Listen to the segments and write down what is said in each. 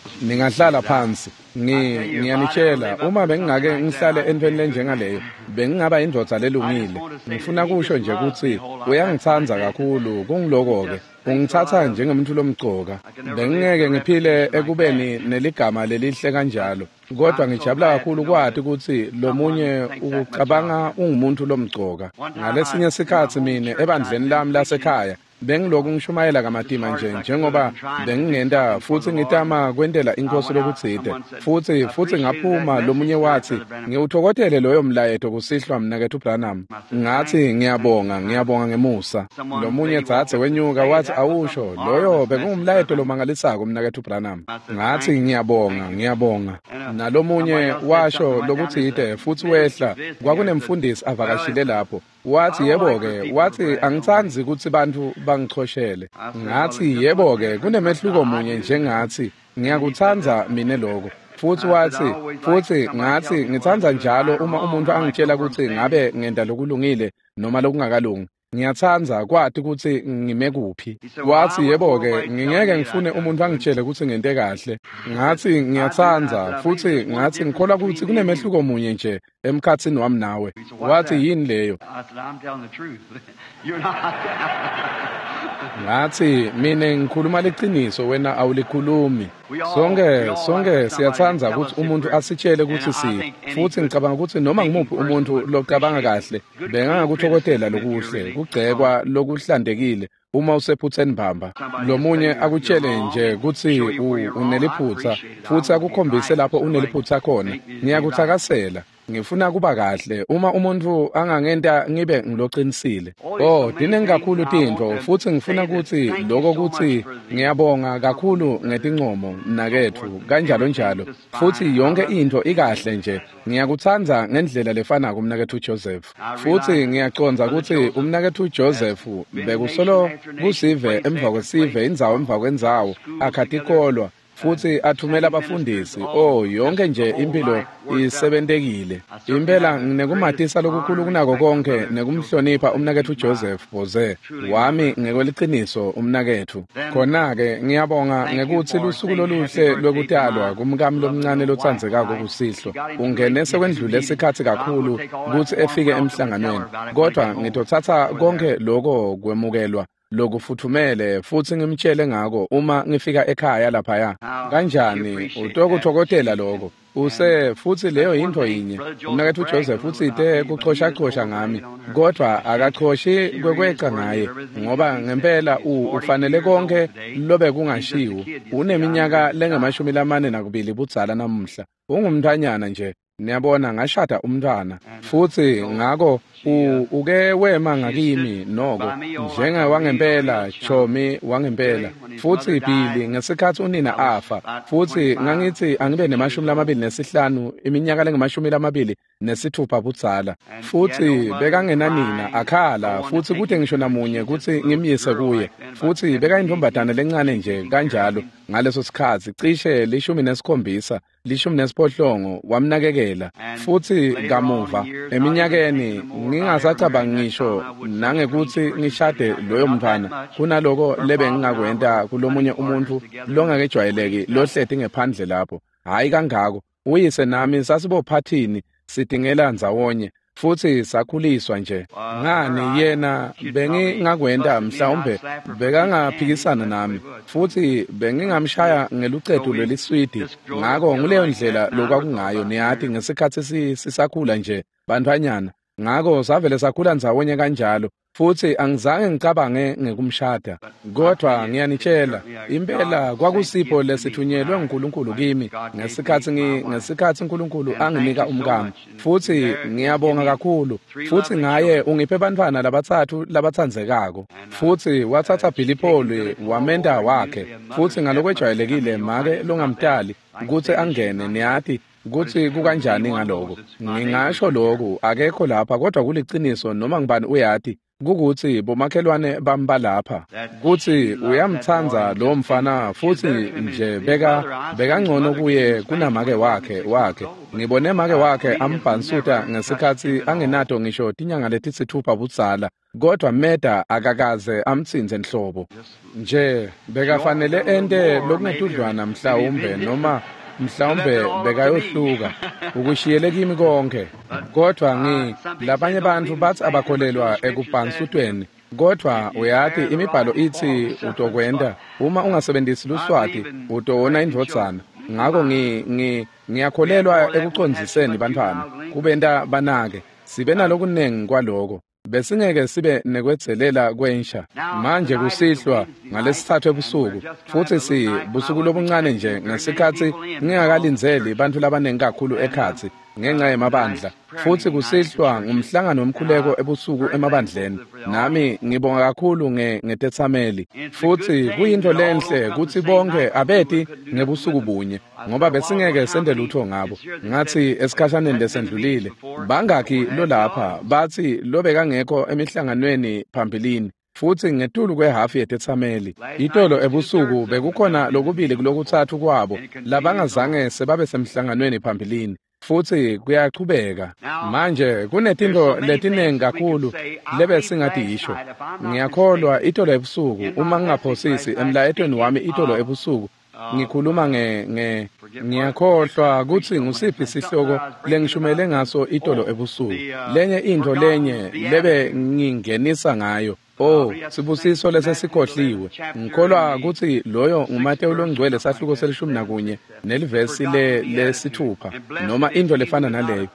ningahlala phansi ngiyanitshela uma bengingake ngihlale entweni lenjengaleyo bengingaba indvodza lelungile. Ngifuna kusho nje ukuthi uyangithandza kakhulu kungiloko ke ungithatha njengomuntu lomgcoka. Bengingeke ngiphile ekubeni neligama lelihle kanjalo, kodwa ngijabula kakhulu kwathi ukuthi lo munye ukucabanga ungumuntu lomgcoka. Ngalesinye isikhathi mina ebandleni lami lasekhaya bengiloku ngishumayela kaMatima nje njengoba bengingenta futhi ngitama kwentela inkosi lokutside futhi ngaphuma lo munye wathi ngiwuthokotele loyo mlayeto kusihlwa mnakethu Branham. Ngathi ngiyabonga ngemusa. Lo munye dzadze wenyuka wathi awusho loyo bekungumlayeto lomangalisako mnakethu Branham. Ngathi ngiyabonga. Nalo munye washo lokutside futhi wehla kwakunemfundisi avakashile lapho. Wathi yebo-ke, wathi angithandi ukuthi bantu bangichoshele. Ngathi yebo-ke, kunemehluko munye njengathi ngiyakuthanda mina lokho. Futhi ngathi ngithanda njalo uma umuntu angitshela ukuthi ngabe ngenda lokulungile noma lokungakalungi. Ngiyathanda kwathi ukuthi ngime kuphi. Wathi yebo-ke, ngingeke ngifune umuntu angitshele ukuthi ngente kahle. Ngathi ngiyathanda futhi ngathi ngikholwa ukuthi kunemehluko munye nje emkhathini wami nawe. Wathi yini leyo? Ngathi mina ngikhuluma leqiniso wena awulikhulumi. Sonke siyathanda ukuthi umuntu asitshele ukuthi futhi ngicabanga ukuthi noma ngimuphi umuntu locabanga kahle bengangakuthokotela lokuhle kugcekwa lokuhlandekile uma usephutheni bamba. Lo munye akutshele nje ukuthi uneliphutha futhi akukhombise lapho uneliphutha khona. Ngiyakuthakasela. Ngifuna kuba kahle uma umuntu angangenta ngibe ngiloqinisile. Dine kakhulu tinto futhi ngifuna ukuthi lokho ukuthi ngiyabonga kakhulu ngetincomo mnakethu kanjalo futhi yonke into ikahle nje. Ngiyakuthanda ngendlela lefanako umnakethu Joseph. Futhi ngiyaconza ukuthi umnakethu Joseph bekusolo kusive emva kwesive indzawo emva kwendzawo akhathikolwa futhi athumela abafundisi. Yonke nje impilo isebentekile. Impela nginekumatisa lokukhulu kunako konke nekumhlonipha umnakethu Joseph Boze wami ngekweliqiniso umnakethu. Khona-ke ngiyabonga ngekuthi lusuku loluhle lwekutalwa kumkami lomncane lothandzekako kusihlwa ungene sekwendlule isikhathi kakhulu ukuthi efike emhlanganweni, kodwa ngitothatha konke lokho kwemukelwa lokufuthumele futhi ngimtshele ngako uma ngifika ekhaya laphaya. Kanjani utokuthokotela lokho futhi leyo into yinye umnakethu Joseph utsite kuchosha ngami, kodwa akachoshi kwekweqa ngaye ngoba ngempela ufanele konke lobe kungashiwo. Uneminyaka lenge42 budzala namuhla. Ungumntanyana nje. Niyabona ngashada umntwana futhi ngako uke wema ngakimi noko njenge wangempela chomi wangempela futhi Bhili ngesikhathi unina afa futhi ngangithi angibe ne25 iminyaka lenge26 budzala futhi bekangenanina akhala futhi kude ngisho namunye kuthi ngimyise kuye futhi bekayintombazane lencane nje kanjalo. Ngaleso sikhathi cishe 17 wamnakekela futhi kamuva eminyakeni ngingasacabangi ngisho nangekuthi ngishade loyo mntwana kunaloko lebe ngingakwenta kulomunye umuntu longakejwayeleki lohleti ngephandle lapho. Hayi kangako uyise nami sasibophathini sidingela ndzawonye futhi sakhuliswa nje. Ngani yena bengingakwenta mhlawumbe bekangaphikisana nami futhi bengingamshaya ngelucedu lweliswidi. Ngako nguleyo ndlela lokwakungayo niyathi ngesikhathi sisakhula nje bantwanyana. Ngako savele sakhula ndzawonye kanjalo futhi angizange ngicabange ngekumshada, kodwa ngiyanitshela impela kwakusipho lesithunyelwe nguNkulunkulu kimi ngesikhathi uNkulunkulu anginika umkami. Futhi ngiyabonga kakhulu futhi ngaye ungiphe bantwana labathathu labathandzekako futhi wathatha Bhilipoli wamenda wakhe futhi ngalokwejwayelekile make longamtali ukuthi angene niyathi kuthi kukanjani ngaloko. Ngingasho lokho akekho lapha kodwa kuliciniso noma ngibani uyathi kukuthi bomakhelwane bambalapha kuthi uyamthanza lo mfana futhi nje bekangcono kuye kunamake wakhe ngibone make wakhe ambhansuta ngesikhathi angenato ngisho tinyanga letisithupha budzala kodwa meda akakaze amtsinze enhlobo nje bekafanele ente lokungedudlwana mhlawumbe noma mhlawumbe bekayohluka ukushiyele kimi konke kodwa labanye bantu bathi abakholelwa ekubhansutweni kodwa uyathi imibhalo ithi utokwenda uma ungasebenzisi luswati utowona indvodzana ngakho ngiyakholelwa ekucondziseni bantwana kubenta banake sibe nalokunengi kwaloko besingeke sibe nekwedzelela kwensha manje kusihlwa ngalesithathu ebusuku futhi sibusuku lobuncane nje ngesikhathi ngingakalinzeli bantu labanengi kakhulu ekhathi ngenxa yemabandla futhi kusihlwa ngumhlangano womkhuleko ebusuku emabandleni nami ngibonga kakhulu ngetetsameli futhi kuyinto lenhle kuthi bonke abeti ngebusuku bunye ngoba besingeke sende lutho ngabo ngathi esikhashaneni lesendlulile bangaki lo lapha bathi lobekangekho emihlanganweni phambilini futhi ngetulu kwehafu yetetsameli itolo ebusuku bekukhona lokubili kulokuthathu kwabo labangazange sebabe semhlanganweni phambilini futhi kuyaqhubeka manje kunetinto letinengi kakhulu lebe singathi yisho ngiyakholwa itolo ebusuku uma ngingaphosisi emlayetweni wami itolo ebusuku ngikhuluma ngiyakhohlwa ukuthi ngusiphi isihloko lengishumele ngaso itolo ebusuku lenye into lenye lebe ngingenisa ngayo sibusiso lesesikhohliwe ngikholwa ukuthi loyo nguMateyu longcwele sahluko selishumi nakunye nelivesi lesithupha noma into lefana naleyo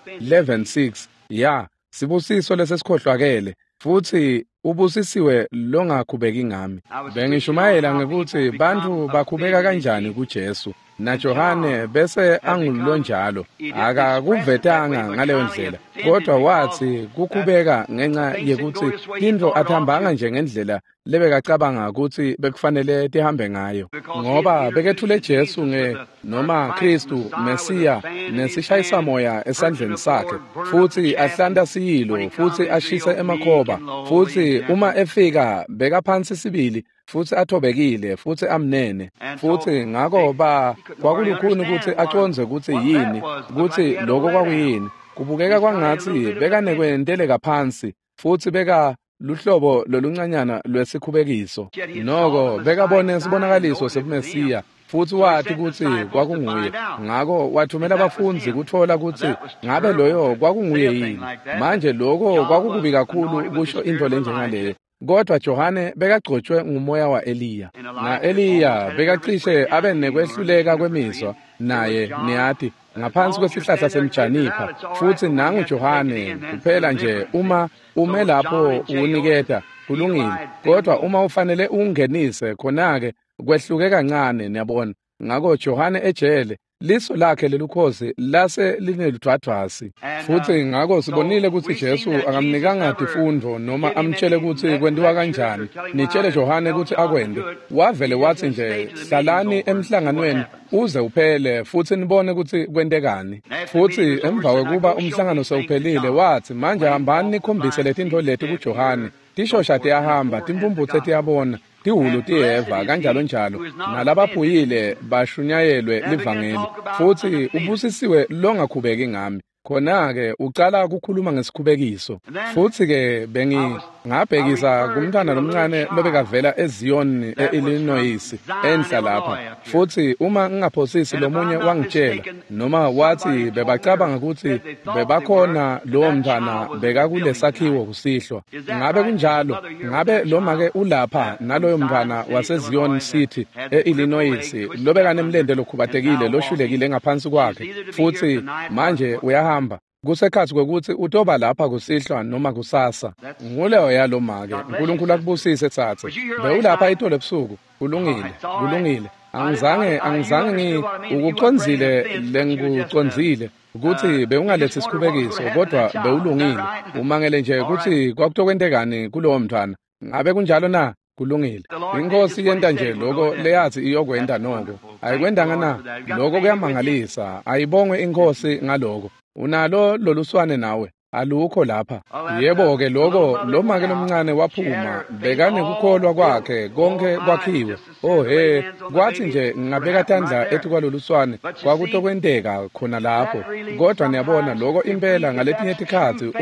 11:6 sibusiso lesesikhohlwakele futhi ubusisiwe longakhubeki ngami bengishumayela ngekuthi bantu bakhubeka kanjani kuJesu naJohane bese angulonjalo akakuvetanga ngaleyo ndlela kodwa wathi kukhubeka ngenxa yekuthi into athambanga nje ngendlela lebekacabanga ukuthi bekufanele tihambe ngayo ngoba bekethule Jesu noma Kristu Mesiya nesishayisa moya esandleni sakhe futhi ahlanda siyilo futhi ashise emakhoba futhi uma efika bekaphansi sibili futhi athobekile futhi amnene futhi ngakho kwakulukhuni ukuthi aconze ukuthi yini ukuthi lokho kwakuyini kubukeka kwangathi bekanekwenteleka phansi futhi luhlobo loluncanyana lwesikhubekiso noko bekabone isibonakaliso sebumesiya futhi wathi ukuthi kwakunguye ngakho wathumela abafundi kuthola ukuthi ngabe loyo kwakunguye yini manje lokho kwakukubi kakhulu kusho into lenjengaleyo kodwa Johane bekagcotshwe ngumoya wa Eliya na Eliya bekacishe abe nekwehluleka kwemizwa naye niyathi ngaphansi kwesihlahla semjanipha futhi nangu Johane kuphela nje uma ume lapho uniketa kulungile kodwa uma ufanele ungenise khona-ke kwehluke kancane niyabona ngakho Johane ejele liso lakhe lelukhozi lase lineludwadwasi futhi ngakho sibonile ukuthi Jesu akamnikanga tifundo noma amtshele ukuthi kwenziwa kanjani nitshele Johane ukuthi akwende wavele wathi nje hlalani emhlanganweni uze uphele futhi nibone ukuthi kwentekani futhi emva kwekuba umhlangano sewuphelile wathi manje hambani nikhombise letinto leti kuJohane tishosha tiyahamba timpumputhe tiyabona tihulu tiyeva kanjalo njalo nalabaphuyile bashunyayelwe livangeli futhi ubusisiwe longakhubeki ngami khona-ke ucala ukukhuluma ngesikhubekiso futhi-ke ngabhekisa kumntwana lomncane lobekavela eZion e-Illinois enhla lapha futhi uma ngingaphosisi lomunye wangitshela noma wathi bebacabanga ukuthi bebakhona lowo mntwana bekakule sakhiwo kusihlwa ngabe kunjalo ngabe loma-ke ulapha naloyo mntwana waseZion City e-Illinois lobekanemlende lokhubatekile loshulekile ngaphansi kwakhe futhi manje uyahamba kusekhathi kwekuthi utoba lapha kusihlwa noma kusasa nguleyo yaloma-ke uNkulunkulu akubusise thathe bewulapha itolo ebusuku kulungile angizange ukuconzile lengikuconzile ukuthi bewungalethi isikhubekiso kodwa bewulungile umangele nje ukuthi kwakutokwentekani kulowo mntwana ngabe kunjalo na kulungile inkosi yenta nje lokho leyathi iyokwenda noko ayikwendanga na lokho kuyamangalisa ayibongwe inkosi ngaloko unalo loluswane nawe alukho lapha. Yebo-ke lo makela omncane waphuma, bekane kukholwa kwakhe konke kwakhiwe. Kwathi nje ngingabeka tandla ethi kwaloluswane kwakutokwenteka khona lapho. Kodwa niyabona lokho impela ngaletinye tikhathi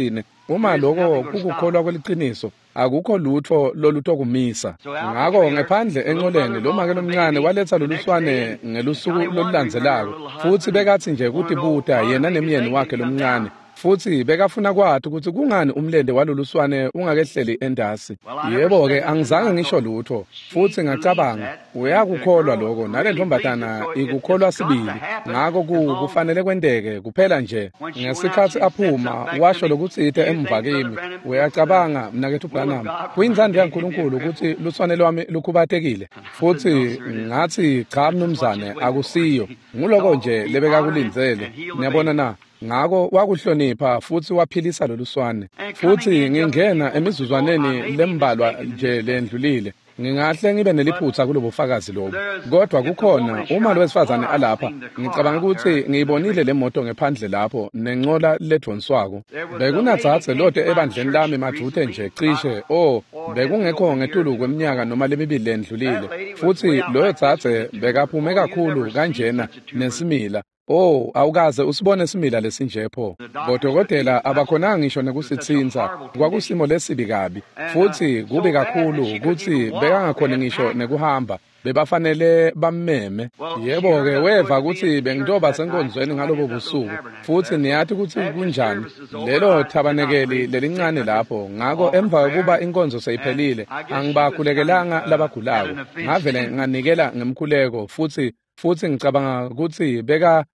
uma lokho kukukholwa kweliqiniso akukho lutho lolutokumisa. Ngakho ngaphandle enqoleni lo makela omncane waletha loluswane ngelusuku lolulandzelako, futhi bekathi nje ukuthi buta yena nemyeni wakhe lomncane, futhi bekafuna kwathi ukuthi kungani umlende waloluswane ungakehleli endasi. Yebo-ke angizange ngisho lutho, futhi ngacabanga uyakukholwa lokho, nale ntombatana ikukholwa sibili, ngakho kufanele kwenteke kuphela nje. Ngesikhathi aphuma washo lokutsite emva kimi, uyacabanga mnakethu Branham, kuyinzando yaNkulunkulu ukuthi luswane lwami lukhubatekile? Futhi ngathi cha mnumzane, akusiyo, nguloko nje lebekakulindzele. Niyabona na? Ngako wakuhlonipha futhi waphilisa loluswane. Futhi ngingena emizuzwaneni lembalwa nje lendlulile, ngingahle ngibe neliphutha kulo bufakazi lobo. Kodwa kukhona uma lo wesifazane alapha, ngicabanga ukuthi ngiyibonile le moto ngephandle lapho nencola ledonswako. Bekunathathe lode ebandleni lami majuthe nje cishe bekungekho ngetulu kweminyaka noma lemibili lendlulile. Futhi loyo dzadze bekaphume kakhulu kanjena nesimila. Awukaze usibone simila lesinjepho. Bodokotela abakhonanga ngisho nekusitsinza, kwakusimo lesibi kabi, futhi kubi kakhulu ukuthi bekangakhona ngisho nekuhamba, bebafanele bammeme. Yebo-ke weva ukuthi bengitoba senkonzweni ngalobo busuku, futhi niyathi ukuthi kunjani lelo thabanekeli lelincane lapho. Ngako emva kokuba inkonzo seyiphelile angibakhulekelanga labagulayo, ngavele nganikela ngemkhuleko, futhi ngicabanga ukuthi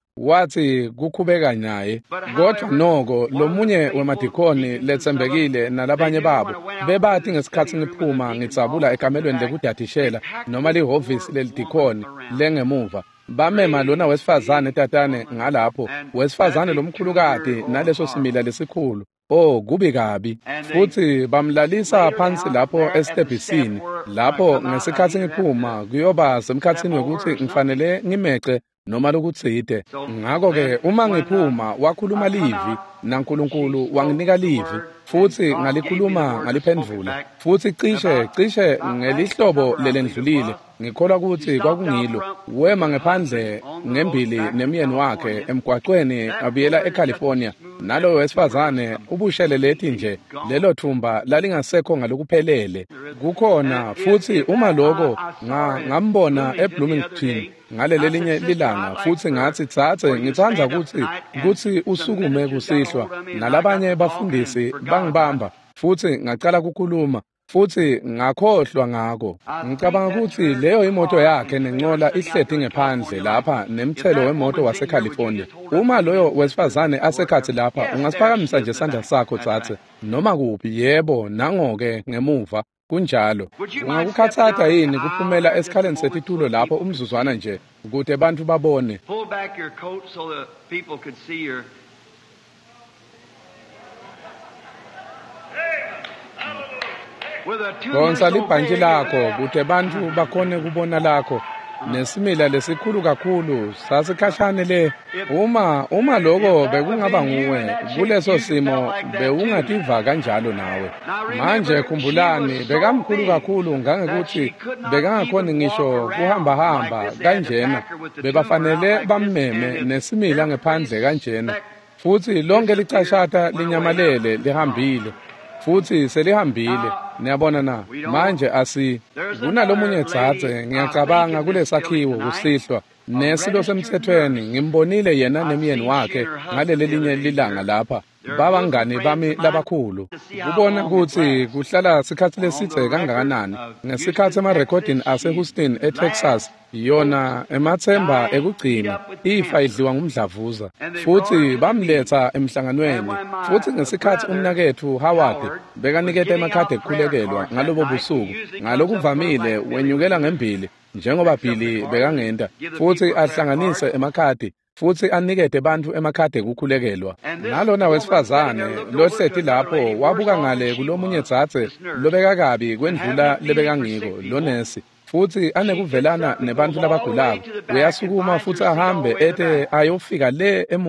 wathi kukhubeka naye. Kodwa noko lomunye wemadikoni letsembekile nalabanye babo bebathi ngesikhathi ngiphuma ngitsabula ekamelweni lekudadishela noma lihhovisi lelidikoni lengemuva, bamema lona wesifazane tatane ngalapho, wesifazane lomkhulukati naleso simila lesikhulu. Kubi kabi. Futhi bamlalisa phansi lapho estebhisini, lapho ngesikhathi ngiphuma kuyoba semkhathini wekuthi ngifanele ngimeqe noma lokutsite. Ngakho-ke uma ngiphuma wakhuluma livi, naNkulunkulu wanginika livi, futhi ngalikhuluma ngaliphendvula, futhi cishe ngelihlobo lelendlulile ngikholwa ukuthi kwakungilo. Wema ngephandle ngembili nemyeni wakhe emgwaqweni abuyela eCalifornia, nalo wesifazane ubushele lethi nje lelo thumba lalingasekho ngalokuphelele. Kukhona futhi uma lokho ngambona eBloomington ngaleli linye lilanga, futhi ngathi tsatse ngithanda ukuthi usukume kusihlwa nalabanye bafundisi bangibamba, futhi ngacala kukhuluma, futhi ngakhohlwa ngako. Ngicabanga ukuthi leyo imoto yakhe nencola ihlethi ngephandle lapha nemthelo wemoto waseCalifornia. Uma loyo wesifazane asekhathi lapha, ungasiphakamisa nje isandla sakho tsatse noma kuphi. Yebo, nangoke ngemuva kunjalo. Ungakukhathatha yini kuphumela esikhaleni setitulo lapho umzuzwana nje ukuthi abantu babone? Pull back your coat so the people could see your Donsa libhantshi lakho kuti abantu bakhone kubona lakho. Nesimila lesikhulu kakhulu sasikhashane le. Uma lokho bekungaba nguwe kuleso simo bewungativa kanjalo nawe. Manje khumbulani bekamkhulu kakhulu ngangekuthi bekangakhona ngisho kuhamba kanjena, bebafanele bammeme nesimila ngephandle kanjena. Futhi lonke licashata linyamalele lihambile, futhi selihambile. Niyabona na, manje kunalomunye dzadze ngiyacabanga kulesakhiwo kusihlwa nesilo semthethweni ngimbonile yena nemyeni wakhe ngaleli linye lilanga lapha. Babangani bami labakhulu kubona ukuthi kuhlala sikhathi lesithe kangakanani ngesikhathi emarekhodini aseHouston eTexas, yona emathemba ekugcina ifa idliwa ngumdlavuza, futhi bamletha emhlanganweni. Futhi ngesikhathi umnakethu Howard bekanikete emakhadi ekukhulekelwa ngalobo busuku, ngalokuvamile wenyukela ngembili njengoba Billy bekangenda, futhi ahlanganise emakhadi futhi anikete bantu emakhadi ekukhulekelwa. Nalona wesifazane lohlethi lapho wabuka ngale kulomunye dzadze lobeka kabi kwendlula lebekangiko lonesi, futhi anekuvelana nebantu labagulako. Uyasukuma futhi ahambe ete ayofika le emuva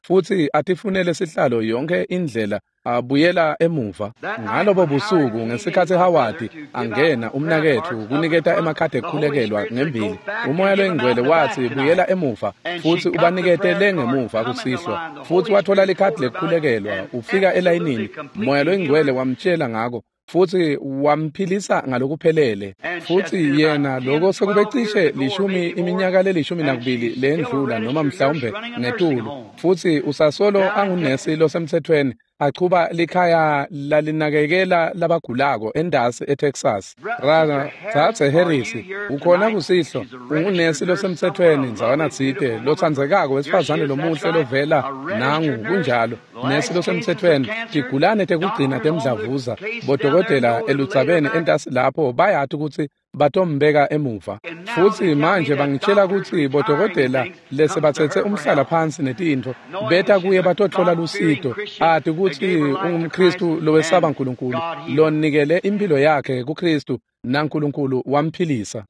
futhi atifunele sihlalo yonke indlela abuyela emuva. Ngalobo busuku ngesikhathi Howard angena umnakethu kuniketa emakhadi ekhulekelwa ngembili, umoya loyingcwele wathi buyela emuva futhi ubaniketele ngemuva kusihlwa, futhi wathola likhadi lekhulekelwa, ufika elayinini, umoya loyingcwele wamtshela ngako futhi wamphilisa ngalokuphelele. Futhi yena lokho sekubecishe iminyaka le12 lendlula noma mhlawumbe ngetulu, futhi usasolo angunesi losemthethweni achuba likhaya lalinakekela labagulako endasi eTexas. Rana Thathe Harris ukhona kusihlwa, ungunesi losemthethweni Nzawana Tsite lothandzekako wesifazane lomuhle lovela nangu kunjalo nesi losemthethweni tigulane tekugcina temdlavuza bodokotela elutsabeni entasi lapho bayathi ukuthi batombeka emuva. Futhi manje bangitshela ukuthi bodokotela lese bathethe umhlala phansi netintho beta kuye batothola lusido athi ukuthi ungumKristu lowesaba uNkulunkulu lonikele impilo yakhe kuKristu naNkulunkulu wamphilisa.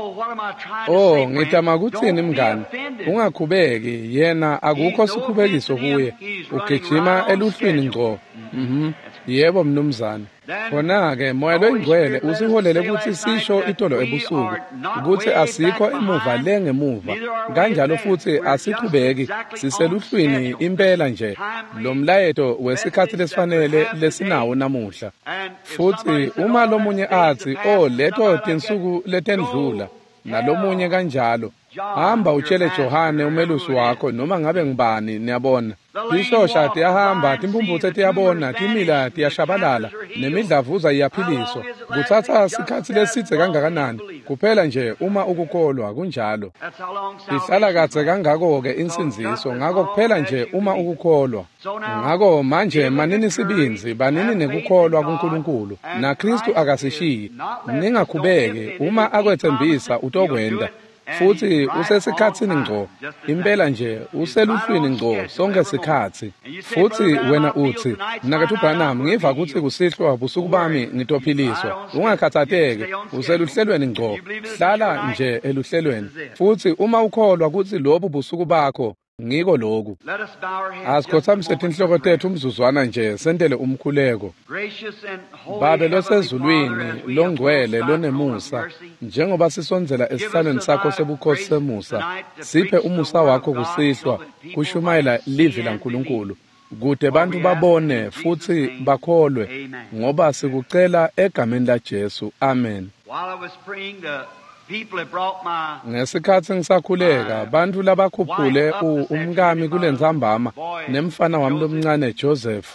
Ngitama ukuthini mngani, ungakhubeki, yena akukho sikhubekiso kuye, ugijima eluhlwini ngco. Yebo mnumzane. Khona-ke moya loyingcwele usiholele ukuthi sisho itolo ebusuku ukuthi asikho emuva lengemuva, kanjalo futhi asiqhubeki siseluhlwini impela nje. Lo mlayeto wesikhathi lesifanele lesinawo namuhla. Futhi uma lomunye athi leto tinsuku letendlula nalomunye kanjalo, hamba utshele Johane umelusi wakho noma ngabe ngibani, niyabona ishosha tiyahamba, timpumputhe tiyabona, timila tiyashabalala, nemidlavuza iyaphiliswa. Kuthatha isikhathi lesidze kangakanani kuphela nje uma ukukholwa kunjalo. Ihlala kadze kangako-ke insinziso, ngako kuphela nje uma ukukholwa. Ngako manje manini sibinzi, banini nekukholwa kuNkulunkulu, na Kristu akasishiyi. Ningakhubeki, uma akwethembisa utokwenda. Futhi usesikhatsini ngco, impela nje useluhlwini ngco sonke sikhathi. Futhi wena uthi, mnakethu Branham, ngiva ukuthi kusihlwa busuku bami ngitophiliswa. Ungakhathateke, useluhlelweni ngco, hlala nje eluhlelweni. Futhi uma ukholwa ukuthi lobu busuku bakho ngiko lokhu, asikhothamise inhloko tethu umzuzwana nje sentele umkhuleko. Babe losezulwini longcwele lonemusa, njengoba sisonzela esihlalweni sakho sebukhosi semusa, siphe umusa wakho kusihlwa kushumayela livi laNkulunkulu, kude bantu babone futhi bakholwe, ngoba sikucela egameni laJesu. Amen. Ngesikhathi ngisakhuleka, bantu labakhuphule umkami kule nzambama nemfana wami lomncane Joseph.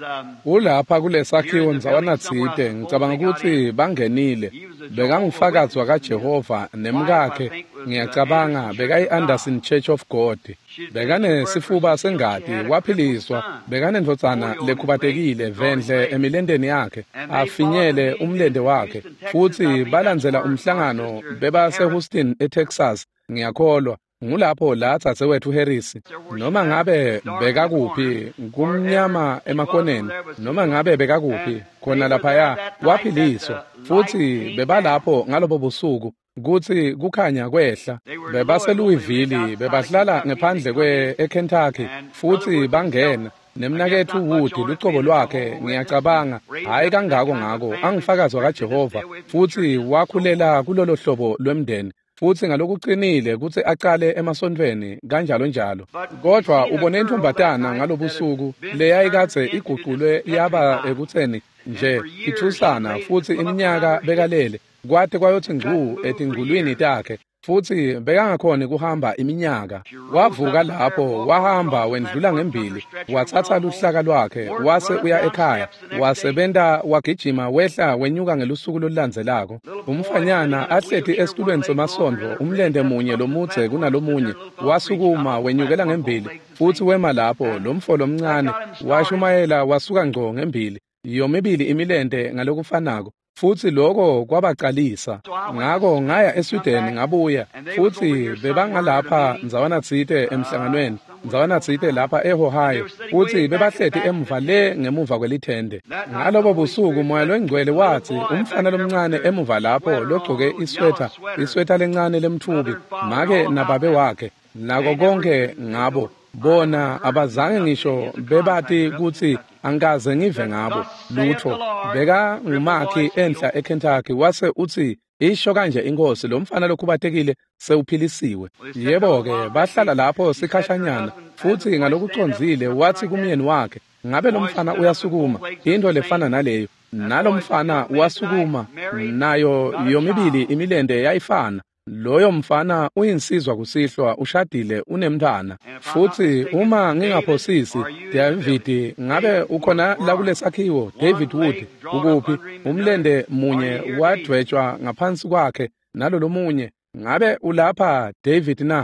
Ulapha kulesakhiwo Nzawana Tsite, ngicabanga ukuthi bangenile. Bekangufakazwa kaJehova nemkakhe, ngiyacabanga bekayi-Anderson Church of God. Bekanesifuba sengati, waphiliswa, bekanendodzana lekhubatekile vendle emilendeni yakhe, afinyele umlende wakhe. Futhi balandzela umhlangano beba seHouston eTexas, ngiyakholwa. Ngulapho lathathe wethu Harris, noma ngabe bekakuphi kumnyama emakoneni, noma ngabe bekakuphi khona laphaya waphiliswa. Futhi bebalapho ngalobo busuku kuthi kukhanya kwehla, bebaseLouisville, bebahlala ngaphandle eKentucky, futhi bangena nemnakethu Wood lucobo lwakhe, ngiyacabanga hayi kangako ngako angifakazwa kaJehova, futhi wakhulela kulolo hlobo lwemndeni. Futhi ngalokuqinile ukuthi aqale emasontweni kanjalo njalo. Kodwa ubone intombatana ngalobusuku leyayikathe iguqulwe yaba ekutheni nje ithusana, futhi iminyaka bekalele kwade kwayothi ngcu etingulwini takhe, futhi bekangakhoni kuhamba iminyaka. Wavuka lapho, wahamba wendlula ngembili, wathatha luhlaka lwakhe, wase uya ekhaya, wasebenta wagijima wehla wenyuka ngelusuku lolulandzelako. Umfanyana ahlethi esitulweni semasondo, umlende munye lomudze kunalomunye, wasukuma wenyukela ngembili, futhi wema lapho, lomfolo omncane washumayela wasuka ngco ngembili, yomibili imilende ngalokufanako. Futhi lokho kwabaqalisa. Ngako ngaya eSweden ngabuya, futhi bebangalapha Nzawana Tsite emhlanganweni, Nzawana Tsite lapha eOhio, futhi bebahlethi emuva ngemuva kwelithende. Ngalobo busuku moya loyingcwele wathi umfana lomncane emuva lapho logcoke isweta lencane lemthubi, make nababe wakhe, nako konke ngabo bona abazange ngisho bebathi ukuthi angikaze ngive ngabo lutho. Beka ngumakhi enhla eKentucky wase uthi isho kanje inkosi lo mfana lokhubatekile sewuphilisiwe. Yebo-ke bahlala lapho sikhashanyana futhi ngalokuconzile wathi kumyeni wakhe, ngabe lo mfana uyasukuma into lefana naleyo. Nalo mfana wasukuma, nayo yomibili imilende yayifana. Loyo mfana uyinsizwa kusihlwa, ushadile, unemntana. Futhi uma ngingaphosisi, David, ngabe ukhona la kulesakhiwo, David Wood, ukuphi? Umlende munye wadwetshwa ngaphansi kwakhe, nalo lomunye. Ngabe ulapha David na?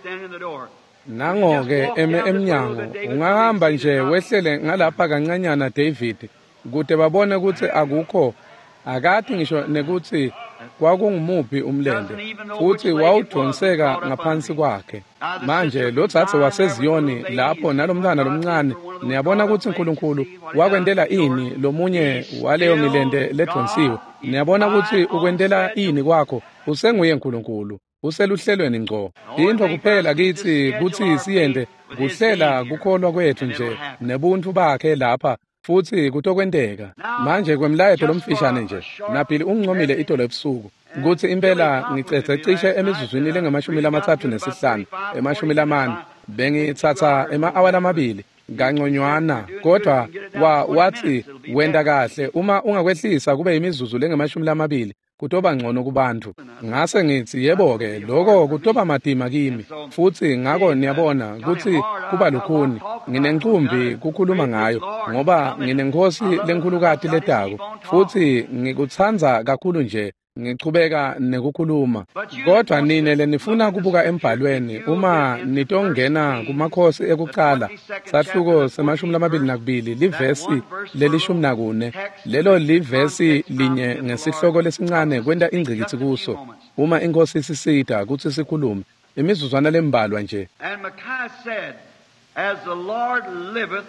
Nango-ke emnyango, ungahamba nje wehlele ngalapha kancanyana David, kude babone ukuthi akukho, akathi ngisho nekuthi kwakungumuphi umlende, futhi wawudonseka ngaphansi kwakhe. Manje lo thathe waseZiyoni lapho nalomntana lomncane, niyabona ukuthi uNkulunkulu wakwendela ini lomunye waleyo milende ledonsiwe. Niyabona ukuthi ukwendela ini kwakho, usenguye uNkulunkulu, useluhlelweni ngco. Into kuphela kithi kuthi siyende kuhlela kukholwa kwethu nje nebuntu bakhe lapha, futhi kutokwendeka. Manje kwemlayetho lomfishane nje, naphili ungincomile itolo ebusuku, ukuthi impela ngicethe cishe emizuzwini le-35, 40, bengithatha ema-awala amabili, kanconywana, kodwa wathi wenda kahle, uma ungakwehlisa kube imizuzu le-20, kutoba ngcono kubantu. Ngase ngithi yebo-ke, lokho kutoba madima kimi, futhi ngako niyabona ukuthi kuba lukhuni. Nginencumbi kukhuluma ngayo, ngoba nginenkosi lenkhulukati ledako, futhi ngikuthanza kakhulu nje, ngichubeka nekukhuluma. Kodwa nine lenifuna kubuka embhalweni, uma nitongena kumakhosi ekuqala, sahluko se-22, livesi le-14, lelo livesi linye ngesihloko lesincane kwenta ingcikithi kuso, uma inkosi isisida kuthi sikhulume, imizuzwana lembalwa nje. And Micaiah said, as the Lord liveth,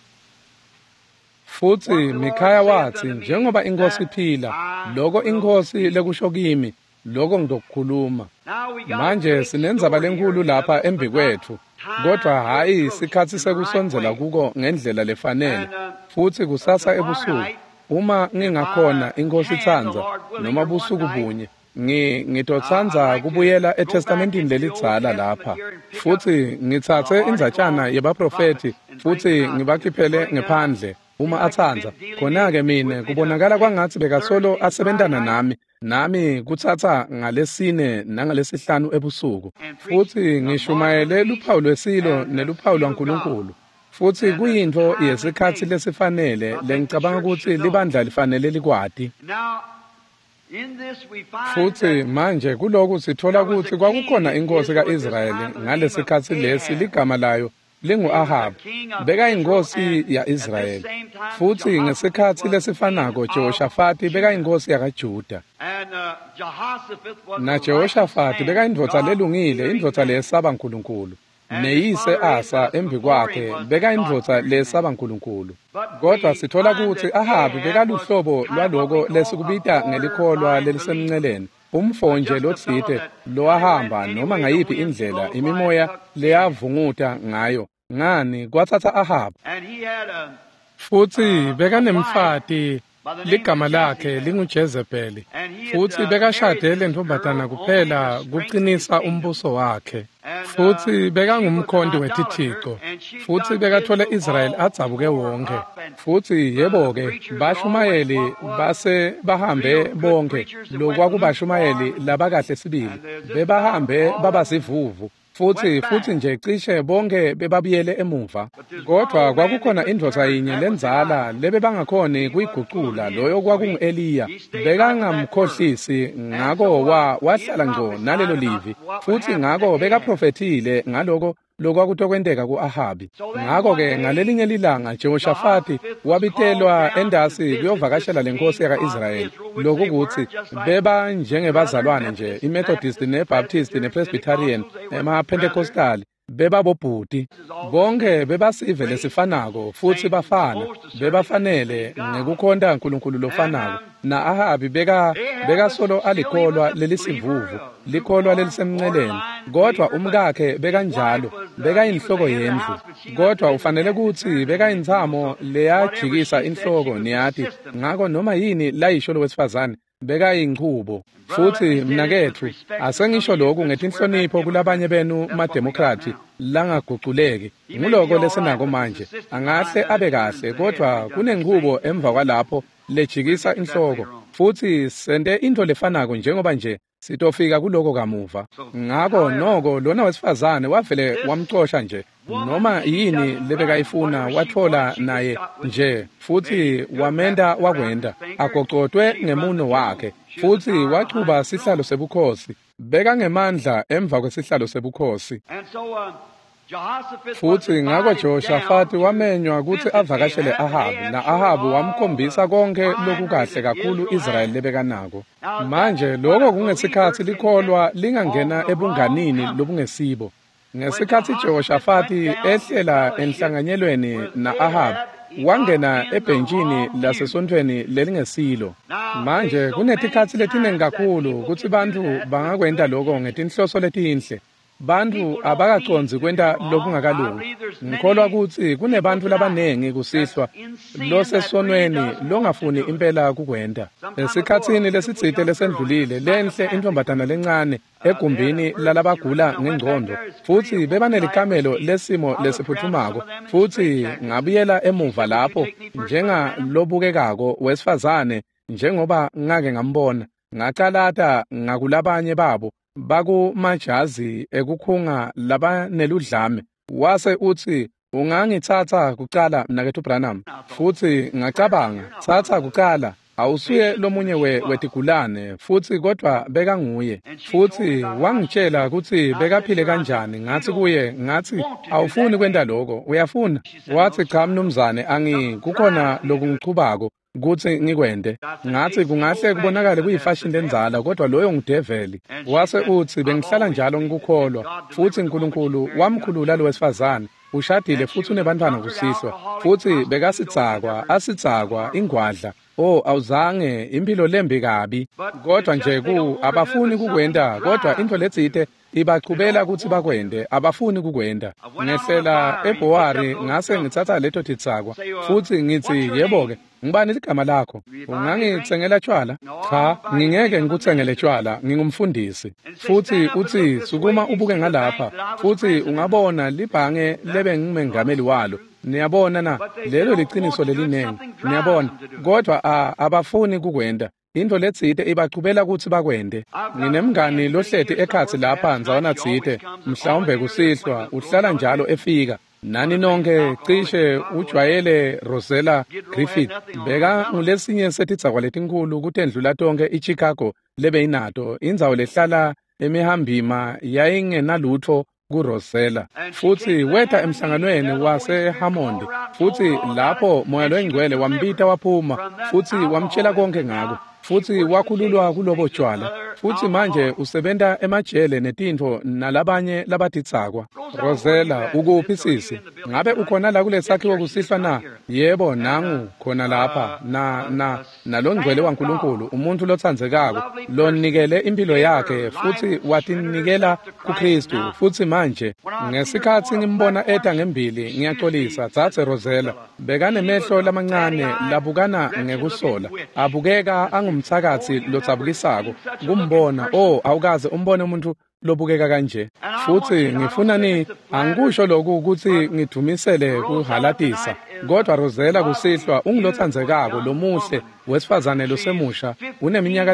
futhi Mikhaya wathi, njengoba inkosi iphila, lokho inkosi lekusho kimi, lokho ngizokukhuluma. Manje sinenzaba lenkulu lapha embi kwethu, kodwa hayi isikhathi sekusonzela kuko ngendlela lefanele. Futhi kusasa ebusuku, uma ngingakhona inkosi ithanza, noma busuku bunye, ngitothanza kubuyela eTestamentini lelidzala lapha, futhi ngithathe inzatshana yabaprofeti, futhi ngibakhiphele ngephandle. Uma athanza, khona-ke mina kubonakala kwangathi bekasolo asebentana nami kuthatha ngalesine nangalesihlanu ebusuku, futhi ngishumayele luphawu lwesilo neluphawu lwaNkulunkulu. Futhi kuyinto yesikhathi lesifanele lengicabanga ukuthi libandla lifanele likwadi. Futhi manje kuloko sithola ukuthi kwakukhona inkosi ka-Israyeli ngalesikhathi lesi, ligama layo lingu-Ahab, beka inkosi ya-Israyeli. Futhi ngesikhathi lesifanako Jehoshafati beka inkosi yakaJuda. Na Jehoshafati beka indvodza lelungile, indvodza leyesaba uNkulunkulu. Neyise Asa embi kwakhe beka indvodza leyesaba uNkulunkulu. Kodwa sithola ukuthi Ahabi beka luhlobo lwaloko lesikubita ngelikholwa lelisemnceleni, umfo nje lotsite loahamba noma ngayiphi indlela imimoya leyavunguta ngayo. Ngani kwathatha Ahab? Futhi bekanemfati ligama lakhe linguJezebeli, futhi bekashadele ntombazana kuphela kuqinisa umbuso wakhe. Futhi bekangumkhonti wetithixo, futhi bekathole Israyeli adzabuke wonke. Futhi yebo-ke bashumayeli base bahambe bonke, lokwakubashumayeli labakahle sibili, bebahambe babasivuvu. Futhi nje cishe bonke bebabuyele emuva. Kodwa kwakukhona indvodza yinye lenzala lebebangakhoni kuyiguqula, loyo kwakungu-Eliya. Bekangamkhohlisi, ngako wahlala ngco nalelo livi, futhi ngako bekaprofethile ngaloko lokwakutokwendeka ku-Ahabi. Ngako-ke ngalelinye lilanga Jehoshafati wabitelwa endasi kuyovakashela lenkosi yaka-Israyeli, lokukuthi beba njengebazalwane nje, iMethodist neBaptist nePresbyterian emaPentekostali bebabobhuti bonke bebasive lesifanako futhi bafana bebafanele ngekukhonda uNkulunkulu lofanako na Ahabi beka solo alikholwa lelisivuvu likholwa lelisemnceleni kodwa umkakhe bekanjalo beka inhloko yendlu kodwa ufanele ukuthi beka inzamo leyajikisa inhloko niyathi ngako noma yini layisho lowesifazane beka inqubo futhi mnakethu asengisho lokhu ngetinhlonipho kulabanye benu mademokrati langaguquleki nguloko lesenako manje angahle abe kahle kodwa kunenqubo emva kwalapho lejikisa inhloko futhi sente into lefanako njengoba nje sitofika kuloko kamuva ngako noko lona wesifazane wavele wamxosha nje noma yini lebekayifuna wathola naye nje futhi wamenda wakwenda agoqotwe ngemuno wakhe futhi wachuba sihlalo sebukhosi beka ngemandla emva kwesihlalo sebukhosi futhi ngako Jehoshafati wamenywa ukuthi avakashele Ahabu na Ahabu wamkhombisa konke lokukahle kakhulu Israyeli lebekanako manje lokho kungesikhathi likholwa lingangena ebunganini lobungesibo ngesikhathi Jehoshafati ehlela enhlanganyelweni na Ahabu wangena ebhenjini lasesontweni lelingesilo manje kunetikhathi letiningi kakhulu ukuthi bantu bangakwenda lokho ngetinhloso letinhle bantu abakaconzi kwenta lokungakalungi ngikholwa ukuthi kunebantu labanengi kusihlwa losesonweni longafuni impela kukwenda esikhatsini lesitsite lesendlulile lenhle intombazana lencane egumbini lalabagula ngengqondo futhi bebanelikamelo lesimo lesiphuthumako futhi ngabuyela emuva lapho njenga lobukekako wesifazane njengoba ngake ngambona ngaqalata ngakulabanye babo bakumajazi ekukhunga labaneludlame wase uthi ungangithatha kuqala mnakethu Branham futhi ngacabanga thatha kuqala awusuye lomunye wetigulane futhi kodwa beka nguye futhi wangitshela ukuthi bekaphile kanjani ngathi kuye ngathi awufuni kwenda lokho uyafuna wathi cha mnumzane kukhona lokungiqhubako kuthi ngikwende ngathi kungahle kubonakale kuyifashion lenzala kodwa loyo ngideveli wase uthi bengihlala njalo ngikukholwa futhi uNkulunkulu wamkhulula lo wesifazane ushadile futhi unebantwana kusihlwa futhi bekasitsakwa ingwadla awuzange impilo lembi kabi kodwa nje abafuni kukwenda kodwa into letsite ibaqhubela ukuthi bakwende abafuni kukwenda ngehlela eBoari ngase ngithatha leto titsakwa futhi ngithi yebo-ke ngibani igama lakho ungangithengela tshwala cha ngingeke ngikuthengele tshwala ngingumfundisi futhi uthi sukuma ubuke ngalapha futhi ungabona libhange lebe ngimengameli walo niyabona na lelo liqiniso lelinengi niyabona kodwa abafuni kukwenda into letsite ibaqhubela ukuthi bakwende nginemngani lohlethi ekhathi lapha nzawana tsite mhlawumbe kusihlwa uhlala njalo efika nani nonke cishe ujwayele Rosella Griffith beka ngulesinye setitsakwa letinkulu kutendlula tonke iChicago lebe inato indzawo lehlala emihambima yayingenalutho kuRosella futhi weta emhlanganweni waseHammond futhi lapho moya lwengcwele wambita waphuma futhi wamtshela konke ngako futhi wakhululwa kulobo tshwala futhi manje usebenta emajele netintfo nalabanye labatitsakwa Rosella ukuphi sisi ngabe ukhona la kulesakhiwo kusihlwa na yebo nangu khona lapha nalongcwele waNkulunkulu umuntu lothandzekako lonikele impilo yakhe futhi watinikela kuKristu futhi manje ngesikhathi ngimbona eta ngembili ngiyaxolisa thathe Rosella bekanemehlo lamancane labukana ngekusola abukeka angumthakathi lotsabukisako kumbona awukaze umbone umuntu lobukeka kanje futhi ngifuna angikusho lokhu ukuthi ngidumisele kuhalatisa kodwa Rosella kusihlwa ungilothandzekako lomuhle wesifazane losemusha uneminyaka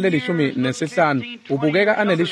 le15 ubukeka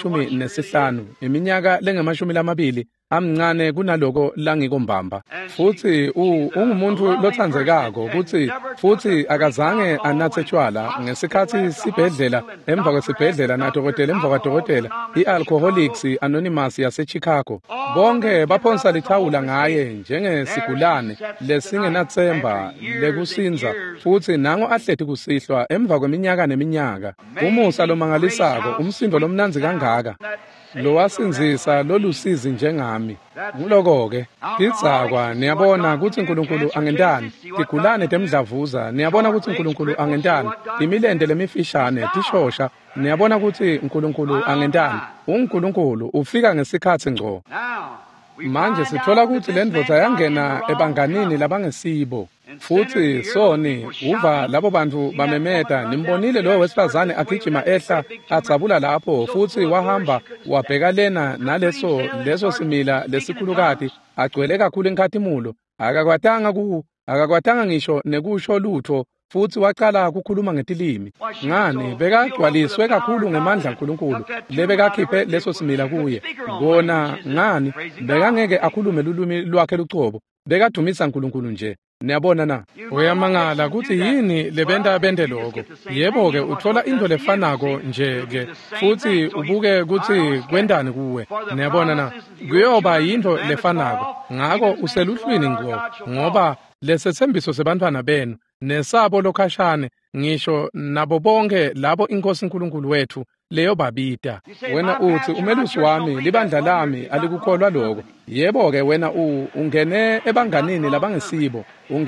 ane15 iminyaka lengama20 amncane kunaloko langikombamba futhi ungumuntu lothandzekako futhi akazange anathe tshwala ngesikhathi sibhedlela emva kwesibhedlela nadokotela emva kwadokotela iAlcoholics Anonymous yaseChicago bonke baphonsa lithawula ngaye njengesigulane lesingenathemba lekusinza futhi nango ahlethi kusihlwa emva kweminyaka neminyaka umusa lomangalisako umsindo lomnanzi kangaka lo wasinzisa lolusizi njengami. Ngiloko-ke, tidzakwa niyabona ukuthi uNkulunkulu angentani, tigulane temdlavuza niyabona ukuthi uNkulunkulu angentani, imilende lemifishane tishosha niyabona ukuthi uNkulunkulu angentani. uNkulunkulu ufika ngesikhathi ngco. Manje sithola ukuthi le ndvodza yangena ebanganini labangesibo, futhi soni uva labo bantu bamemeta. Nimbonile lo wesifazane agijima ehla adzabula lapho, futhi wahamba wabheka lena naleso simila lesikhulukati agcwele kakhulu inkathimulo. Akakwatanga ngisho nekusho lutho, futhi waqala ukukhuluma ngetilimi. Ngani bekagcwaliswe kakhulu ngemandla uNkulunkulu lebekakhiphe leso simila kuye. Kona ngani bekangeke akhulume lulumi lwakhe lucobo, bekadumisa uNkulunkulu nje. Niyabona na? Uyamangala ukuthi yini lebenda bende lokho. Yebo-ke uthola into lefanako nje-ke, futhi ubuke ukuthi kwendani kuwe. Niyabona na? Kuyoba yinto lefanako. Ngako useluhlwini ngoba lesethembiso sebantwana benu nesabo lokhashane, ngisho nabo bonke labo inkosi uNkulunkulu wethu leyo babita. Wena uthi umelusi wami libandla lami alikukholwa lokho. Yebo-ke wena ungene ebanganini labangesibo,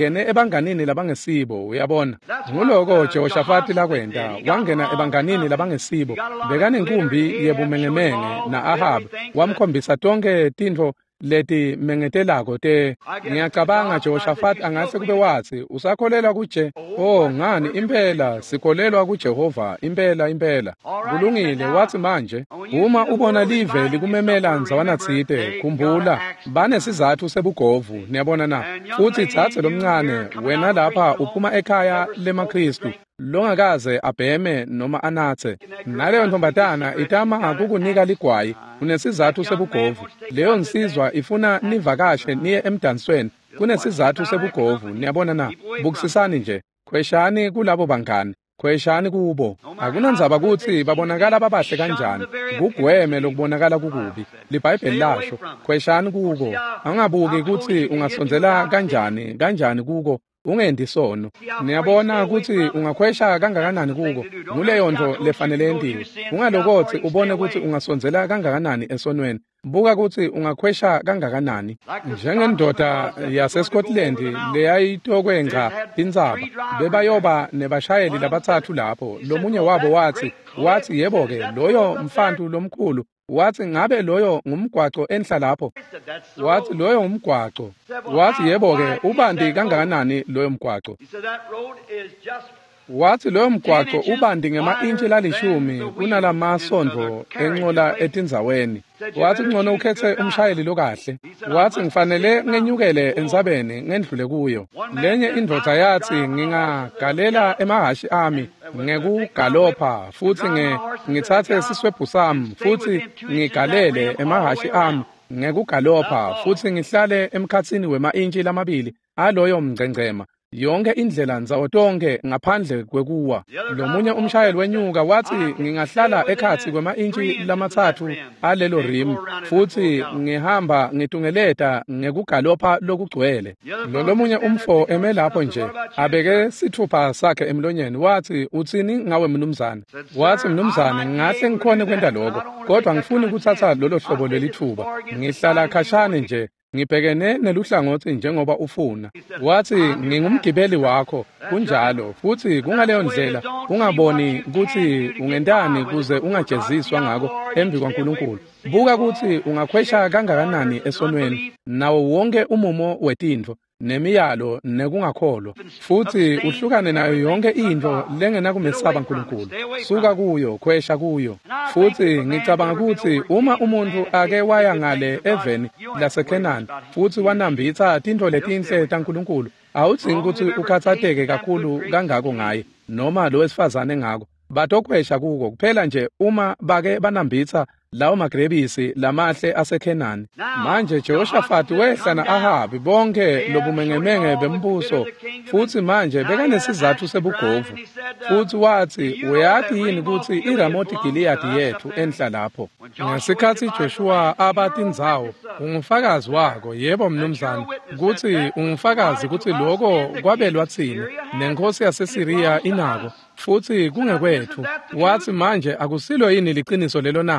uyabona. Nguloko Jehoshafati lakwenta, wangena ebanganini labangesibo, bekanenkumbi yebumengemenge na Ahabu, wamkhombisa tonke tintfo leti mengetelako te. Ngiyacabanga Jehoshafati angase kube wathi, usakholelwa kuje? Oh ngani impela sikholelwa kuJehova, impela. Kulungile, wathi manje uma ubona live likumemela nzawana tsite, khumbula banesizathu sebugovu. Niyabona na? Futhi thathe lomncane wena lapha uphuma ekhaya lemaKristu longakaze abheme noma anathe. Naleyo ntombatana itama kukunika ligwayi, unesizathu sebugovu. Leyo nsizwa ifuna nivakashe niye emdansweni, kunesizathu sebugovu. Niyabona na? Bukisisani nje, khweshani kulabo bangani, khweshani kubo. Akunandzaba ukuthi babonakala babahle kanjani, kugweme lokubonakala kukubi. LiBhayibheli lasho, khweshani kuko. Angabuki ukuthi ungasondzela kanjani kuko, ungendi sono. Niyabona ukuthi ungakhwesha kangakanani kuko, kuleyo nto lefanele entiwe. Ungalokothi ubone ukuthi ungasondzela kangakanani esonweni, buka ukuthi ungakhwesha kangakanani. Njengendoda yaseScotland leyayitokwenga indzaba, bebayoba nebashayeli labathathu lapho. Lomunye wabo wathi yebo-ke loyo mfantu lomkhulu, wathi ngabe loyo ngumgwaco enhla lapho? Wathi loyo ngumgwaco. Wathi yebo-ke ubandi kangakanani loyo mgwaco? Wathi loyo mgwaco ubandi ngema-intshi lalishumi kunalamasondvo encola etindzaweni. Wathi kungcono ukhethe umshayeli lokahle. Wathi ngifanele ngenyukele entsabeni ngendlule kuyo. Lenye indvodza yathi ngingagalela emahashi ami ngekugalopha, futhi ngithathe siswebhu sami, futhi ngigalele emahashi ami ngekugalopha, futhi ngihlale emkhatsini wema-intshi lamabili aloyo mngcengcema yonke indlela nzawo tonke ngaphandle kwekuwa. Lomunye umshayeli wenyuka wathi ngingahlala ekhatsi kwema-intshi lamathathu alelo rimu, futhi ngihamba ngitungeleta ngekugalopha lokugcwele. Lomunye umfo eme lapho nje abeke sithupha sakhe emlonyeni, wathi utsini ngawe mnumzane? Wathi mnumzane, ngahle ngikhone kwenta lokho, kodwa ngifuni ukuthatha lolo hlobo lelithuba, ngihlala khashane nje ngibhekene neluhlangothi njengoba ufuna. Wathi ngingumgibeli wakho, kunjalo futhi kungaleyo ndlela ungaboni ukuthi ungentani kuze ungajeziswa ngako embi kwaNkulunkulu. Buka ukuthi ungakhwesha kangakanani esonweni nawo wonke umumo wetintfo nemiyalo nekungakholwa, futhi uhlukane nayo yonke into lengenakumesaba uNkulunkulu. Suka kuyo, khwesha kuyo. Futhi ngicabanga ukuthi uma umuntu ake waya ngale eveni laseKhenani futhi wanambitha tintfo letinhle taNkulunkulu, awudzingi ukuthi ukhathateke kakhulu kangako ngaye noma lo wesifazane ngako. Batokhwesha kuko kuphela nje uma bake banambitha lawo magrebisi lamahle aseKhenani. Manje Jehoshafati wehla na-Ahabi bonke lobumengemenge bembuso, futhi manje bekanesizathu sebugovu. Futhi wathi, uyathi yini ukuthi iRamothi Giliyadi yethu enhla lapho? Ngesikhathi Joshua abatindzawo, ungufakazi wako, yebo mnumzane, ukuthi ungufakazi ukuthi lokho kwabelwa thina nenkosi yaseSiriya inako, futhi kungekwethu. Wathi manje akusilo yini liqiniso lelo na?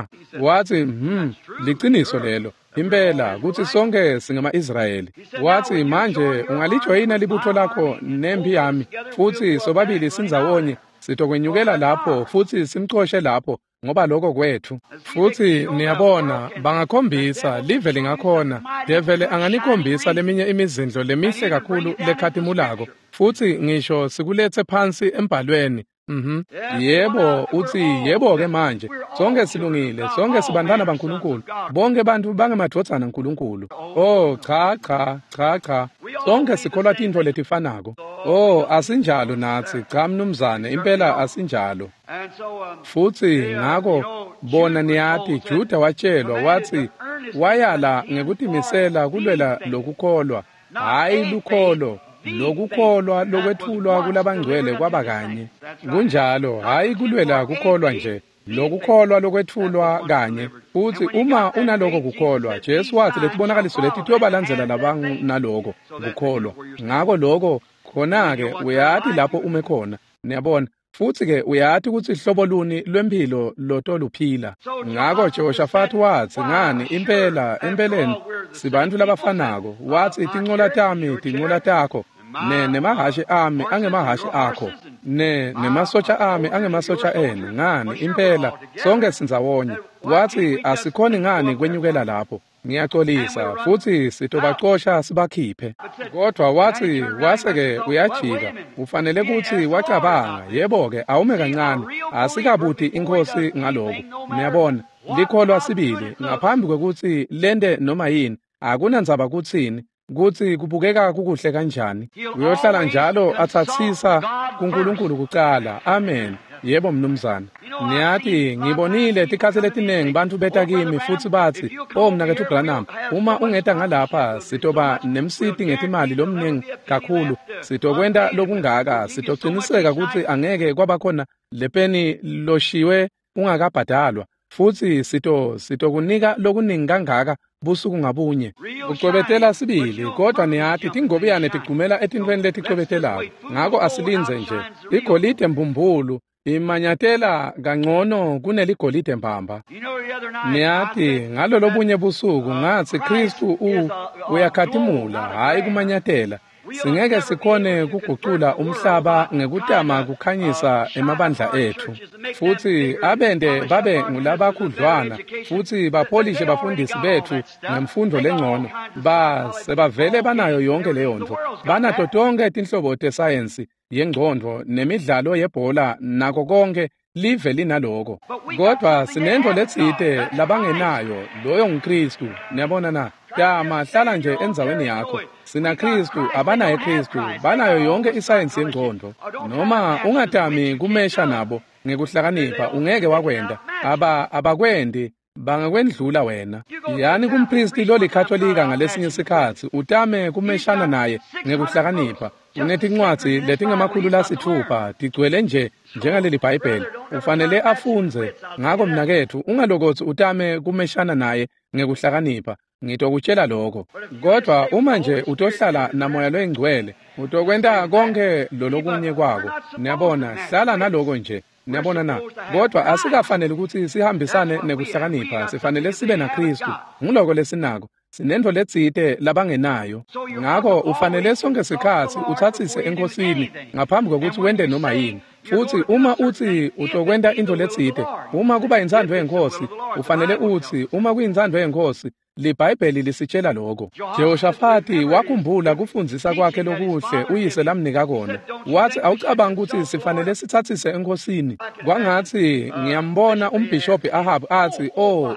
wathi liqiniso lelo impela kuthi sonke singama-Israyeli. Wathi manje ungalijoyina libutho lakho nempi yami futhi sobabili sindzawonye sitokwenyukela lapho futhi simxoshe lapho ngoba lokho kwethu. Futhi niyabona bangakhombisa live lingakhona devele anganikhombisa leminye imizindlo lemihle kakhulu lekhatimulako futhi ngisho sikulethe phansi embhalweni. Yebo uthi yebo ke manje sonke silungile sonke sibandana baNkulunkulu bonke abantu bangemadvodzana uNkulunkulu. Oh cha sonke sikholwa tintfo letifanako. Oh asinjalo nathi cha mnumzane impela asinjalo. Futhi ngako bona niyati Juda watshelwa wathi wayala ngekutimisela kulwela lokukholwa hayi lukholo lokukholwa lokwethulwa kulabangcwele kwaba kanye kunjalo hayi kulwela kukholwa nje lokukholwa lokwethulwa kanye. Futhi uma unaloko kukholwa Jesu wathi letibonakaliso leti kuyobalandzela labanaloko kukholwa ngako lokho khona ke uyathi lapho ume khona niyabona. Futhi ke uyathi ukuthi hlobo luni lwempilo lotoluphila. Ngako Jehoshafati wathi ngani impela empeleni sibantu labafanako wathi tincola tami tincola takho nemahashe ami angemahashe akho nemasotsha ami angemasotsha enu ngani impela sonke sindzawonye. Wathi asikhoni ngani kwenyukela lapho ngiyaxolisa futhi sitobaqosha sibakhiphe. Kodwa wathi waseke uyajika ufanele ukuthi wacabanga yebo-ke awume kancane asikabuthi inkosi ngaloko niyabona likholwa sibili ngaphambi kwekuthi lende noma yini akunandzaba kuthini kuthi kubukeka kukuhle kanjani uyohlala njalo athathisa kuNkulunkulu kuqala. Amen. Yebo mnumzane niyathi ngibonile tikhathi letinengi bantu beta kimi futhi bathi mina kethu Branham uma ungeta ngalapha sitoba nemsiti ngetimali lomningi kakhulu sitokwenda lokungaka sitoqiniseka ukuthi angeke kwabakhona lepeni loshiwe ungakabhadalwa futhi sitokunika lokuningi kangaka busuku ngabunye ucobetela sibili. Kodwa niyathi tingobiyane tigcumela etintweni leticobetelayo ngako asilinze nje igolide mbumbulu imanyatela kangcono kuneligolide mbamba. Niyathi ngalo lobunye busuku ngathi Kristu uyakhatimula hayi kumanyatela singeke sikhone kugucula umhlaba ngekutama kukhanyisa emabandla ethu futhi abende babe ngulabakhudlwana futhi bapholishe bafundisi bethu ngemfundo lengcono sebavele banayo yonke leyo nto banato tonke tinhlobo tesayensi yengcondo nemidlalo yebhola nako konke live linaloko. Kodwa sinento letsite labangenayo loyo nguKristu niyabona na hlala nje endzaweni yakho. Sina Kristu abanaye Kristu banayo yonke isayensi yengcondo noma ungatami kumesha nabo ngekuhlakanipha ungeke wakwenda abakwendi bangakwendlula wena. Yani kumpristi lolikhatholika ngalesinye isikhathi utame kumeshana naye ngekuhlakanipha unetincwadzi letingamakhulu lasithupha tigcwele nje njengaleli Bhayibheli ufanele afunze ngako mnakethu ungalokothi utame kumeshana naye ngekuhlakanipha ngitokutshela lokho. Kodwa uma nje utohlala namoya loyingcwele utokwenda konke lolokunye kwako niyabona hlala naloko nje niyabona na. Kodwa asikafanele ukuthi sihambisane nekuhlakanipha sifanele sibe na Kristu nguloko lesinako sinento letsite labangenayo. Ngako ufanele sonke sikhathi uthathise enkosini ngaphambi kokuthi wende noma yini. Futhi uma uthi utokwenda into letsite uma kuba intsandvo yenkosi ufanele uthi uma kuyintsandvo yenkosi liBhayibheli lisitshela lokho. Jehoshafati wakhumbula kufundzisa kwakhe lokuhle uyise lamnika kona wathi awucabanga ukuthi sifanele sithathise enkosini. Kwangathi ngiyambona umbhishobhi Ahab athi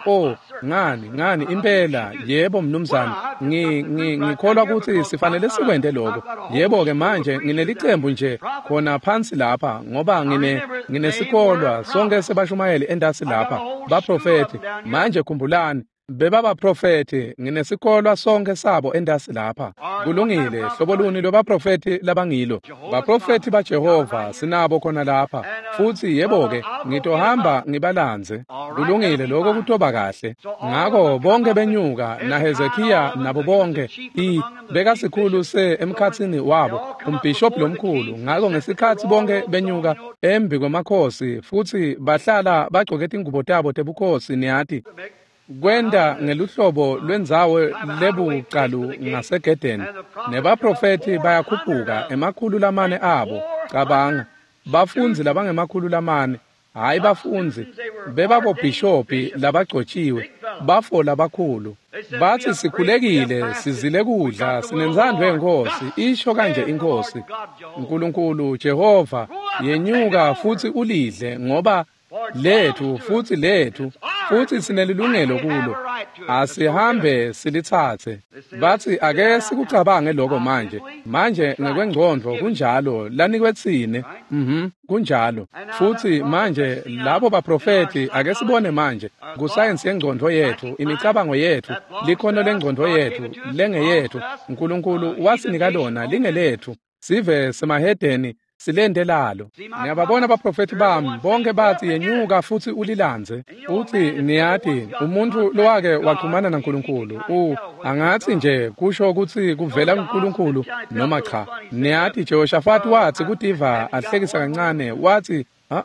ngani impela yebo mnumzane ngikholwa ukuthi sifanele sikwende lokho. Yebo ke manje nginelicembu nje khona phansi lapha ngoba nginesikolwa sonke sebashumayeli endasi lapha baprofeti. Manje khumbulani bebabaprofeti nginesikolwa sonke sabo endasi lapha kulungile hlobo luni lobaprofeti labangilo baprofeti baJehova sinabo khona lapha futhi yebo-ke ngitohamba ngibalanze kulungile lokho kutoba kahle ngakho bonke benyuka naHezekiya nabo bonke bekasikhulu emkhathini wabo umbhishobhi lomkhulu ngakho ngesikhathi bonke benyuka embi kwemakhosi futhi bahlala bagqoke ingubo tabo tebukhosi niyathi kwenda ngeluhlobo lwendzawo lebucalu ngaseGedeni nebaprofeti bayakhuphuka emakhulu lamane abo cabanga bafunzi labangemakhulu lamane hayi bafunzi bebabobhishophi labagcotshiwe bafo labakhulu bathi sikhulekile sizile kudla sinenzandwe yenkosi isho kanje inkosi uNkulunkulu Jehova yenyuka futhi ulidle ngoba lethu futhi sinelilungelo kulo asihambe silithathe bathi ake sikucabange lokho manje ngekwengcondvo kunjalo lanikwe tsine kunjalo futhi manje labo baprofeti ake sibone manje kusayensi yengcondvo yethu imicabango yethu likhono lengcondvo yethu lengeyethu uNkulunkulu wasinika lona lingelethu sive semahedeni silendelalo ngiyababona abaprofeti bami bonke bathi yenyuka futhi ulilanze uthi niyathi umuntu lowake waxhumana naNkulunkulu angathi nje kusho ukuthi kuvela kuNkulunkulu noma cha niyathi Jehoshaphat wathi kuDiva ahlekisa kancane wathi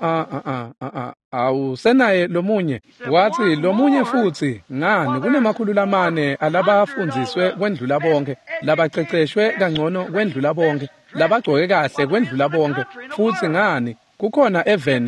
awusenaye lomunye wathi lomunye futhi ngani kunemakhulu lamane alabafundiswe kwendlula bonke labaqeqeshwe kangcono kwendlula bonke labagcoke kahle kwendlula bonke futhi ngani kukhona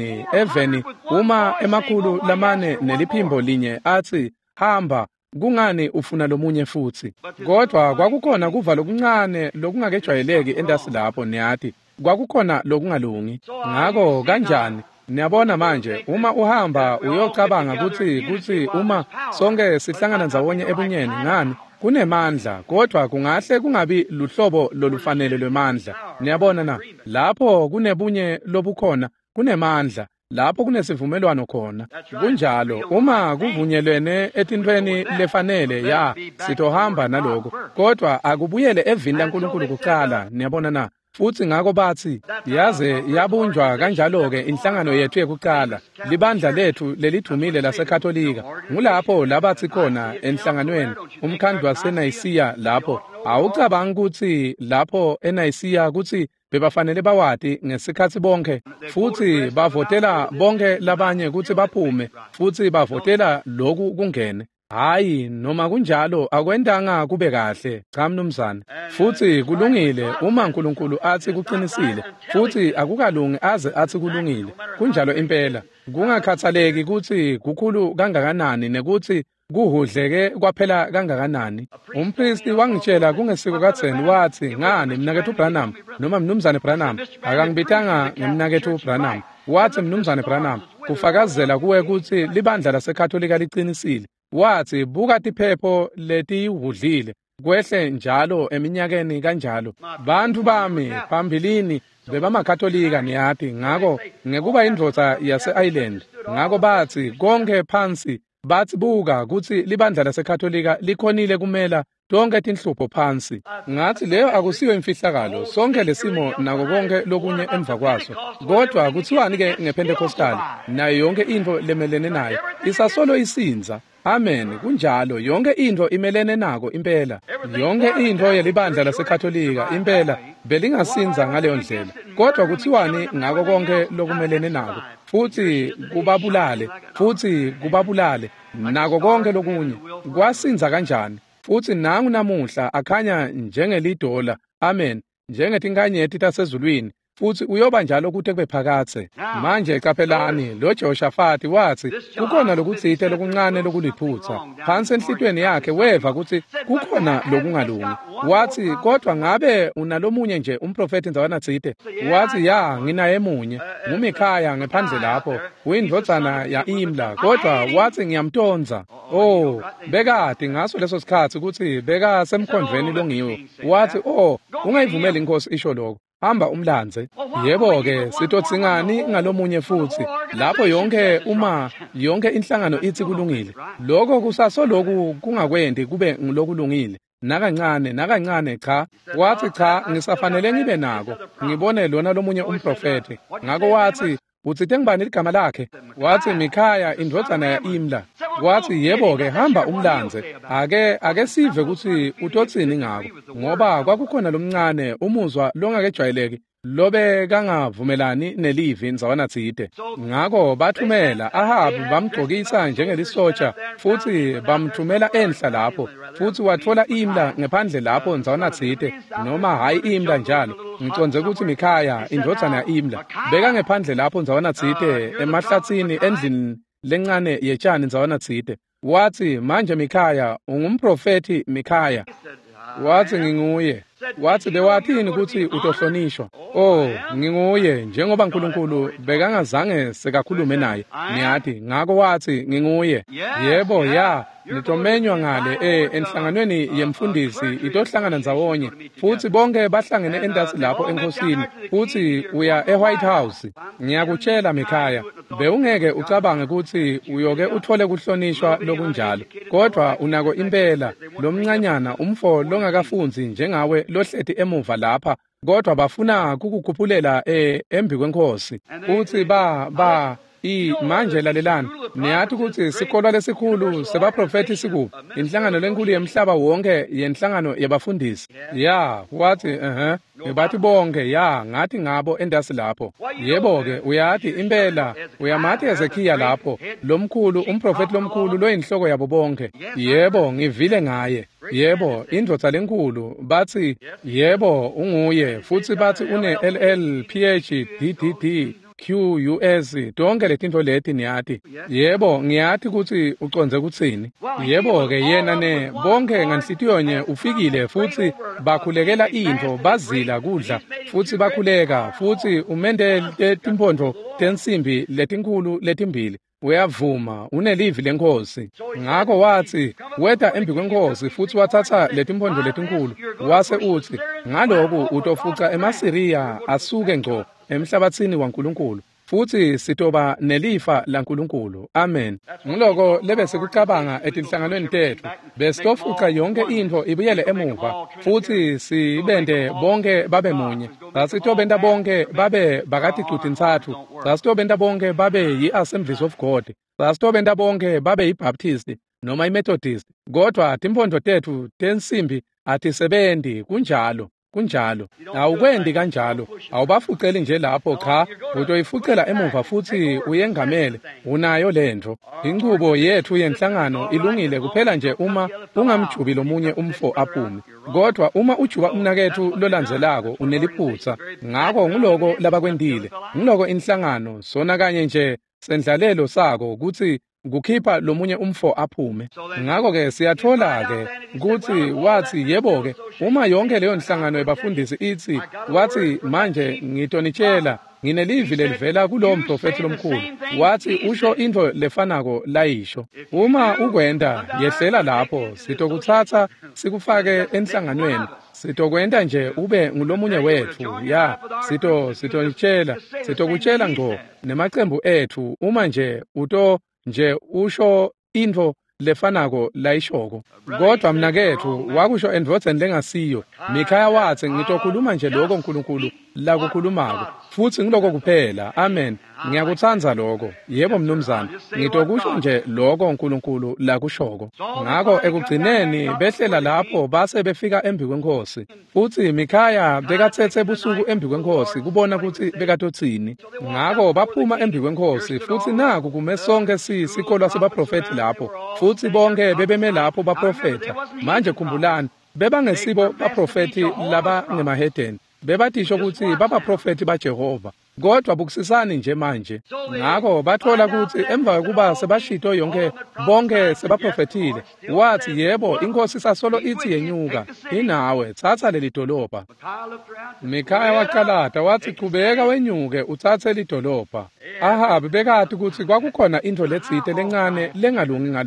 eveni uma emakhulu lamane neliphimbo linye athi hamba kungani ufuna lomunye futhi kodwa kwakukhona kuva lokuncane lokungakejwayeleki endasi lapho niyathi kwakukhona lokungalungi ngakho kanjani niyabona manje uma uhamba uyocabanga ukuthi uma sonke sihlangana ndzawonye ebunyeni ngani kunemandla kodwa kungahle kungabi luhlobo lolufanele lwemandla niyabona na lapho kunebunye lobukhona kunemandla lapho kunesivumelwano khona kunjalo uma kuvunyelwene etintweni lefanele sitohamba naloko kodwa akubuyele evini laNkulunkulu kuqala niyabona na futhi ngako bathi yaze yabunjwa kanjalo-ke inhlangano yethu yekuqala libandla lethu lelidumile laseKatolika ngulapho labathi khona enhlanganweni umkhandlu waseNayisiya lapho awucabanga ukuthi lapho eNayisiya ukuthi bebafanele bawati ngesikhathi bonke futhi bavotela bonke labanye ukuthi baphume futhi bavotela lokhu kungene hayi noma kunjalo akwendanga kube kahle cha mnumzane futhi kulungile uma uNkulunkulu athi kuqinisile futhi akukalungi aze athi kulungile kunjalo impela kungakhathaleki ukuthi kukhulu kangakanani nekuthi kuhudleke kwaphela kangakanani umpristi wangitshela kungesiko kaDzeni wathi ngani mnakethu Branham noma mnumzane Branham akangibithanga ngemnakethu Branham wathi mnumzane Branham kufakazela kuwe ukuthi libandla laseKatolika liqinisile wathi buka tiphepho letihudlile kwehle njalo eminyakeni kanjalo bantu bami phambilini bebamakatolika niyathi ngako ngekuba indvodza yase-Ireland ngako bathi konke phansi bathi buka ukuthi libandla laseKatolika likhonile kumela tonke tinhlupho phansi ngathi leyo akusiyo imfihlakalo sonke lesimo nako konke lokunye emva kwaso kodwa kuthiwani-ke ngePentecostal nayo yonke into lemelene nayo isasolo isinza amen kunjalo yonke into imelene nako impela yonke into yelibandla laseKatolika impela belingasinza ngaleyo ndlela kodwa kuthiwani ngako konke lokumelene nako futhi kubabulale nako konke lokunye kwasinza kanjani futhi nangu namuhla akhanya njengelidola amen njengetinkhanyeti tasezulwini futhi uyoba njalo kude kube phakathe manje qaphelani lo Jehoshaphat wathi kukhona lokutsite lokuncane lokuliphutha phansi enhlitweni yakhe weva ukuthi kukhona lokungalungi wathi kodwa ngabe unalomunye nje umprofeti ndawana tsite wathi nginaye emunye nguMikhaya ngephandle lapho uyindvodzana ya-Imla kodwa wathi ngiyamtonza bekade ngaso leso sikhathi ukuthi beka semkhondvweni longiwo wathi ungayivumeli inkosi isho lokho hamba umlandze. Yebo-ke sitotsingani ngalomunye futhi lapho yonke inhlangano ithi kulungile. Lokho kusasoloku kungakwendi kube ngilokulungile. Nakancane cha. Wathi cha, ngisafanele ngibe nako. Ngibone lona lomunye umprofeti. Ngako wathi, utsite ngibani igama lakhe? Wathi Mikhaya indodana ya-Imla. Wathi yebo-ke hamba umlandze. Ake sive ukuthi utotsini ngako. Ngoba kwakukhona lomncane umuzwa longakejwayeleki lobe kangavumelani nelivi nzawana tsite. Ngako bathumela Ahabu bamgqokisa njengelisotsha futhi bamthumela enhla lapho. Futhi wathola Imla ngaphandle lapho nzawana tsite noma hayi Imla njalo. Ngiconze ukuthi Mikhaya indodana ya-Imla beka ngaphandle lapho nzawana tsite emahlathini endlini lencane yetshani nzawana tsite. Wathi manje Mikhaya ungumprofeti Mikhaya. Wathi nginguye. Wathi bewathini ukuthi utohlonishwa? Oh, nginguye njengoba uNkulunkulu bekangazange sekakhulume naye. Niyathi ngako wathi nginguye. Yebo ya, nitomenywa ngale enhlanganweni yemfundisi itohlangana ndzawonye futhi bonke bahlangene endasi lapho enkosini futhi uya eWhite House. Ngiyakutshela Mikhaya, bewungeke ucabange ukuthi uyoke uthole kuhlonishwa lokunjalo. Kodwa unako impela lomncanyana umfo longakafunzi njengawe lohlethi emuva lapha kodwa bafuna kukukuphulela embi kwenkosi uthi manje lalelani niyathi ukuthi sikholwa lesikhulu sebaprofeti sikuphi inhlangano lenkulu yemhlaba wonke yenhlangano yabafundisi ya wathi bathi bonke ya ngathi ngabo endasi lapho yebo-ke uyathi impela uyamathi Hezekiya lapho lomkhulu umprofeti lomkhulu loyinhloko yabo bonke yebo ngivile ngaye yebo indvodza lenkulu bathi yebo unguye futhi bathi une LL PhD DDD QUS tonke letinto leti niyathi yebo ngiyathi ukuthi uconze kutsini yebo-ke yena bonke nganhlitiyonye ufikile futhi bakhulekela into bazila kudla futhi bakhuleka futhi umende timpondo tensimbi letinkulu letimbili uyavuma unelivi lenkosi ngako wathi weta embi kwenkosi futhi wathatha letimpondo letinkulu wase uthi ngaloku utofuca emasiriya asuke ngco emhlabathini waNkulunkulu futhi sitoba nelifa laNkulunkulu amen ngiloko lebe sikucabanga etinhlanganweni tethu besitofuca yonke into ibuyele emuva futhi sibende bonke babe munye sasitobenda bonke babe bakati Cuthintathu sasitobenda bonke babe yi-Assemblies of God sasitobenda bonke babe yi-Baptist noma i-Methodist kodwa timpondo tethu tensimbi atisebendi kunjalo awukwendi kanjalo awubafuceli nje lapho cha utoyifucela emuva futhi uyengamele unayo lento inqubo yethu yenhlangano ilungile kuphela nje uma ungamjubi lomunye umfo aphume kodwa uma ujuba umnakethu lolandzelako uneliphutsa ngako nguloko labakwendile nguloko inhlangano sona kanye nje sendlalelo sako ukuthi kukhipha lomunye umfo aphume ngako-ke siyathola-ke ukuthi wathi yebo-ke uma yonke leyo nhlangano yabafundisi ithi wathi manje ngitonitshela nginelivi lelivela kulowo mprofethi lomkhulu wathi usho into lefanako layisho uma ukwenda yehlela lapho sitokuthatha sikufake enhlanganweni sitokwenda nje ube ngulomunye wethu ya sitokutshela ngco nemacembu ethu uma nje usho into lefanako layishoko kodwa mnakethu wakusho endvodzeni lengasiyo Mikhaya wathi ngitokhuluma nje lokho uNkulunkulu lakukhulumako futhi ngiloko kuphela amen ngiyakuthanza lokho yebo mnumzane ngitokusho nje lokho uNkulunkulu lakushoko ngako ekugcineni behlela lapho base befika embi kwenkosi futhi Mikhaya bekathethe busuku embi kwenkosi kubona ukuthi bekatotsini ngako baphuma embi kwenkosi futhi naku kume sonke sikholwa sebaprofeti lapho futhi bonke bebeme lapho baprofeta manje khumbulani bebangesibo baprofeti laba ngemahedeni bebatisho ukuthi babaprofeti baJehova kodwa bukusisani nje manje ngako bathola ukuthi emva kokuba sebashito yonke bonke sebaprofetile wathi yebo inkosi sasolo ithi yenyuka inawe thatha leli dolobha Mikhaya waqalata wathi qhubeka wenyuke uthathe lidolobha Ahabi bekade ukuthi kwakukhona into letsite lencane lengalungi ngaloko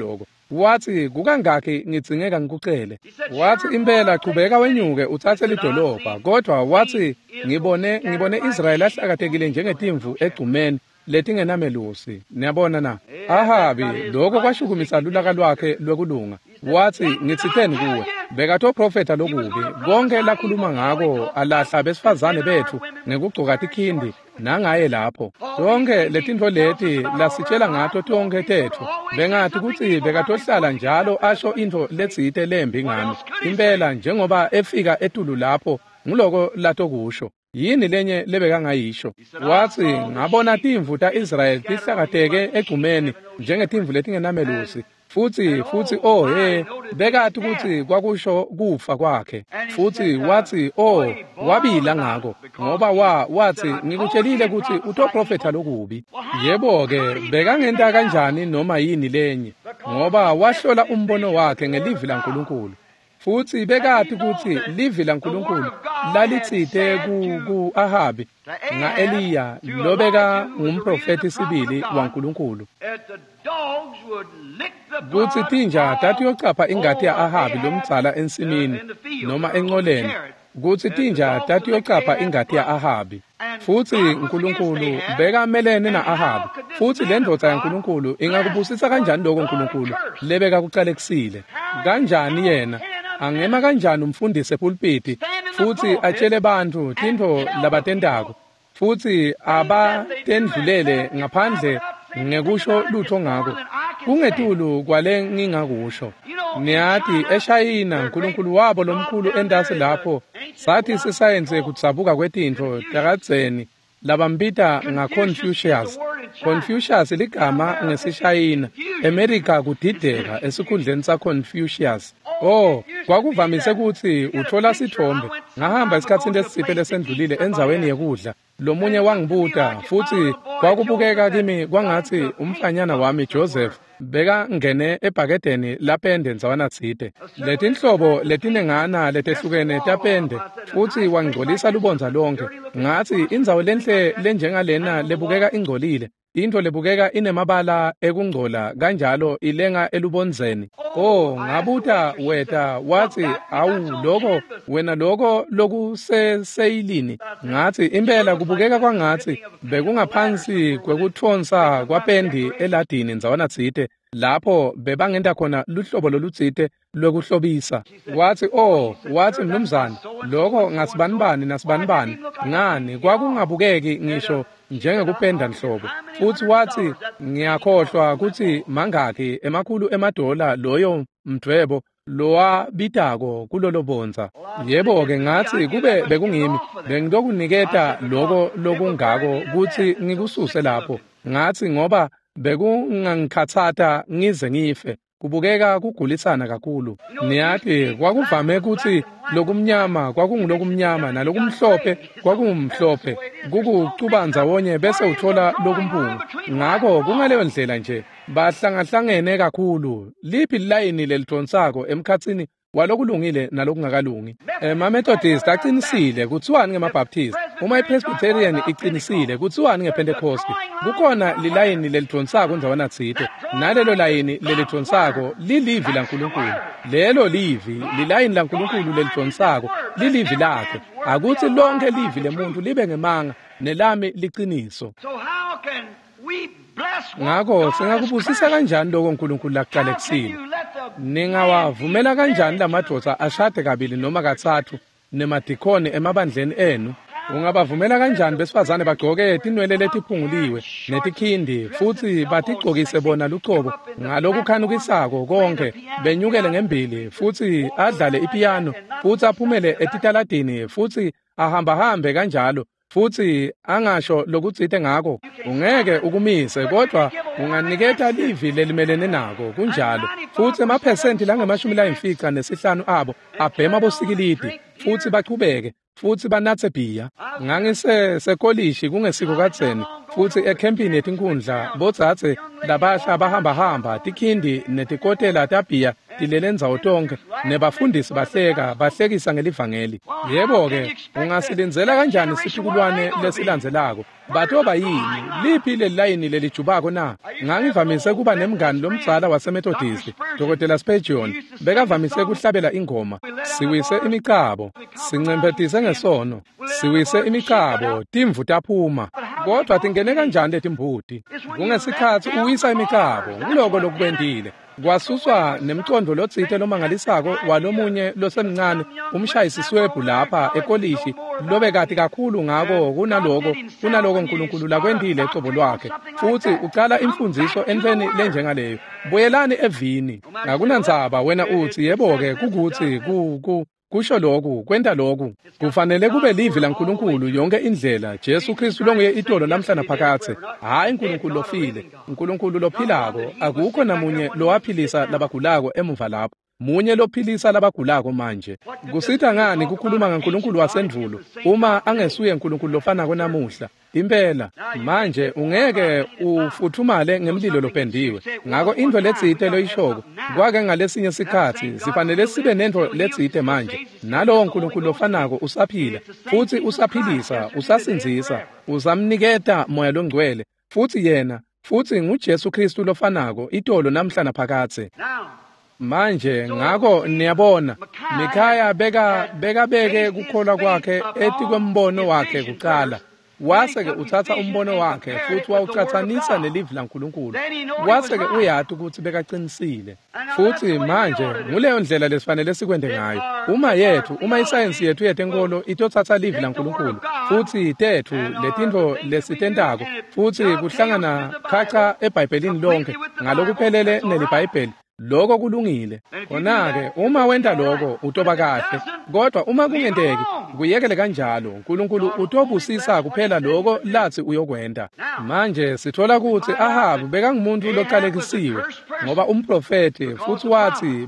wathi kukangaki ngidingeka ngikucele. Wathi impela qhubeka wenyuke uthathe lidolobha, kodwa wathi ngibone Israyeli ahlakathekile njengetimvu egcumeni letingenamelusi. Niyabona na? Ahabi lokho kwashukumisa lulaka lwakhe lwekulunga. Wathi ngitsitheni kuwe, bekathi oprofeta lokubi konke lakhuluma ngako alahla besifazane bethu ngekugcoka tikhindi nangaye lapho. Tonke letintfo leti lasitshela ngato tonke tethu, bengathi ukuthi bekatohlala njalo asho into letsite lembi ngami. Impela njengoba efika etulu lapho nguloko latokusho. Yini lenye lebekangayisho? Wathi ngabona timvu ta Israel tihlakateke egcumeni njengetimvu letingenamelusi. Futhi bekathi ukuthi kwakusho kufa kwakhe. Futhi wathi wabila ngako ngoba wathi ngikutshelile ukuthi utoprofeta lokubi. Yebo-ke bekangenta kanjani noma yini lenye ngoba wahlola umbono wakhe ngelivi laNkulunkulu. Futhi bekathi ukuthi livi laNkulunkulu lalitsite ku Ahabi nga Eliya lobeka ngumprofeti sibili waNkulunkulu. Kuthi tinja tatiyocapha ingati ya Ahabi lomdzala ensimini noma enqoleni. Kuthi tinja tatiyocapha ingati ya Ahabi. Futhi uNkulunkulu bekamelene na Ahabi. Futhi le ndodza yaNkulunkulu ingakubusisa kanjani lokho uNkulunkulu lebeka kuqalekisile? Kanjani yena angema kanjani umfundisi epulpiti futhi atshele bantu tintfo labatentako futhi abatendlulele ngaphandle ngekusho lutho ngako kungetulu kwale ngingakusho. Niyathi eShayina uNkulunkulu wabo lomkhulu endasi lapho sathi sisayenze kutsabuka kwetintfo takadzeni labambita ngaConfucius. Confucius ligama ngesishayina. America kudideka esikhundleni saConfucius. Kwakuvamise ukuthi uthola sithombe. Ngahamba esikhatsini lesipele sendlulile endzaweni yekudla. Lomunye wangibuta futhi kwakubukeka kimi kwangathi umfanyana wami Joseph beka ngene ebhakedeni lapende nzawana tsite. Letinhlobo letinengana letehlukene tapende futhi wangcolisa lubonza lonke. Ngathi indzawo lenhle lenjengalena lebukeka ingcolile. Into lebukeka inemabala ekungcola kanjalo ilenga elubonzeni. Ngabuta weta wathi awu wena lokho lokuseyilini. Ngathi impela kubukeka kwangathi bekungaphansi kwekuthonsa kwapendi eladini nzawana tsite lapho bebangenda khona luhlobo lolutsite lwekuhlobisa. Wathi mnumzane lokho ngasibanibani nasibanibani ngani kwakungabukeki ngisho njengekupenda nhlobo. Futhi wathi ngiyakhohlwa ukuthi mangaki emakhulu emadola loyo mdwebo lowabitako kulolo bonza. Yebo-ke ngathi kube bekungimi bengilokuniketa loko lokungako ukuthi ngikususe lapho. Ngathi ngoba bekungangikhathata ngize ngife kubukeka kugulisana kakhulu. Niyathi kwakuvame ukuthi lokumnyama kwakungulokumnyama nalokumhlophe kwakungumhlophe kukucuba ndzawonye bese uthola lokumpunga. Ngakho kungaleyo ndlela nje bahlangahlangene kakhulu. Liphi ilayini lelidonsako emkhatsini walokulungile nalokungakalungi? Ma-Methodist aqinisile kuthiwani ngema-Baptist, uma i-Presbyterian iqinisile kuthiwani nge-Pentecost. Kukhona lilayini lelidonsako nzawana tsite, nalelo layini lelidonsako lilivi laNkulunkulu. Lelo livi lilayini laNkulunkulu lelidonsako lilivi lakhe. Akuthi lonke livi lemuntu libe ngemanga nelami liqiniso. Ngakho singakubusisa kanjani lokho uNkulunkulu lakuqalekisile? Ningawavumela kanjani lamadoda ashade kabili noma kathathu nemadikoni emabandleni enu? Ungabavumela kanjani besifazane bagcoke tinwele letiphunguliwe netikhindi futhi batigcokise bona luqobo ngalokukhanukisako konke benyukele ngembili futhi adlale ipiano futhi aphumele etitaladini futhi ahambahambe kanjalo futhi angasho lokutsite ngako? Ungeke ukumise kodwa unganiketa livi lelimelene nako kunjalo. Futhi amaphesenti lange-50 abo abhema bosikilidi futhi baqhubeke futhi banathe bhiya. Ngangisekolishi kungesiko kadzeni futhi ekhempini yetinkundla bodzatse labasha bahamba tikhindi netikotela tabhiya dilele nzawo tonke nebafundisi bahlekisa ngelivangeli. Yebo-ke, ungasilinzela kanjani isizukulwane lesilandzelako? Batoba yini, liphi leli layini lelijubako na? Ngangivamise kuba nemngani lomdzala waseMethodist, Dr. Spurgeon, bekavamise kuhlabela ingoma. Siwise imicabo, sincemphetise ngesono, siwise imicabo, timvu taphuma. Kodwa tingene kanjani letimbuti? Kungesikhathi uwisa imicabo, nguloko lokukwentile. Kwasuswa nemcondo lotsite lomangalisako walomunye losemncane umshayisiswebhu lapha ekolishi lobekati kakhulu ngako kunaloko uNkulunkulu lakwendile ecobo lwakhe, futhi ucala imfundiso entweni lenjengaleyo. Buyelani evini, akunandzaba wena uthi yebo-ke kukuthi kusho lokhu, kwenta lokhu. Kufanele kube livi laNkulunkulu yonke indlela. Jesu Kristu longuye itolo namhla naphakathe, hayi uNkulunkulu lofile, uNkulunkulu lophilako. Akukho namunye lowaphilisa labagulako emuva lapho, munye lophilisa labagulako manje. Kusitha ngani kukhuluma ngaNkulunkulu wasendulo uma angesuye uNkulunkulu lofanako namuhla? Impela manje ungeke ufuthumale ngemlilo lopendiwe. Ngako into letsite loyishoko kwake ngalesinye isikhathi sifanele sibe nento letsite manje. Nalowo uNkulunkulu lofanako usaphila, futhi usaphilisa, usasinzisa, usamniketa moya longcwele, futhi nguJesu Kristu lofanako itolo namhla naphakathe. Manje ngako niyabona Mikhaya beke kukholwa kwakhe eti kwembono wakhe kuqala. Wase-ke uthatha umbono wakhe futhi wawucathanisa nelivi laNkulunkulu. Wase-ke uyathi ukuthi bekaqinisile. Futhi manje nguleyo ndlela lesifanele sikwende ngayo. Uma isayensi yethu yetenkolo itothatha livi laNkulunkulu, futhi tethu letinto lesitentako, futhi kuhlangana khacha eBhayibhelini lonke ngalokuphelele neliBhayibheli, loko kulungile. Khona-ke uma wenda loko utoba kahle, kodwa uma kungenteki kuyekele kanjalo. uNkulunkulu utobusisa kuphela loko lathi uyokwenda. Manje sithola ukuthi Ahabu bekangumuntu loqalekisiwe ngoba umprofeti, futhi wathi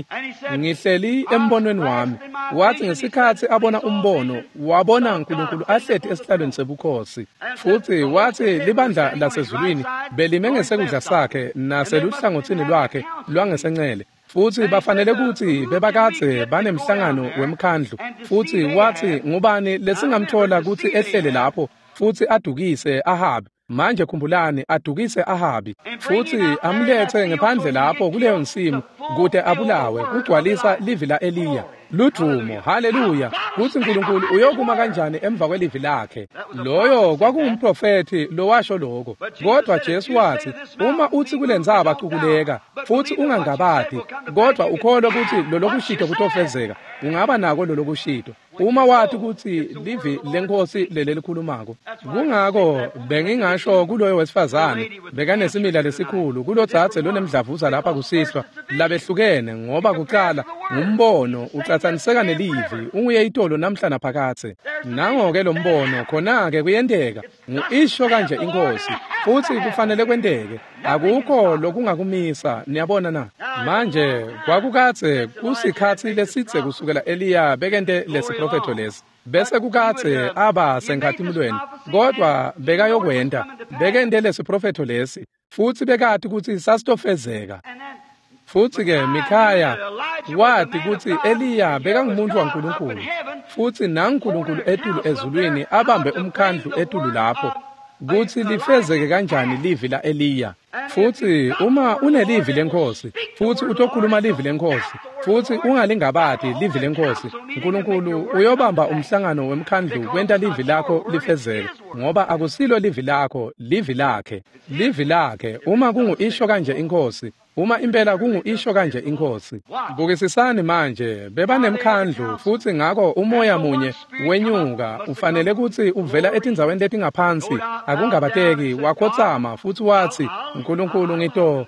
ngihleli embonweni wami. Wathi ngesikhathi abona umbono wabona uNkulunkulu ahlethi esihlalweni sebukhosi, futhi wathi libandla lasezulwini belime ngesekudla sakhe naseluhlangothini lwakhe lwangesencele, futhi bafanele ukuthi bebakade banemhlangano wemkhandlu. Futhi wathi ngubani lesingamthola ukuthi ehlele lapho futhi adukise Ahabi. Manje khumbulani, adukise Ahabi futhi amlethe ngaphandle lapho kuleyo nsimu kude abulawe, kugcwalisa livi la Eliya. Ludumo, haleluya, kuthi uNkulunkulu uyokuma kanjani emva kwelivi lakhe. Loyo kwakuwumprofeti lowasho lokho. Kodwa Jesu wathi, uma uthi kulendzaba cukuleka futhi ungangabadi, kodwa ukholwa ukuthi lolokushito kutofezeka, ungaba nako lolokushito. Uma wathi ukuthi livi lenkosi lelikhulumako. Kungako bengingasho kuloyo wesifazane bekanesimila lesikhulu kulodzadze lonemdlavuza lapha kusihlwa labehlukene ngoba kuqala ngumbono ucathaniseka nelivi unguye itolo namhla naphakathe. Nango-ke lo mbono khona-ke kuyenteka ngu-isho kanje inkosi, futhi kufanele kwenteke, akukho lokungakumisa. Niyabona na? Manje kwakukathe kusikhathi lesidze kusukela Eliya bekente lesiprofeto lesi, bese kukathe aba senkathimulweni, kodwa bekayokwenda bekente lesiprofeto lesi, futhi bekati ukuthi sasitofezeka. Futhi-ke Mikhaya wathi ukuthi Eliya bekangumuntu waNkulunkulu, futhi naNkulunkulu etulu ezulwini abambe umkhandlu etulu lapho kuthi lifezeke kanjani livi la Eliya. Futhi uma unelivi lenkosi, futhi utokhuluma livi lenkosi, futhi ungalingabadi livi lenkosi, uNkulunkulu uyobamba umhlangano wemkhandlu kwenta livi lakho lifezeke, ngoba akusilo livi lakho, livi lakhe. Livi lakhe uma kungu-isho kanje inkosi, uma impela kungu-isho kanje inkosi. Bukisisani manje bebanemkhandlu, futhi ngako umoya munye wenyuka ufanele ukuthi uvela etindzaweni letingaphansi akungabateki, wakhotsama futhi wathi uNkulunkulu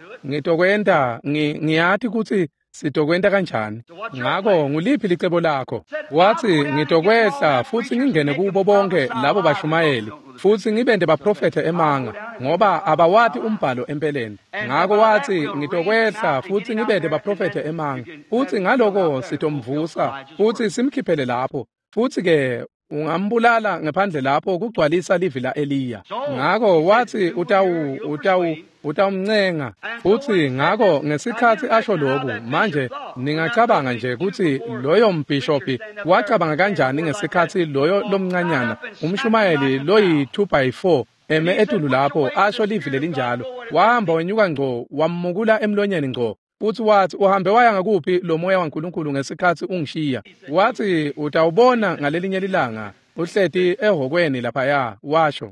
ngitokwenta ngiyathi ukuthi sitokwenta kanjani. Ngako nguliphi licebo lakho? Wathi ngitokwehla futhi ngingene kubo bonke labo bashumayeli, futhi ngibende baprofete emanga ngoba abawathi umbhalo empeleni. Ngako wathi ngitokwehla futhi ngibende baprofete emanga, futhi ngaloko sitomvusa futhi simkhiphele lapho. Futhi-ke ungambulala ngaphandle lapho kugcwalisa livi la Eliya. Ngakho wathi utawumncenga futhi ngakho ngesikhathi asho lokhu manje ningacabanga nje ukuthi loyo mbhishophi wacabanga kanjani ngesikhathi loyo lomncanyana umshumayeli loyi 2x4 eme etulu lapho asho livi lelinjalo wahamba wenyuka ngqo wamukula emlonyeni ngqo uthi wathi uhambe waya ngakuphi lo moya waNkulunkulu ngesikhathi ungishiya wathi utawubona ngalelinye ilanga uhleti ehokweni laphaya washo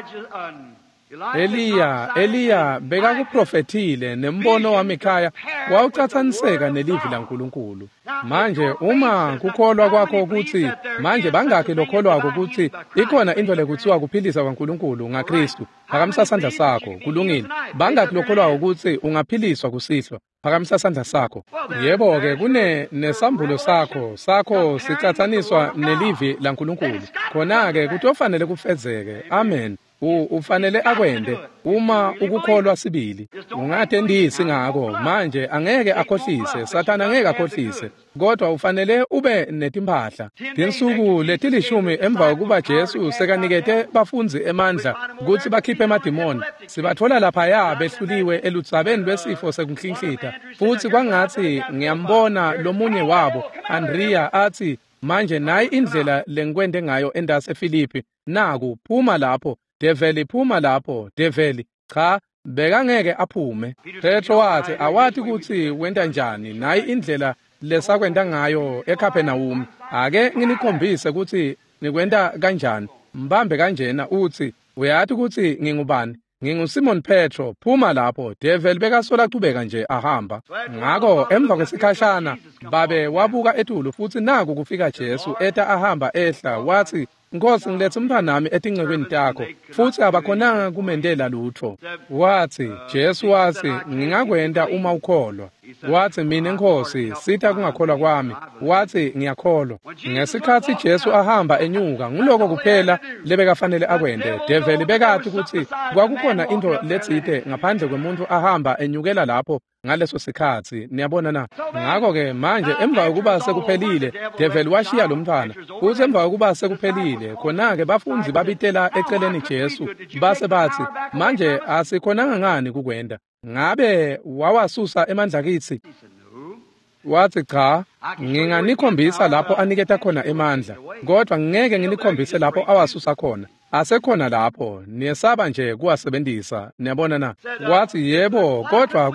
Eliya bekakuprofethile nembono wamikhaya wawucathaniseka nelivi laNkulunkulu. Manje uma kukholwa kwakho ukuthi manje bangakhe lokholwa kwakho ukuthi ikhona into lekuthiwa kuphilisa kwaNkulunkulu ngaKristu phakamisa isandla sakho kulungile bangakhe lokholwa ukuthi ungaphiliswa kusihlwa phakamisa isandla sakho. Yebo ke nesambulo sakho sicathaniswa nelivi laNkulunkulu khona ke kutofanele kufezeke. Amen. Ufanele akwende uma ukukholwa sibili ungathendisi ngako manje angeke akhohlise Sathana angeke akhohlise kodwa ufanele ube netimpahla tinsuku letilishumi emva kokuba Jesu sekanikete bafunzi emandla ukuthi bakhiphe emadimoni sibathola lapha behluliwe elutsabeni lwesifo sekunhlinhlita futhi kwangathi ngiyambona lomunye wabo Andrea athi manje nayi indlela lengikwende ngayo endase eFilipi naku phuma lapho develi phuma lapho develi cha bekangeke aphume. Petro wathi awathi ukuthi wenda njani nayi indlela lesakwenda ngayo eKapenawumi ake nginikhombise ukuthi nikwenda kanjani mbambe kanjena uthi uyathi ukuthi ngingubani nginguSimon Petro phuma lapho develi bekasola qhubeka nje ahamba. Ngakho emva kwesikhashana babe wabuka etulu futhi naku kufika Jesu eta ahamba ehla wathi Nkosi ngilethe umntwanami etingcekweni takho futhi abakhonanga kumendela lutho. Wathi Jesu wathi ngingakwenda uma ukholwa. Wathi mina Nkosi sitha kungakholwa kwami. Wathi ngiyakholwa. Ngesikhathi Jesu ahamba enyuka nguloko kuphela lebekafanele akwende. Develi bekathi ukuthi kwakukhona into letsite ngaphandle kwemuntu ahamba enyukela lapho ngaleso sikhathi. Niyabona na? Ngakho ke manje emva kokuba sekuphelile develi washiya lo mntwana. Uthi emva kokuba sekuphelile khona ke bafunzi babitela eceleni Jesu base bathi manje asikhonanga ngani kukwenda ngabe wawasusa emandla kithi. Wathi cha nginganikhombisa lapho aniketa khona emandla kodwa ngeke nginikhombise lapho awasusa khona asekhona lapho niyesaba nje kuwasebenzisa. Niyabona na? Wathi yebo kodwa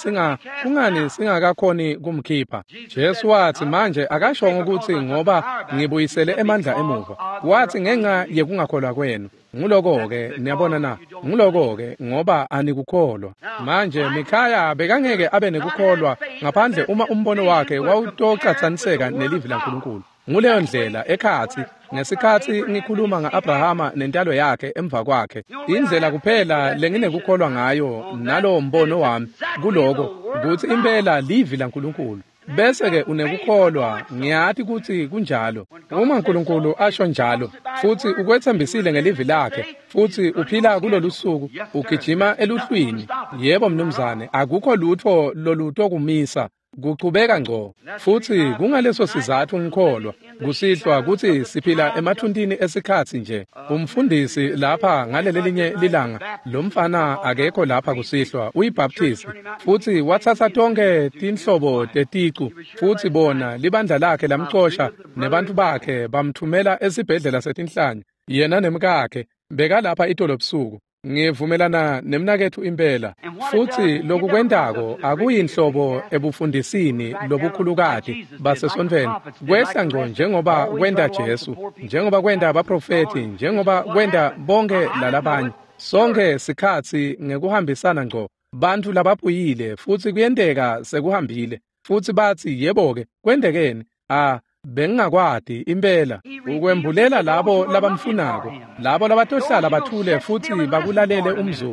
kungani singakakhoni kumkhipha. Jesu wathi manje akashongo ukuthi ngoba ngibuyisele emandla emuva. Wathi ngenxa yekungakholwa kwenu. Nguloko ke niyabona na? Nguloko ke ngoba anikukholwa. Manje Mikhaya bekangeke abe nekukholwa ngaphandle uma umbono wakhe wawutocathaniseka nelivi laNkulunkulu. Nguleyo ndlela ekhathi ngesikhathi ngikhuluma ngaAbrahama nentalo yakhe emva kwakhe indlela kuphela lenginekukholwa ngayo nalo mbono wami kuloko ukuthi impela livi laNkulunkulu bese ke unekukholwa ngiyathi ukuthi kunjalo uma uNkulunkulu asho njalo futhi ukwethembisile ngelivi lakhe futhi uphila kulolu suku ugijima eluhlwini. Yebo mnumzane akukho lutho lolutho kumisa kuqhubeka ngqo futhi kungaleso sizathu ngikholwa kusihlwa ukuthi siphila emathundini esikhathi nje. Umfundisi lapha ngalelinye lilanga lo mfana akekho lapha kusihlwa uyibaptist futhi wathatha tonke tinhlobo tetiqu futhi bona libandla lakhe lamxosha nebantu bakhe bamthumela esibhedlela setinhlanya yena nemkakhe beka lapha itolobusuku. Ngivumelana nemnakethu impela futhi lokukwendako akuyinhlobo ebufundisini lobukhulukati basesonveni kwehla ngqo njengoba kwenda Jesu njengoba kwenda abaprofeti njengoba kwenda bonke lalabanye sonke sikhathi ngekuhambisana ngqo bantu lababuyile futhi kuyendeka sekuhambile futhi bathi yebo ke kwendekeni bengingakwadi impela ukwembulela labo labamfunako labo labatohlala bathule futhi bakulalele umzuzu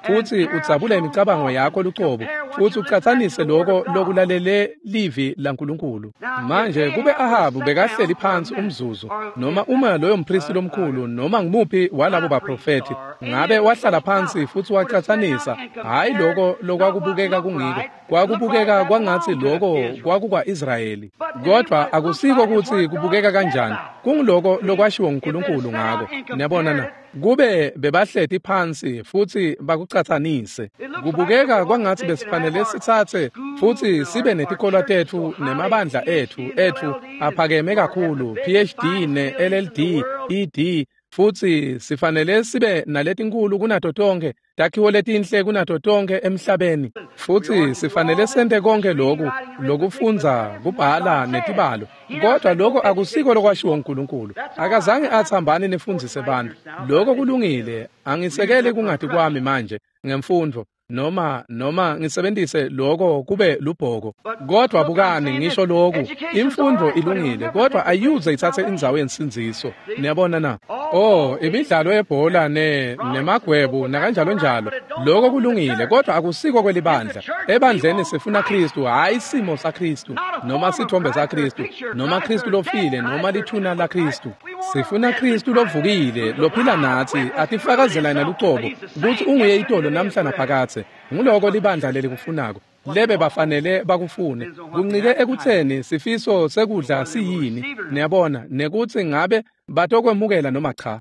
futhi udzabule imicabango yakho lucobo futhi ucathanise lokho lokulalele livi laNkulunkulu. Manje kube Ahabu bekahleli phansi umzuzu noma uma loyo mpristi lomkhulu noma ngimuphi walabo baprofeti ngabe wahlala phansi futhi wacathanisa, hayi lokho lokwakubukeka kungiko, kwakubukeka kwangathi lokho kwakukwa Israyeli. Kodwa akusiko ukuthi kubukeka kanjani, kungiloko lokwashiwo uNkulunkulu ngako. Niyabona na, kube bebahleti phansi futhi bakucathanise. Kubukeka kwangathi besifanele sithathe futhi sibe netikolo tethu nemabandla ethu aphakeme kakhulu, PhD ne-LLD, ED, futhi sifanele sibe naletinkulu kunato tonke, takhiwo letinhle kunato tonke emhlabeni, futhi sifanele sente konke lokhu lokufundza, kubhala netibalo. Kodwa lokho akusiko lokwashiwo uNkulunkulu. Akazange athambane nefundise abantu. Lokho kulungile, angisekele kungathi kwami manje ngemfundo noma ngisebenzise lokho kube lubhoko. Kodwa bukani ngisho lokhu, imfundo ilungile kodwa ayuze ithathe indzawo yensinziso. Niyabona na? Imidlalo yebhola nemagwebu nakanjalo njalo, lokho kulungile kodwa akusiko kwelibandla. Ebandleni sifuna Kristu, hayi isimo saKristu noma sithombe saKristu noma Kristu lofile noma lithuna laKristu. Sifuna Kristu lovukile lophila nathi atifakazela nalucobo ukuthi unguye itolo namhla naphakathe. Nguloko libandla lelikufunako, lebe bafanele bakufune. Kuncike ekutheni sifiso sekudla siyini, niyabona, nekuthi ngabe batokwemukela noma cha.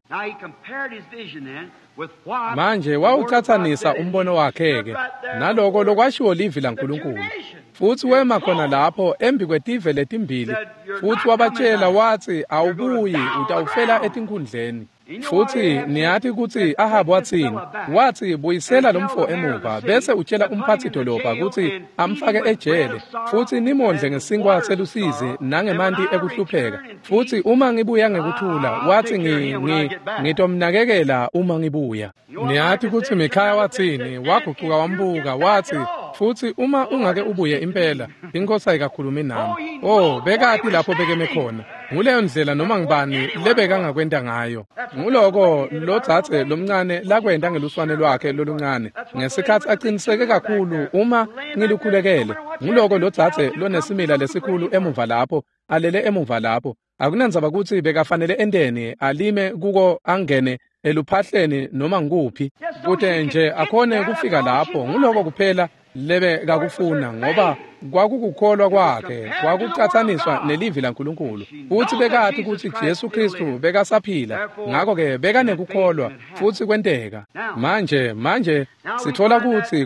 Manje wawucathanisa umbono wakheke naloko lokwashiwo livi laNkulunkulu, futhi wema khona lapho embi kwetive letimbili, futhi wabatshela wathi awubuyi utawufela etinkundleni. Futhi niyathi ukuthi Ahabu wathini? Wathi buyisela lomfo emuva bese utshela umphathi dolobha ukuthi amfake ejele, futhi nimondle ngesinkwa selusizi nangemanti ekuhlupheka. Futhi uma ngibuya ngekuthula wathi ngitomnakekela uma ngibuya. Niyathi ukuthi Mikhaya wathini? Waguquka wambuka wathi, futhi uma ungake ubuye impela inkosi ayikakhulumi nami. Bekati lapho bekeme khona. Nguleyo ndlela noma ngibani lebeka ngakwenda ngayo. Nguloko lodzathe lomncane lakwenda ngeluswane lwakhe loluncane ngesikhathi aqiniseke kakhulu uma ngilukhulekele. Nguloko lodzathe lonesimila lesikhulu emuva lapho, alele emuva lapho. Akunanzaba ukuthi bekafanele endeni alime kuko angene eluphahleni noma ngikuphi, kuthe nje akhone kufika lapho. Nguloko kuphela lebe kakufuna ngoba kwakukukholwa kwakhe kwakucathaniswa nelivi laNkulunkulu, futhi bekathi ukuthi Jesu Kristu bekasaphila, ngakho-ke bekanekukholwa futhi kwenteka. Manje sithola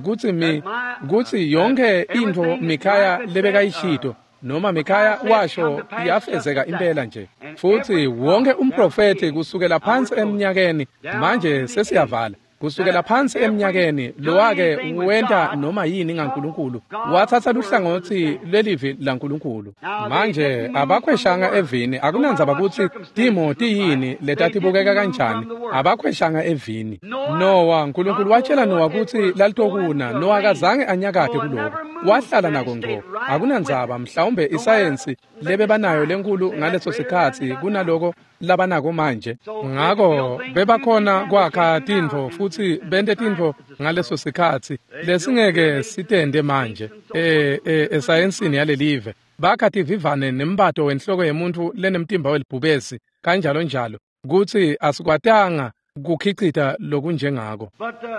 kuthi yonke into Mikhaya lebekayishito noma Mikhaya washo yafezeka impela nje, futhi wonke umprofeti kusukela phansi eminyakeni manje sesiyavala. Kusukela phansi eminyakeni lowake wenta noma yini ngaNkulunkulu, wathatha luhlangothi lelivi laNkulunkulu. Manje abakhweshanga evini, akunanzaba ukuthi timo tiyini letatibukeka kanjani, abakhweshanga evini. Nowa, uNkulunkulu watshela Nowa ukuthi lalitokuna. Nowa kazange anyakade kuloko, wahlala nako ngqo. Akunanzaba mhlawumbe isayensi lebe banayo lenkulu ngaleso sikhathi kunaloko labanako manje. Ngakho bebakhona kwakha tintfo futhi bente tintfo ngaleso sikhathi lesingeke sitende manje esayensini yalelive. Bakha tivivane nembato wenhloko yemuntu lenemtimba welibhubesi kanjalo njalo kuthi asikwatanga kukhicita lokunjengako.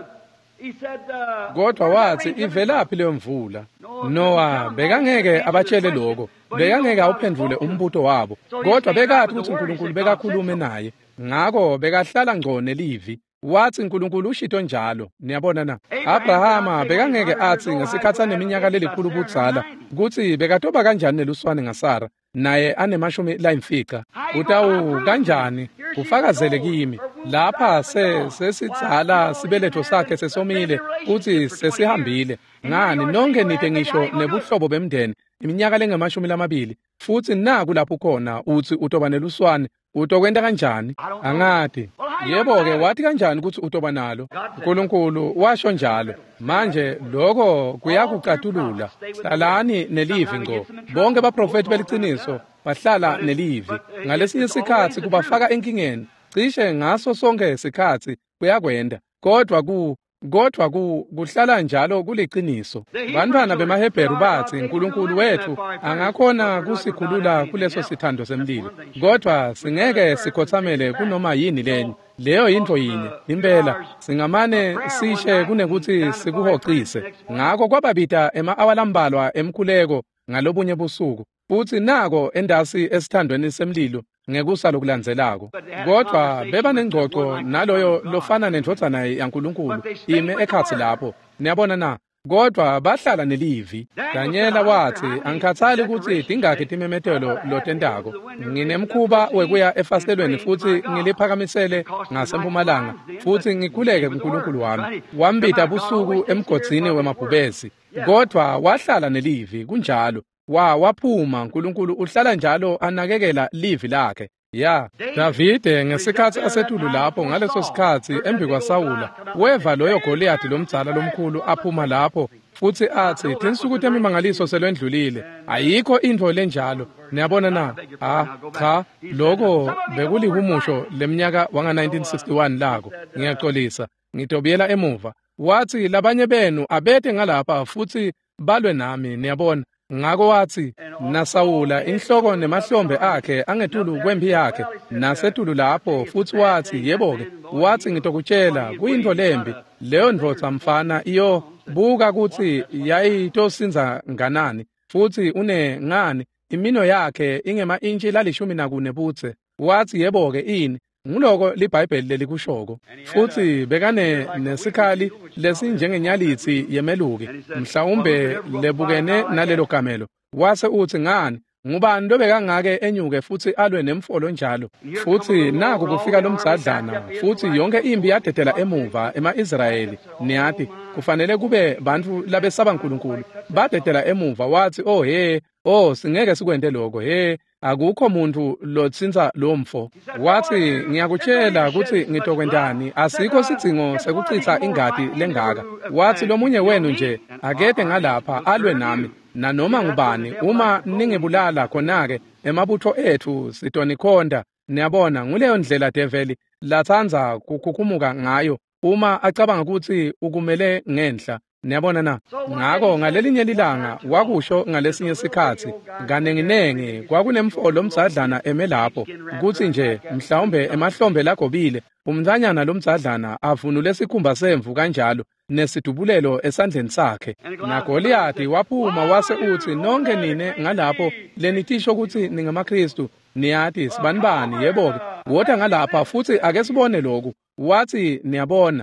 Kodwa wathi ivelaphi leyo mvula? Nowa bekangeke abatshele lokho, bekangeke awuphendule umbuto wabo, kodwa bekathi ukuthi uNkulunkulu bekakhulume naye. Ngakho bekahlala ngco nelivi. Wathi uNkulunkulu ushito njalo. Niyabona na, Abrahama bekangeke athi ngesikhathi aneminyaka lelikhulu budzala ukuthi bekatoba kanjani neluswane ngaSara naye anemashumi layimfica. Utawu kanjani ufakazele kimi lapha sesidzala sibeletho sakhe sesomile uthi sesihambile. Ngani nonke nithe ngisho nebuhlobo bemndeni iminyaka lengamashumi lamabili, futhi naku lapho khona uthi utoba neluswane, utokwenda kanjani? Angati. Yebo-ke wathi kanjani ukuthi utoba nalo? uNkulunkulu washo njalo. Manje lokho kuyakucatulula. Hlalani nelivi ngqo. Bonke abaprofeti beliciniso bahlala nelivi. Ngalesinye isikhathi kubafaka enkingeni. Cishe ngaso sonke isikhathi kuyakwenda. Kodwa kodwa kuhlala njalo kuliqiniso. Bantwana bemaHebheru bathi uNkulunkulu wethu angakhona kusikhulula kuleso sithando semlilo, kodwa singeke sikhothamele kunoma yini lenye. Leyo into yinye impela singamane sishe kunekuthi sikuhoqise. Ngakho kwababida ema-awalambalwa emkhuleko ngalobunye busuku, futhi nako endasi esithandweni semlilo ngekusa lokulandzelako. Kodwa beba nengxoxo naloyo lofana nendvodzana yaNkulunkulu ime ekhatsi lapho. Niyabona na? Kodwa bahlala nelivi. Daniela wathi angikhathali ukuthi dingakhi timemetelo lotentako. Nginemkhuba wekuya efastelweni futhi ngiliphakamisele ngasempumalanga, futhi ngikhuleke kuNkulunkulu wami. Wambita busuku emgodzini wemabhubesi. Kodwa wahlala nelivi kunjalo. Waphuma uNkulunkulu uhlala njalo anakekela livi lakhe. Ya, Davide ngesikhathi asetulu lapho ngaleso sikhathi embi kwaSawula, weva loyo Goliathi lomdzala lomkhulu aphuma lapho, futhi athi tinsuku temimangaliso selwendlulile, ayikho into lenjalo. Niyabona na? Cha, lokho bekulihumusho leminyaka wanga-1961 lako. Ngiyaxolisa, ngitobiyela emuva. Wathi labanye benu abete ngalapha futhi balwe nami, niyabona. Ngako wathi naSawula inhloko nemahlombe akhe angetulu kwempi yakhe nasetulu lapho, futhi wathi yebo-ke, wathi ngitokutshela kuyinto lembi leyo ndvodza mfana iyo buka ukuthi yayitosinza nganani, futhi ngani imino yakhe ingema-intshi la14 butse. Wathi yebo-ke ini nguloko liBhayibheli lelikushoko, futhi bekane nesikhali lesinjengenyalithi yemeluki mhlawumbe lebukene nalelo kamelo. Wase uthi ngani ngubani lobekangake enyuke futhi alwe nemfolo njalo. Futhi naku kufika lo mdzadlana, futhi yonke impi yadedela emuva ema-Israyeli. Niyathi kufanele kube bantu labesaba uNkulunkulu badedela emuva. Wathi singeke sikwente lokho, akukho muntu lotsinza lo mfo. Wathi ngiyakutshela ukuthi ngitokwentani, asikho sidzingo sekuchitha ingadi lengaka. Wathi lomunye wenu nje akede ngalapha alwe nami nanoma ngubani. Uma ningibulala khona-ke emabutho ethu sitonikhonda. Niyabona nguleyo ndlela develi lathanza kukhukumuka ngayo uma acabanga ukuthi ukumele ngenhla. Niyabona na? Ngako ngalelinye lilanga wakusho ngalesinye isikhathi kanenginengi kwakunemfolo mdzadlana emelapho, ukuthi nje mhlawumbe emahlombe lagobile umntanyana lomdzadlana avunule sikhumba semvu kanjalo nesidubulelo esandleni sakhe. NaGoliathi waphuma wase uthi nonke nine ngalapho lenitisho ukuthi ningamaKristu niyathi sibanibani, yebo-ke wota ngalapha futhi ake sibone lokhu. Wathi niyabona,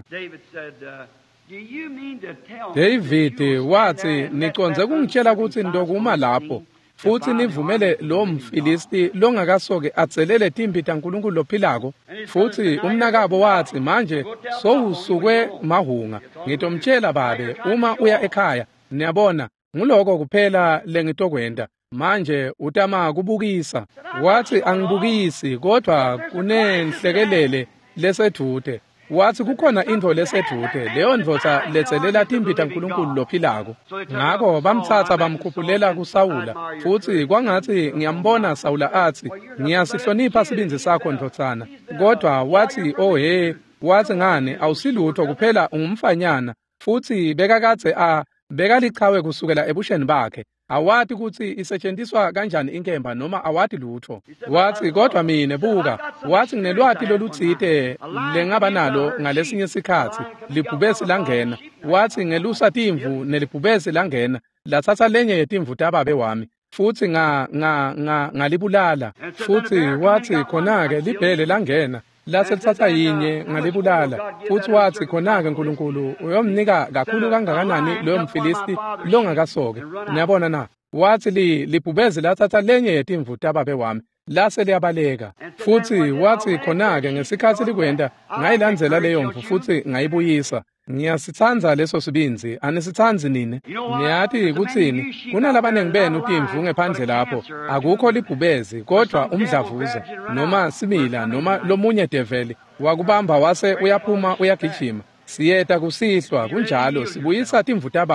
David wathi niconze kungitshela ukuthi ndokuma lapho futhi nivumele lo mfilisti longakasoke atselele timbi taNkulunkulu lophilako. Futhi umnakabo wathi manje sowusukwe mahunga. Ngitomtshela babe uma uya ekhaya, niyabona nguloko kuphela lengitokwenda. Manje utama kubukisa. Wathi angibukisi, kodwa kunenhlekelele lesedude. Wathi kukhona into lesedude, leyo ndvodza letselela timbi taNkulunkulu lophilako. Ngako bamthatha bamkhuphulela kuSawula, futhi kwangathi ngiyambona Sawula athi ngiyasihlonipha sibinzi sakho ndvodzana. Kodwa wathi wathi ngani awusilutho kuphela ungumfanyana, futhi bekakatse bekalichawe kusukela ebusheni bakhe. Awati ukuthi isetshenziswa kanjani inkemba noma awati lutho. Wathi kodwa mina buka, wathi nginelwati lolutsite lengaba nalo ngalesinye isikhathi libhubesi langena. Wathi ngelusa timvu nelibhubesi langena lathatha lenye yetimvu tababe wami, futhi ngalibulala. Futhi wathi khona-ke libhele langena laselithatha yinye ngalibulala. Futhi wathi khona-ke uNkulunkulu uyomnika kakhulu kangakanani loyo mfilisti longakasoke. Niyabona na? Wathi libhubezi lathatha lenye yetimvu tababe wami lase liyabaleka. Futhi wathi khona-ke ngesikhathi likwenda ngayilandzela leyo mvu futhi ngayibuyisa. Ngiyasithanza leso sibinzi, anisithanzi nini? Niyathi kuthini? Kunalabanengi benu timvu ngephandle lapho, akukho libhubezi kodwa umdlavuza noma simila noma lomunye develi wakubamba wase uyaphuma uyagijima. Siyeta kusihlwa kunjalo sibuyisa timvu tababe.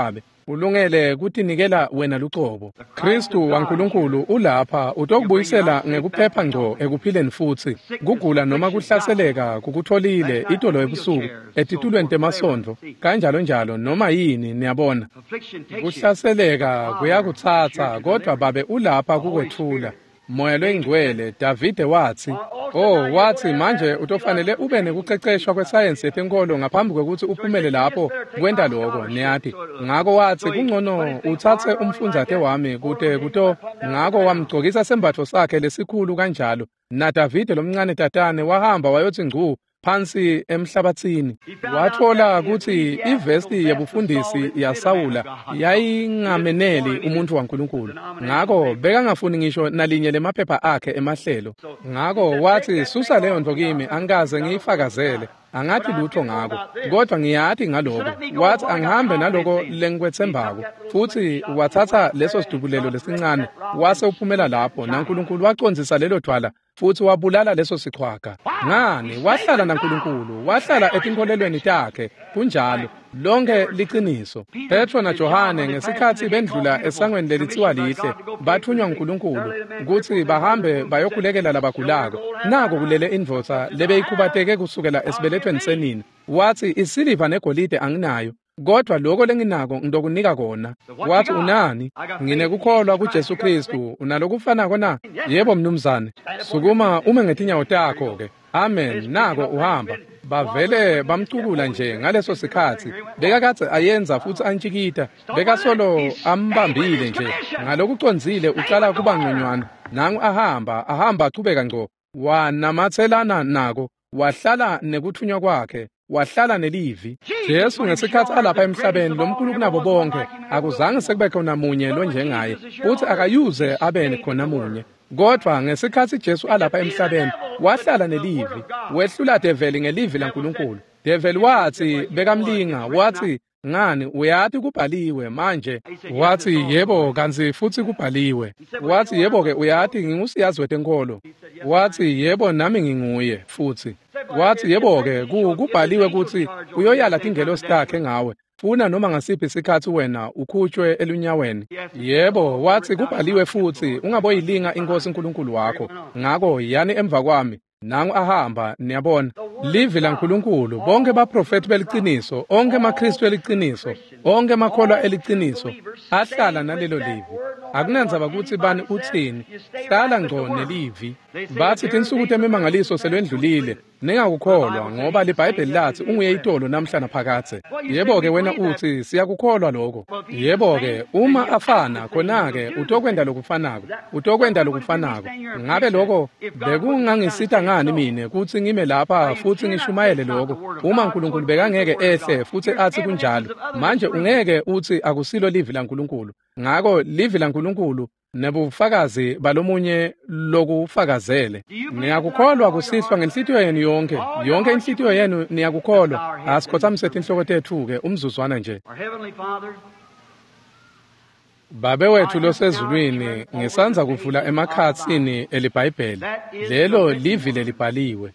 ulungele kutinikela wena lucobo. Kristu waNkulunkulu ulapha utokubuyisela ngekuphepha ngco ekuphileni futhi kugula noma kuhlaseleka kukutholile itolo ebusuku etitulweni temasondvo kanjalo njalo noma yini niyabona kuhlaseleka kuyakutsatsa kodwa babe ulapha kukwethula moya lwengcwele. Davide wathi wathi manje utofanele ube nekuqeqeshwa kwesayensi yetenkolo ngaphambi kwekuthi uphumele lapho kwenda lokho niyathi ngako wathi kungcono uthathe umfundzate wami kuto ngako wamgcokisa sembatho sakhe lesikhulu kanjalo na Davide lomncane tatane wahamba wayothi ngcu phansi emhlabathini wathola ukuthi ivesti yebufundisi yaSawula yayingameneli umuntu waNkulunkulu ngako bekangafuni ngisho nalinye lemaphepha akhe emahlelo ngako wathi susa leyo nto kimi angikaze ngiyifakazele angathi lutho ngako kodwa ngiyathi ngaloko wathi angihambe naloko lengikwethembako futhi wathatha leso sidubulelo lesincane wase uphumela lapho naNkulunkulu wacondzisa lelo thwala futhi wabulala leso sichwaga ngani wahlala naNkulunkulu wahlala etinkolelweni takhe kunjalo lonke liqiniso. Petro na Johane ngesikhathi bendlula esangweni lelithiwa lihle bathunywa uNkulunkulu ukuthi bahambe bayokhulekela labagulako nako kulele indvodza lebeyikhubateke kusukela esibelethweni senini wathi isiliva negolide anginayo kodwa lokho lenginako ngizokunika kona. Wathi unani? Nginekukholwa kuJesu Kristu unalokufanako na? Yebo mnumzane. Sukuma ume ngetinyawo takho ke. Amen. Nako uhamba. Bavele bamcukula nje ngaleso sikhathi bekakade ayenza futhi antshikita bekasolo ambambile nje ngalokucondzile uqala kuba ngconywana nangu ahamba achubeka ngco wanamathelana nako wahlala nekuthunywa kwakhe wahlala nelivi. Jesu ngesikhathi alapha emhlabeni lomkhulu kunabo bonke akuzange sekube khona munye lo njengaye futhi akayuze abe khona munye kodwa ngesikhathi Jesu alapha emhlabeni wahlala nelivi wehlula develi ngelivi laNkulunkulu. Develi wathi bekamlinga wathi ngani uyathi kubhaliwe manje wathi yebo kanzi futhi kubhaliwe wathi yebo ke uyathi ngingusiyazi wetenkolo wathi yebo nami nginguye futhi wathi yebo ke kubhaliwe ukuthi uyoyala ingelosi takhe ngawe funa noma ngasiphi isikhathi wena ukhutshwe elunyaweni. Yebo wathi kubhaliwe futhi ungaboyilinga inkosi uNkulunkulu wakho ngako yani emva kwami nangu ahamba niyabona livi laNkulunkulu bonke baprofeti beliqiniso onke maKristu eliqiniso onke makholwa eliqiniso ahlala nalelo livi akunanzaba ukuthi bani uthini hlala ngco nelivi. Bathi tinsuku temimangaliso selwendlulile ningakukholwa ngoba liBhayibheli lathi unguye itolo namhla naphakathe. Yebo ke wena uthi siyakukholwa lokho. Yebo ke uma afana khona-ke utokwenda lokufanako ngabe lokho bekungangisita ngani mine kuthi ngime lapha futhi ngishumayele lokho uma uNkulunkulu bekangeke ehle futhi athi kunjalo manje ungeke uthi akusilo livi laNkulunkulu ngako livi laNkulunkulu nebufakazi balomunye lokufakazele. Niyakukholwa kusihlwa ngenhlitiyo yenu yonke inhlitiyo yenu niyakukholwa asikhothamsethe inhloko tethu-ke umzuzwana nje. Babe wethu losezulwini ngisanza kuvula emakhathini eliBhayibheli lelo livi lelibhaliwe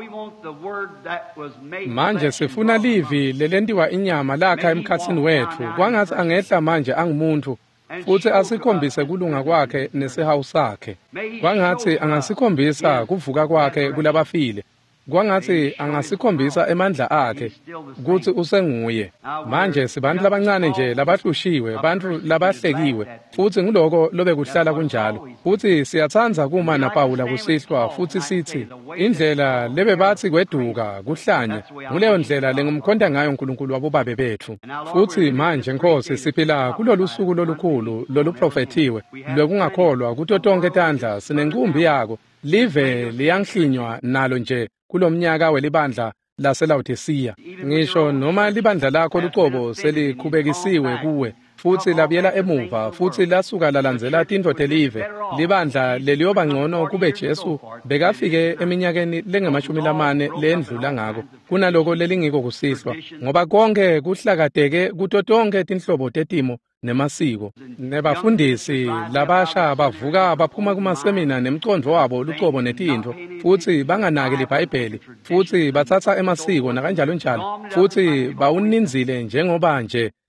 manje sifuna livi lelentiwa inyama lakha emkhathini wethu kwangathi angehla manje angumuntu futhi asikhombise kulunga kwakhe nesihawu sakhe kwangathi angasikhombisa kuvuka kwakhe kulabafile kwangathi angasikhombisa emandla akhe kuthi usenguye. Manje sibantu labancane nje labahlushiwe bantu labahlekiwe futhi ngiloko lobe kuhlala kunjalo futhi siyathanza kuma naPawula kusihlwa futhi sithi indlela lebe bathi kweduka kuhlanye nguleyo ndlela lengumkhonda ngayo uNkulunkulu wabobabe bethu. Futhi manje Nkosi siphila kulolu suku lolukhulu loluprofetiwe lokungakholwa kuto tonke tandla sinenkumbi yako live liyangihlinywa nalo nje kulomnyaka welibandla laseLaodicea. Ngisho noma libandla lakho lucobo selikhubekisiwe kuwe futhi labuyela emuva futhi lasuka lalandzela tindvodza live libandla leliyoba ngcono kube Jesu bekafike eminyakeni lenge-40 lendlula ngako kunaloko lelingiko kusihlwa ngoba konke kuhlakateke kuto tonke tinhlobo tetimo nemasiko nebafundisi labasha bavuka baphuma kumasemina nemicondvo wabo lucobo netintho futhi banganaki liBhayibheli futhi bathatha emasiko nakanjalo njalo futhi bawuninzile njengoba nje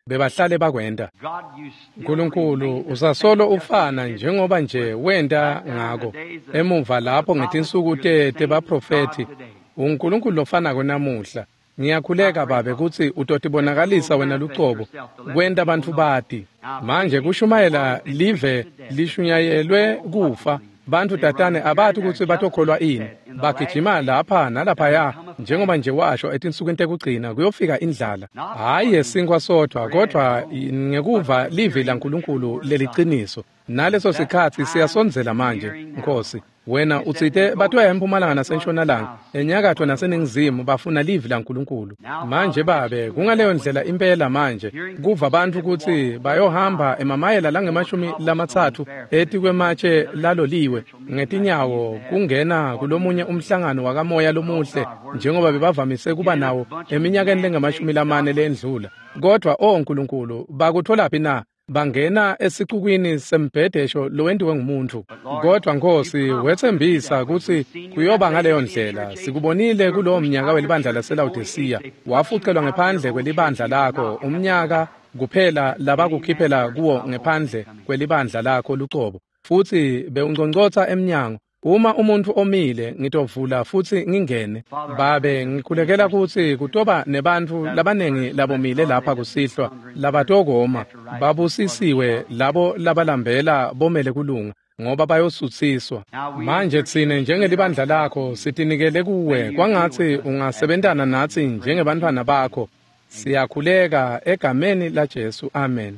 bebahlale bakwenda. uNkulunkulu usasolo ufana njengoba nje wenda ngako emuva lapho ngetinsuku tebaprofeti. uNkulunkulu lofana namuhla. Ngiyakhuleka babe ukuthi utotibonakalisa wena lucobo kwenta abantu bati. Manje kushumayela live lishunyayelwe kufa. Bantu tatane abathi ukuthi batokholwa ini. Bagijima lapha nalaphaya njengoba nje washo etinsukwini tekugcina kuyofika indlala. Hayi esinkwa sodwa kodwa ngekuva live laNkulunkulu leliqiniso. Naleso sikhathi siyasonzela manje Nkosi. Wena utsite bathiwa eMpumalanga naseNtshonalanga, eNyakatho naseNingizimu bafuna live laNkulunkulu. Manje babe kungaleyo ndlela impela manje kuva abantu ukuthi bayohamba emamayela lange-30 eti kwematshe laloliwe ngetinyawo kungena kulomunye umhlangano wakamoya lomuhle njengoba bebavamise kuba nawo eminyakeni lenge-40 lendlula. Kodwa oNkulunkulu bakutholaphi na? Bangena esiqukwini sembhedesho lowendiwe ngumuntu. Kodwa Nkosi wethembisa ukuthi kuyoba ngaleyo ndlela. Sikubonile kulowo mnyaka welibandla laseLaodicea wafucelwa ngephandle kwelibandla lakho umnyaka kuphela labakukhiphela kuwo ngephandle kwelibandla lakho lucobo. Futhi bewungconcotha eminyango. Uma umuntu omile ngitovula futhi ngingene. Babe ngikhulekela ukuthi kutoba nebantu labanengi labomile lapha kusihlwa labatokoma babusisiwe labo labalambela bomele kulunga ngoba bayosuthiswa. Manje thine njengelibandla lakho sitinikele kuwe kwangathi ungasebentana nathi njengebantwana bakho. Siyakhuleka egameni laJesu. Amen.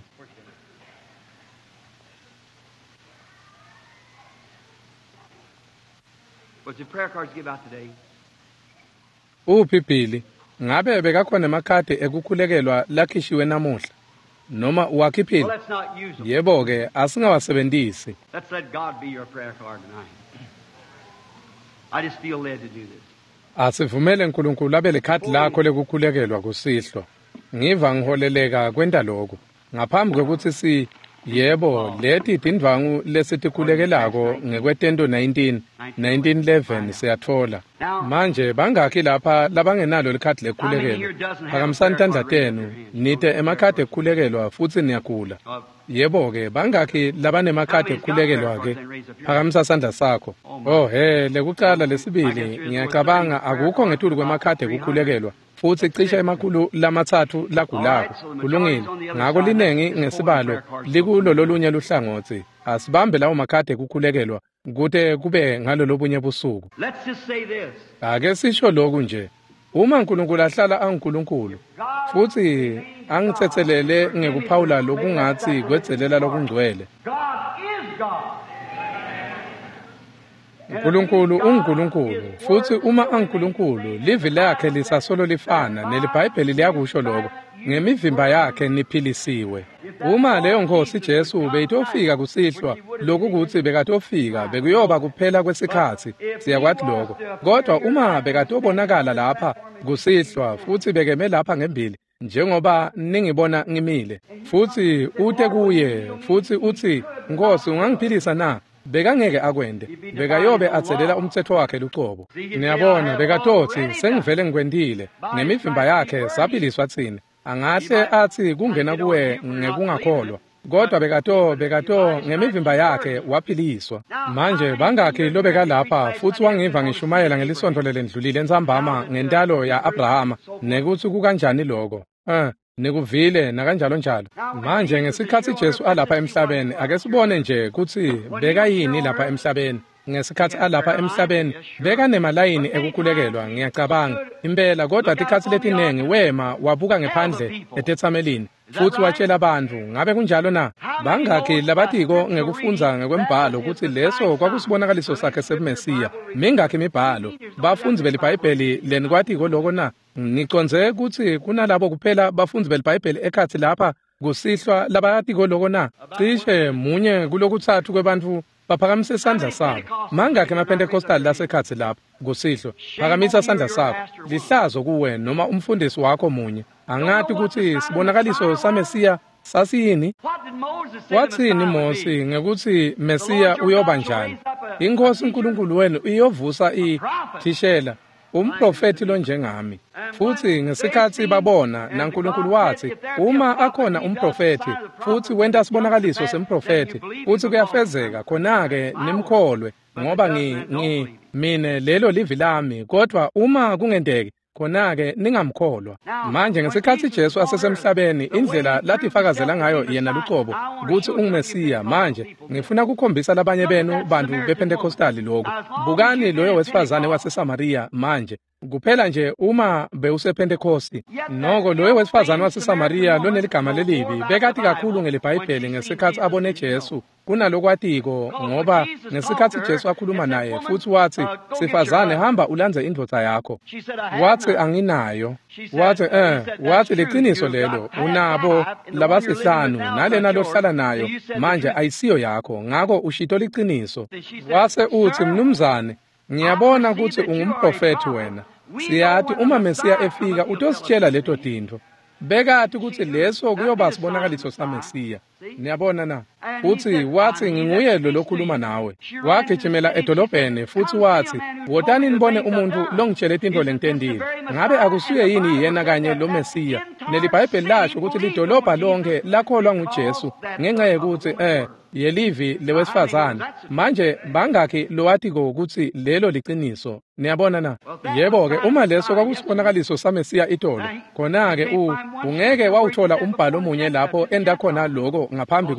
What's the prayer cards give out today? Uphipili, ngabe bekakhona emakhadi ekukhulekelwa lakhishiwe namuhla noma uwakhiphile? Well, let's not use them. Yebo ke asingawasebenzisi. Let's let God be your prayer card tonight. I just feel led to do this. Asivumele uNkulunkulu abe lekhadi lakho lekukhulekelwa kusihlwa. Ngiva ngiholeleka kwenta lokho. Ngaphambi kokuthi yebo leti tindvangu lesitikhulekelayo ngekwetento 1911 siyathola. Manje bangakhi lapha labangenalo lekhadi lekukhulekelwa? Phakamisani tandla tenu nite emakhadi ekukhulekelwa futhi niyagula. Yebo ke bangakhi labanemakhadi ekukhulekelwa ke? Phakamisa sandla sakho. Oh lekucala lesibili ngiyacabanga akukho ngetulu kwemakhadi ekukhulekelwa. Futhi cisha emakhulu lamathathu lagulako. Kulungile. Ngako linengi ngesibalo likulo lolunye luhlangothi. Asibambe lawo makhadi ekukhulekelwa kude kube ngalo lobunye busuku. Let's just say this. Ake sisho lokhu nje. Uma uNkulunkulu ahlala anguNkulunkulu futhi angithethelele ngekuphawula lokungathi kwedzelela lokungcwele. God is God. uNkulunkulu uNkulunkulu futhi uma anguNkulunkulu livi lakhe lisasolo lifana nelibhayibheli liyakusho lokho ngemivimba yakhe niphilisiwe. Uma leyo Nkosi Jesu beyitofika kusihlwa lokukuthi bekatofika bekuyoba kuphela kwesikhathi siyakwathi lokho. Kodwa uma bekatobonakala lapha kusihlwa futhi bekeme lapha ngembili njengoba ningibona ngimile futhi ute kuye futhi uthi Nkosi ungangiphilisa na? Bekangeke akwende, bekayobe atselela umthetho wakhe lucobo. Niyabona bekatothi sengivele ngikwendile nemivimba yakhe saphiliswa thina. Angahle athi kungena kuwe ngekungakholwa. Kodwa bekato ngemivimba yakhe waphiliswa. Manje bangakhi lobeka lapha futhi wangiva ngishumayela ngelisonto lelendlulile entsambama ngentalo ya Abrahama nekuthi kukanjani lokho. Nikuvile nakanjalo njalo. Manje ngesikhathi Jesu alapha emhlabeni ake sibone nje ukuthi beka yini lapha emhlabeni. Ngesikhathi alapha emhlabeni beka nemalayini ekukhulekelwa ngiyacabanga impela kodwa tikhathi letinengi wema wabuka ngephandle etetsamelini futhi watshela abantu ngabe kunjalo na? Bangakhi labatiko ngekufunza ngekwembhalo ukuthi leso kwakusibonakaliso sakhe seMesiya. Mingakhi imibhalo bafunzi belibhayibheli lenikwatiko lokho na? Ngiconze ukuthi kunalabo kuphela bafunzi belibhayibheli ekhathi lapha kusihlwa labatiko lokho na? Cishe munye kulokuthathu kwebantu baphakamise isandla sabo. Mangakhi amaPentekostali lasekhathi lapho kusihlwa? Phakamisa isandla sakho. Lihlazo kuwe noma umfundisi wakho munye. Angathi ukuthi sibonakaliso saMesiya sasiyini? Wathini Mose ngekuthi Mesiya uyoba njani? Inkosi uNkulunkulu wenu iyovusa ithishela umprofeti lo njengami. Futhi ngesikhathi babona naNkulunkulu wathi uma akhona umprofeti futhi wenta sibonakaliso semprofeti uthi kuyafezeka khona-ke nimkholwe ngoba mine lelo livi lami, kodwa uma kungenteki khona-ke ningamkholwa. Manje ngesikhathi Jesu asesemhlabeni indlela lathi fakazela ngayo yena luqobo ukuthi ungumesiya, manje ngifuna ukukhombisa labanye benu bantu bePentekostali lokho. Bukani loyo wesifazane waseSamariya manje kuphela nje uma bewusePentekosti. Noko loyo wesifazane waseSamariya loneligama lelibi bekati kakhulu ngelibhayibheli ngesikhathi abone Jesu kunalokwatiko, ngoba ngesikhathi Jesu akhuluma naye futhi wathi sifazane hamba ulandze indvodza yakho, wathi anginayo. Wathi liqiniso lelo, unabo labasihlanu nalena lohlala nayo manje ayisiyo yakho, ngako ushito liqiniso. Wase uthi mnumzane, ngiyabona ukuthi ungumprofeti wena. Siyathi uma Mesiya efika utositshela leto tinto. Bekati ukuthi leso kuyoba sibonakaliso saMesiya. Niyabona na? Futhi wathi nginguye lo lokhuluma nawe. Wagijimela edolobheni futhi wathi, wotani nibone umuntu longitshele into lentendile. Ngabe akusuye yini yena kanye lo Mesiya? Nelibhayibheli lasho ukuthi lidolobha lonke lakholwa nguJesu ngenxa yokuthi yelivi lewesifazane. Manje bangakhi lowatiko ukuthi lelo liqiniso. Niyabona na? Yebo-ke uma leso kwakusibonakaliso saMesiya itolo, khona-ke ungeke wawuthola umbhalo omunye lapho endakhona lokho ngaphambi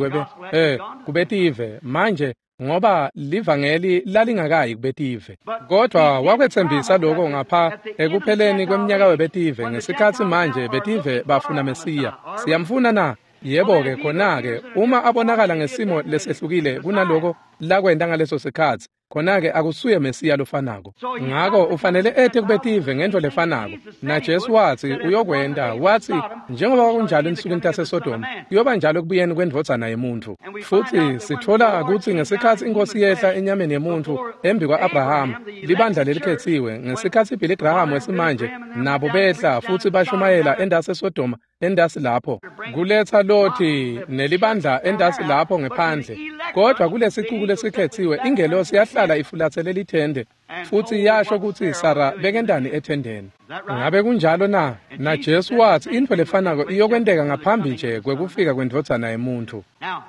kubetive manje ngoba livangeli lalingakayi kubetive. Kodwa wakwethembisa lokho ngapha ekupheleni kweminyaka webetive ngesikhathi manje betive bafuna Mesiya. Siyamfuna na? Yebo-ke khona-ke uma abonakala ngesimo lesehlukile kunaloko lakwenda ngaleso sikhathi, khona-ke akusuye Mesiya lofanako. Ngako ufanele ethe kubetive ngento lefanako. Na Jesu wathi uyokwenda, wathi njengoba kunjalo ensukwini taseSodoma kuyoba njalo kubuyeni kwendvodzana yemuntu. Futhi sithola ukuthi ngesikhathi inkosi yehla enyameni yemuntu embi kwa-Abrahamu, libandla lelikhethiwe, ngesikhathi iBhili Abrahamu wesimanje nabo behla futhi bashumayela endase Sodoma endasi lapho, kuletha Lothi nelibandla endasi lapho ngephandle. Kodwa kulesiquku lesikhethiwe ingelosi yahlala ifulathele lithende futhi yasho ukuthi Sara bekendani ethendeni. Ngabe kunjalo na Jesu wathi into lefanako iyokwendeka ngaphambi nje kwekufika kwendvodzana yemuntu.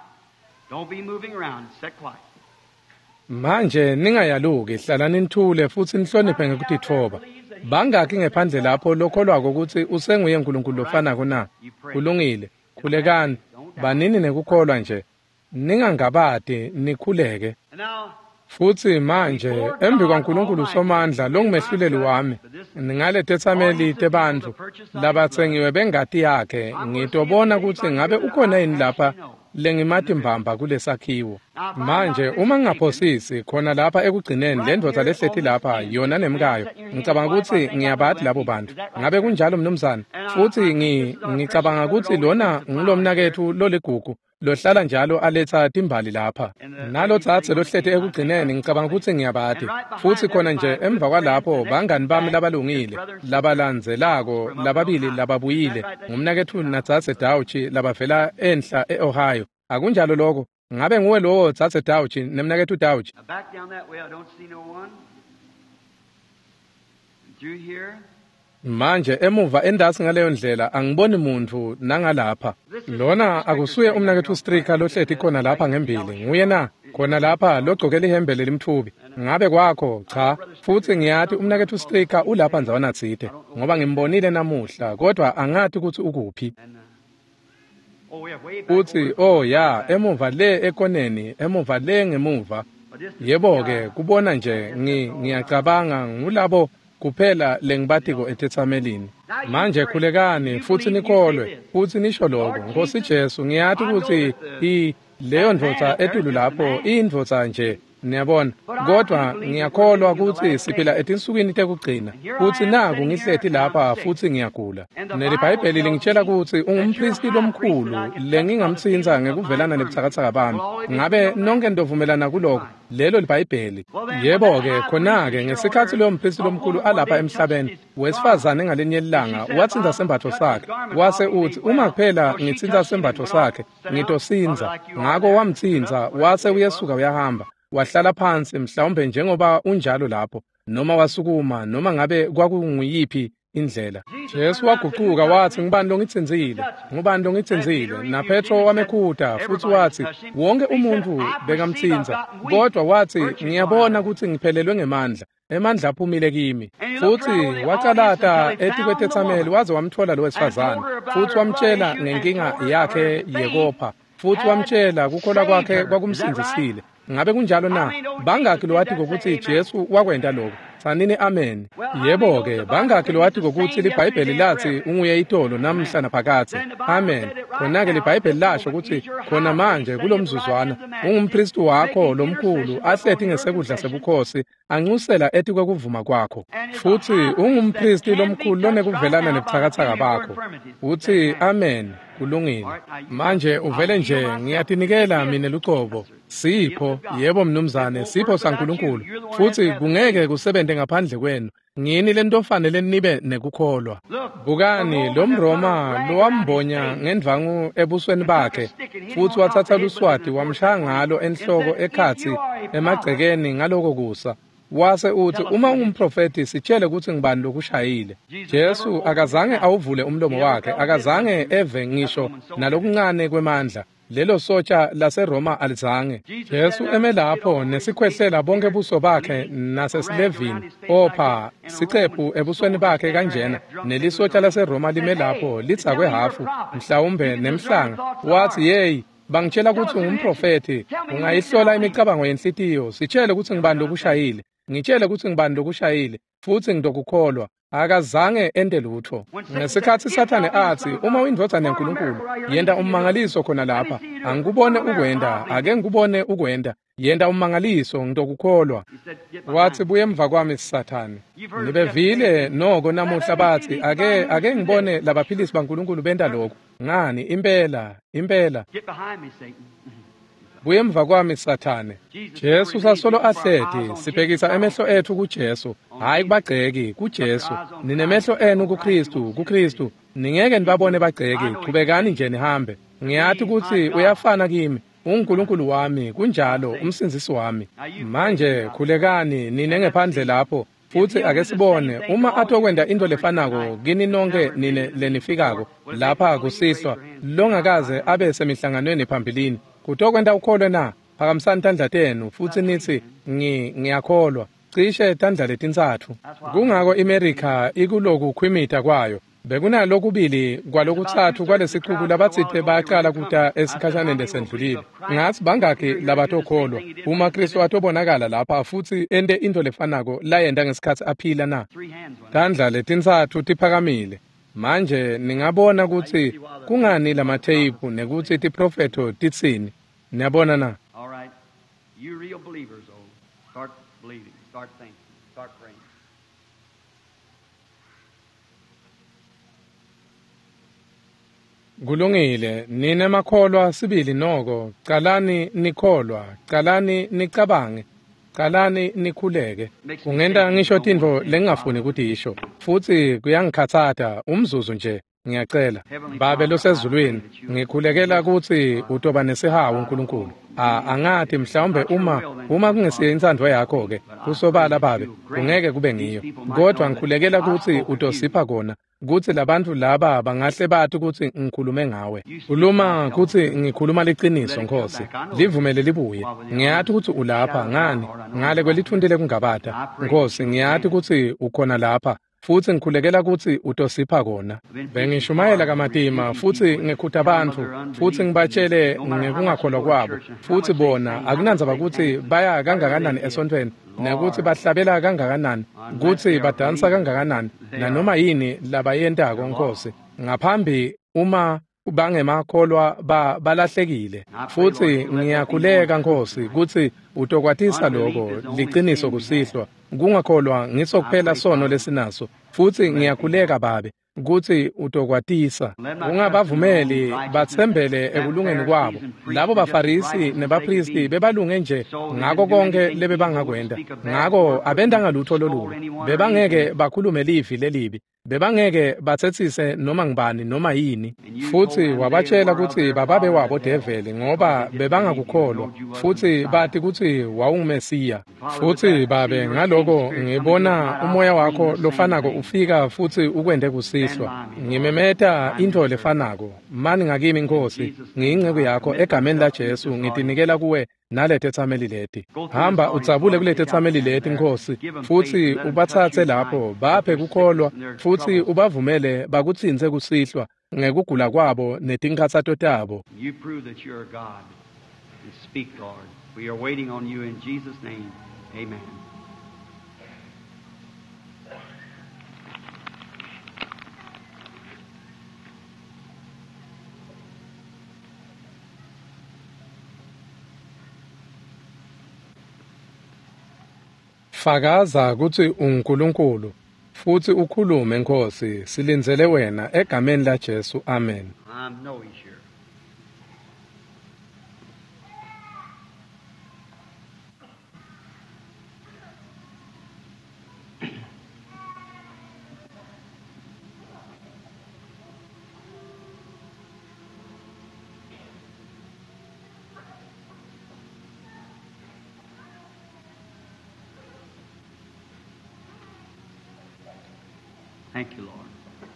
Manje ningayaluki, hlalani nithule futhi nihloniphe ngokutithoba. Bangakhi ngephandle lapho lokholwako ukuthi usenguye uNkulunkulu lofanako na? Kulungile, khulekani, banini nekukholwa nje. Ningangabadi nikhuleke. Futhi manje embi kwaNkulunkulu somandla longumehluleli wami ngale tethameli tebantu labathengiwe bengati yakhe, ngitobona ukuthi ngabe ukhona yini lapha lengimati mbamba kulesakhiwo. Manje uma ngingaphosisi khona lapha ekugcineni lendvodza lehlethi lapha yona nemkayo, ngicabanga ukuthi ngiyabadi labo bantu. Ngabe kunjalo mnumzane? Futhi ngicabanga ukuthi lona ngilomnakethu loligugu lohlala njalo aletha timbali lapha. Nalo tsatse lohlethe ekugcineni ngicabanga ukuthi ngiyabadi. Futhi khona nje emva kwalapho bangani bami labalungile labalandzelako lababili lababuyile ngumnakethu natsatse Dawuchi labavela enhla eOhio. Akunjalo lokho? Ngabe nguwe lowo tsatse Dawuchi nemnakethu Dawuchi? Manje emuva endasi ngaleyo ndlela angiboni muntu nangalapha. Lona akusuye umnakethu Strika lohlethi khona lapha ngembili. Nguye na? Khona lapha logcokela ihembe lelimthubi. Ngabe kwakho cha. Futhi ngiyathi umnakethu Strika ulapha nzawana tsite ngoba ngimbonile namuhla, kodwa angathi ukuthi ukuphi. Uthi emuva le ekoneni, emuva le ngemuva. Yebo-ke kubona nje ngiyacabanga ngulabo kuphela lengibatiko etetsamelini. Manje khulekani futhi nikholwe futhi nisho lokho. Nkosi Jesu ngiyathi ukuthi leyo ndvodza etulu lapho indvodza nje, niyabona. Kodwa ngiyakholwa ukuthi siphila etinsukwini tekugcina futhi naku ngihlethi lapha futhi ngiyagula. NeLibhayibheli lingitshela ukuthi ungumpristi lomkhulu lengingamtsinza ngekuvelana nebuthakathaka bami. Ngabe nonke ndovumelana kuloko lelo liBhayibheli? Yebo-ke khona-ke ngesikhathi loyo mpristi lomkhulu alapha emhlabeni wesifazane ngalinye ilanga watsinza sembatho sakhe, wase uthi uma kuphela ngitsinza sembatho sakhe ngitosinza. Ngako wamtsinza wase uyesuka uyahamba wahlala phansi mhlawumbe njengoba unjalo lapho. noma wasukuma noma ngabe kwakunguyiphi indlela. Jesu waguquka wathi ngibani lo ngithenzile, ngubani lo ngithenzile. Na Petro wamekhuta futhi wathi wonke umuntu bekamthinza, kodwa wathi ngiyabona ukuthi ngiphelelwe ngemandla, emandla aphumile kimi. Futhi wacalata eTikwetetsameli waze wamthola lo wesifazane, futhi wamtshela ngenkinga yakhe yekopha, futhi wamtshela kukholwa kwakhe kwakumsindisile. Ngabe kunjalo na? Bangaki lo wathi ukuthi Jesu wakwenta lokho? Sanini amen. Yebo-ke, bangaki lo wathi ukuthi liBhayibheli lathi unguye itolo namhla naphakathi. Amen. Khona-ke liBhayibheli lasho ukuthi khona manje kulomzuzwana ungumpristi wakho lomkhulu ahlethi ngesekudla sebukhosi anxusela ethi kwekuvuma kwakho. Futhi ungumpristi lomkhulu lonekuvelana nebuthakathaka bakho. Uthi amen. Kulungile. Manje uvele nje ngiyatinikela mina lucobo. Sipho, yebo mnumzane, sipho saNkulunkulu. Futhi kungeke kusebenze ngaphandle kwenu. Ngini lento fanele nibe nekukholwa. Bukani lo mRoma lo wambonya ngendvangu ebusweni bakhe, futhi wathatha luswati wamshaya ngalo enhloko ekhathi emagcekeni ngaloko kusa. Wase uthi uma ungumprofeti sitshele ukuthi ngibani lokushayile. Jesu akazange awuvule umlomo wakhe, akazange eve ngisho nalokuncane kwemandla. Lelo sotsha laseRoma alizange. Jesu eme lapho nesikhwehlela bonke buso bakhe nasesilevini opha sicephu ebusweni bakhe kanjena, nelisotsha laseRoma lime lapho litsakwe hafu mhlawumbe nemhlanga. Wathi yeyi, bangitshela ukuthi ungumprofeti, ungayihlola imicabango yenhlitiyo, sitshele ukuthi ngibani lokushayile. Ngitshele ukuthi ngibani lokushayile, futhi ngidokukholwa. Akazange ende lutho. Ngesikhathi Sathane athi uma uyindodana yaNkulunkulu yenda ummangaliso khona lapha, angikubone ukwenda, ake ngikubone ukwenda, yenda ummangaliso ngidokukholwa. Wathi buye emva kwami Sathane. Nibevile noko namuhla bathi ake ngibone labaphilisi baNkulunkulu benda lokho. Ngani impela buye emva kwami Sathane. Jesu sasolo ahlethi sibhekisa emehlo ethu kuJesu, hayi kubagceki, kuJesu. Ninemehlo enu kuKristu, ningeke nibabone bagceki. Qhubekani nje nihambe. Ngiyathi ukuthi uyafana kimi, uNkulunkulu wami, kunjalo umsinzisi wami. Manje khulekani nine ngephandle lapho, futhi ake sibone uma athokwenda into lefanako kini nonke nine lenifikako lapha kusihlwa longakaze abe semihlanganweni phambilini. Kutokwenda ukholwe na? Phakamisani tandla tenu futhi nithi ngiyakholwa. Cishe tandla letintsathu. Kungako iAmerica ikuloku khwimita kwayo. Bekunalo kubili kwalokuthathu kwalesiqubu labatsithe baqala kuta esikhashaneni lesendlulile. Ngathi bangaki labatokholwa uma Kristu atobonakala lapha futhi ende into lefanako layenda ngesikhathi aphila na? Tandla letintsathu tiphakamile. Manje ningabona ukuthi kungani lamatheyiphu nekuthi tiprofeto titsini. Niyabona na? All right. You real believers, start believing, start thinking, start praying. Kulungile, nine makholwa sibili noko, calani nikholwa, calani nicabange, calani nikhuleke. Kungenta ngisho tintfo lengingafuni ukuthi isho, futhi kuyangikhatsata umzuzu nje. Ngiyacela Babe losezulwini, ngikhulekela ukuthi utoba nesihawu uNkulunkulu. Angathi mhlawumbe uma kungesiye insandvo yakho ke kusobala Babe, kungeke kube ngiyo. Kodwa ngikhulekela ukuthi utosipha kona, kuthi labantu laba bangahle bathi ukuthi ngikhulume ngawe. Uluma ukuthi ngikhuluma liqiniso Nkosi, livumele libuye. Ngiyathi ukuthi ulapha ngani, ngale kwelithundile kungabata. Nkosi, ngiyathi ukuthi ukhona lapha. Futhi ngikhulekela ukuthi utosipha kona. Bengishumayela kaMatima futhi ngikhutha abantu, futhi ngibatshele ngekungakholwa kwabo. Futhi bona akunanzaba ukuthi baya kangakanani esontweni, nekuthi bahlabela kangakanani, ukuthi badansa kangakanani, nanoma yini labayentako Nkosi. Ngaphambi uma bangemakholwa balahlekile. Futhi ngiyakhuleka Nkosi ukuthi utokwathisa lokho liqiniso kusihlwa. Kungakholwa ngisokuphela sono lesinaso. Futhi ngiyakhuleka Babe ukuthi utokwatisa. Ungabavumeli bathembele ekulungeni kwabo. Labo baFarisi nebapristi bebalunge nje ngako konke lebe bangakwenda. Ngako abendanga lutho lolubi. Bebangeke bakhulume livi lelibi. bebangeke bathethise noma ngibani noma yini futhi wabatshela ukuthi bababe wabo develi ngoba bebangakukholwa futhi bathi ukuthi wawungumesiya futhi babe ngaloko ngibona umoya wakho lofanako ufika futhi ukwende kusihlwa ngimemeta into lefanako mani ngakimi Nkosi ngiyingcebo yakho egameni laJesu ngitinikela kuwe nale tethameli leti hamba utsabule kule tethameli leti Nkosi futhi ubathathe lapho baphe kukholwa futhi ubavumele bakuthinze kusihlwa ngekugula kwabo netinkathato tabo. You prove that you're God. And speak, Lord. We are waiting on you in Jesus' name. Amen. Fakaza ukuthi uNkulunkulu futhi ukhulume Nkosi silinzele wena egameni laJesu. Amen. I know He's here. Thank you, Lord.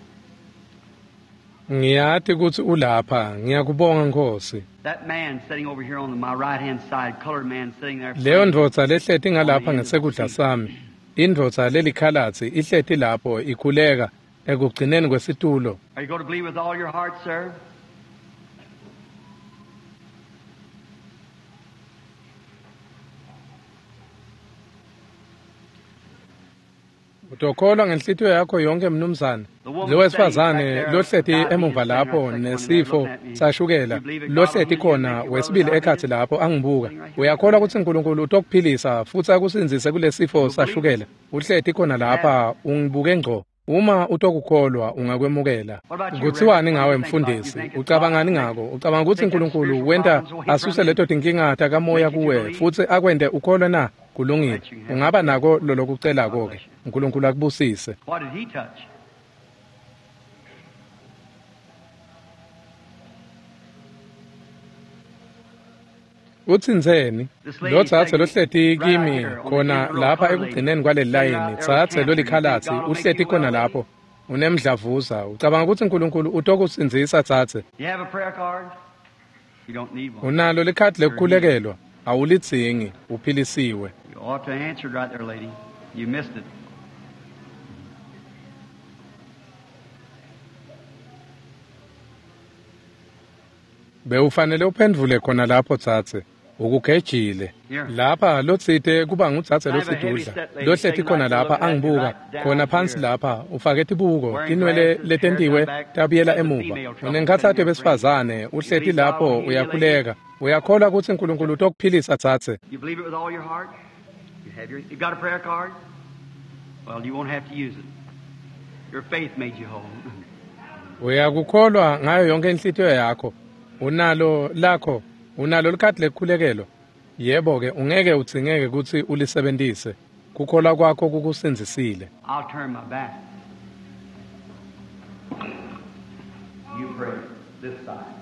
Ngiyathi ukuthi ulapha ngiyakubonga Nkosi. That man sitting over here on my right-hand side, colored man sitting there. Leyo ndvodza lehlethi ngalapha ngesekudla sami. Indvodza lelikhalathi ihlethi lapho ikhuleka ekugcineni kwesitulo. Are you going to believe with all your heart, sir? Utokholwa ngenhlitiyo yakho yonke mnumzane. Lo wesifazane lohlethi emuva lapho nesifo sashukela lohlethi khona wesibili ekhathi lapho angibuka. Uyakholwa ukuthi uNkulunkulu utokuphilisa futhi akusinzise kulesifo sashukela. Uhlethi khona lapha ungibuke ngco. Uma utokukholwa ungakwemukela. Kuthiwani ngawe mfundisi? Ucabangani ngako? Ucabanga ukuthi uNkulunkulu wenta asuse leto tinkinga kamoya kuwe futhi akwende ukholwe na? Kulungile. Ungaba nako lokucela konke. uNkulunkulu akubusise. What did he touch? Utsinzeni lo thathe lohlethi kimi khona lapha ekugcineni kwale line thathe lo likhalathi uhlethi khona lapho unemdlavuza ucabanga ukuthi uNkulunkulu utokusinzisa thathe. You have a prayer card? You don't need one. Unalo likhadi lekukhulekelwa awulidzingi uphilisiwe. You ought to answer it right there, lady. You missed it. Bewufanele uphendvule khona lapho thathe ukugejile lapha lotsite kuba ngutsathe losidudla lohlethi khona lapha angibuka khona phansi lapha ufake tibuko inwele letentiwe tabuyela emuva unenkathatho besifazane uhlethi lapho uyakhuleka uyakholwa ukuthi uNkulunkulu utokuphilisa thathe. You believe it with all your heart? You got a prayer card? Well, you won't have to use it. Your faith made you whole. Uyakukholwa ngayo yonke inhlitiyo yakho unalo likhadi lekukhulekelo. Yebo ke ungeke udzingeke ukuthi ulisebenzise kukholwa kwakho kukusinzisile. I'll turn my back. You pray this side.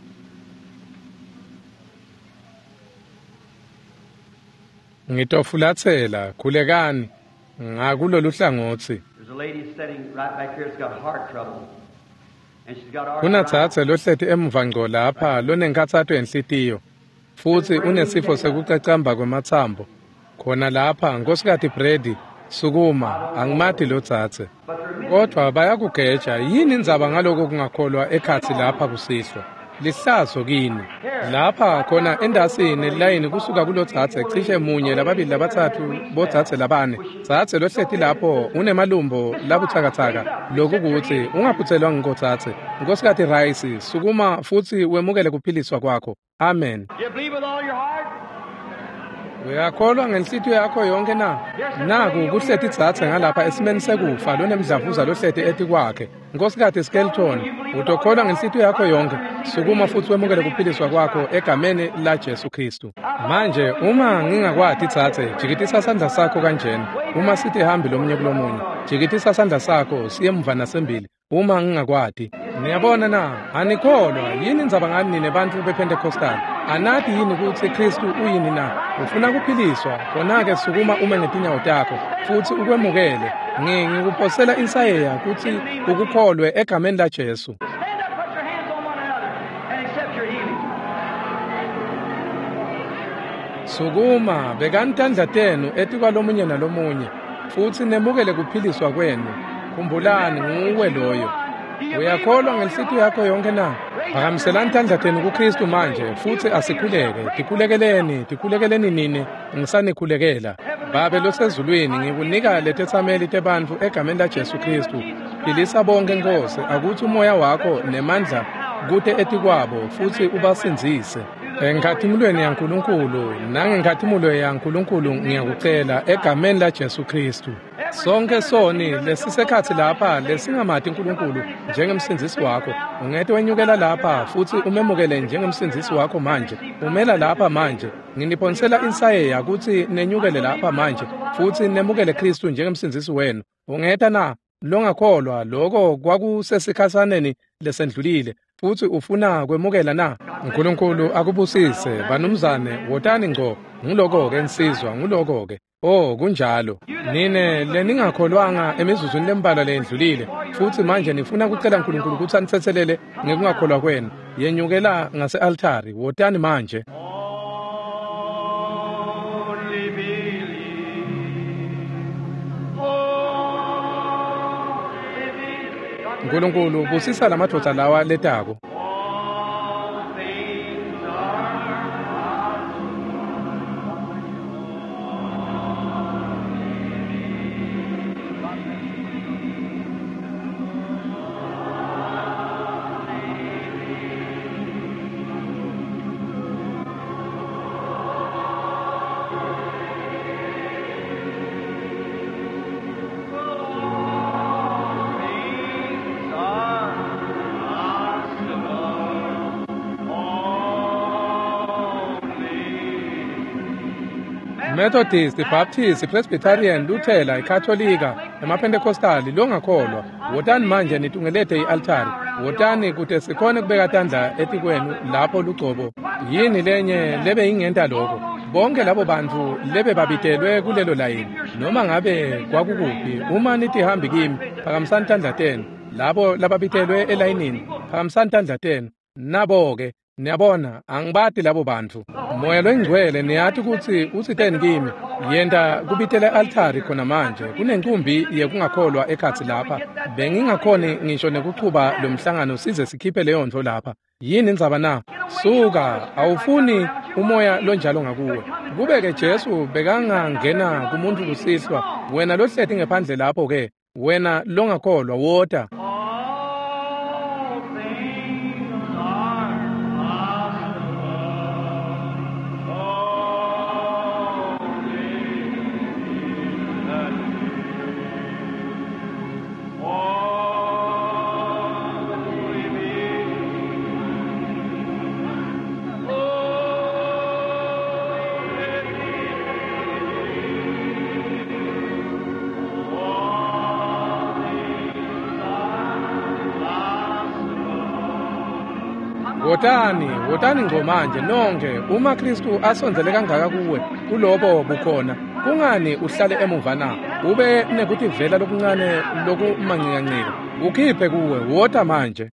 Ngitofulathela khulekani ngakulolu hlangothi. There's a lady sitting right back here that's got heart trouble. Unathathe lohlethi emuva ngco lapha lonenkathatho enhlitiyo futhi unesifo sekucacamba kwemathambo khona lapha Nkosikazi Brady sukuma angimati lo thathe kodwa bayakugeja yini indzaba ngaloko kungakholwa ekhathi lapha kusihlwa lihlazo kini lapha khona endasini line kusuka kulo thathe cishe munye lababili labathathu bothathe labane thathe lohlethi lapho unemalumbo labuthakathaka lokukuthi ungaphuthelwa ngikothathe Nkosikazi Rice sukuma futhi wemukele kuphiliswa kwakho. Amen. You believe with all your heart? Uyakholwa ngenhlitiyo yakho yonke na? Naku kuhlethi idzathe ngalapha esimeni sekufa lonemdlavuza lohlethi eti kwakhe. Nkosikazi Skelton, utokholwa ngenhlitiyo yakho yonke, sukuma futhi wemukele kuphiliswa kwakho egameni la Jesu Kristu. Manje uma ngingakwadi idzathe, jikitisa sandla sakho kanjena. Uma sithi hambi lomunye kulomunye, jikitisa sandla sakho siye emva nasembili. Uma ngingakwadi, niyabona na, anikholwa yini ndzaba ngani nine bantu bePentecostal? Anathi yini ukuthi Kristu uyini na? Ufuna kuphiliswa, khona-ke sukuma ume ngetinyawo takho futhi ukwemukele. Ngikuphosela insayeya ukuthi ukukholwe egameni la Jesu. Stand up, put your hands on one another, and accept your healing. Sukuma bekani tandla tenu etikwalomunye nalomunye futhi nemukele kuphiliswa kwenu. Khumbulani nguwe loyo. Uyakholwa ngenhlitiyo yakho yonke na? Phakamiselani tandla tenu kuKristu manje futhi asikhuleke. Tikhulekeleni nini ngisanikhulekela. Babe losezulwini ngikunika letethameli tebantfu egameni la Jesu Kristu. Philisa bonke Nkosi, akuthi umoya wakho nemandla kute etikwabo futhi ubasinzise. Enkathimulweni yaNkulunkulu nangenkathimulwe yaNkulunkulu ngiyakucela egameni la Jesu Kristu. Sonke soni lesisekhathi lapha lesingamati uNkulunkulu njengemsindisi wakho, ungete wenyukela lapha futhi umemukele njengemsindisi wakho manje. Umela lapha manje. Nginiphonsela insayeya ukuthi nenyukele lapha manje futhi nemukele Kristu njengemsindisi wenu. Ungeta na longakholwa lokho kwakusesikhasaneni lesendlulile futhi ufuna kwemukela na? uNkulunkulu akubusise banumzane, wotani ngco. Ngiloko-ke nsizwa, ngiloko-ke. Oh, kunjalo. Nine leningakholwanga emizuzwini lembalwa lendlulile futhi manje nifuna kucela uNkulunkulu ukuthi anithethelele ngekungakholwa kwenu. Yenyukela ngase-altari, wotani manje. uNkulunkulu busisa lamadoda lawa letako. Methodist, Baptist, Presbyterian, Luthela, Ikatholika, emaPentekostali longakholwa, wotani manje nitungelete i-altari. Wotani kute sikhone kubeka tandla etikwenu lapho lugcobo. Yini lenye lebe ingenta lokho. Bonke labo bantu lebe babitelwe kulelo layini. Noma ngabe kwakukuphi, uma nithi hambi kimi, phakamisani tandla tenu. Labo lababitelwe elayinini, phakamisani tandla tenu. Nabo-ke, niyabona, angibati labo bantu. Moya lwengcwele niyathi ukuthi usitheni kimi, yenda kubitele altari khona manje. Kunenkumbi yekungakholwa ekhathi lapha. Bengingakhoni ngisho nekuqhuba lo mhlangano size sikhiphe leyo ndlo lapha. Yini indzaba na? Suka, awufuni umoya lonjalo ngakuwe. Kubeke Jesu bekangangena kumuntu kusihlwa. Wena lohlethi ngephandle lapho-ke, wena longakholwa wota. Wotani ngco manje nonke uma Kristu asonzele kangaka kuwe kulobo bukhona kungani uhlale emuva na ube nekuthi vela lokuncane lokumancincancika ukhiphe kuwe wota manje.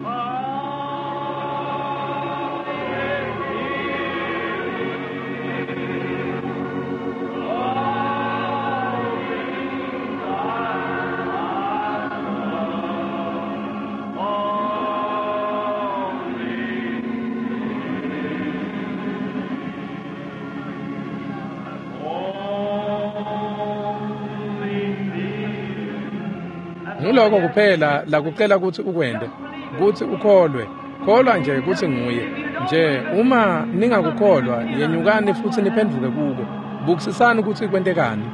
Ngiloko kuphela la kucela ukuthi ukwende ukuthi ukholwe kholwa nje ukuthi nguye nje uma ningakukholwa yenyukani futhi niphenduke kubo bukisisana ukuthi kwentekani.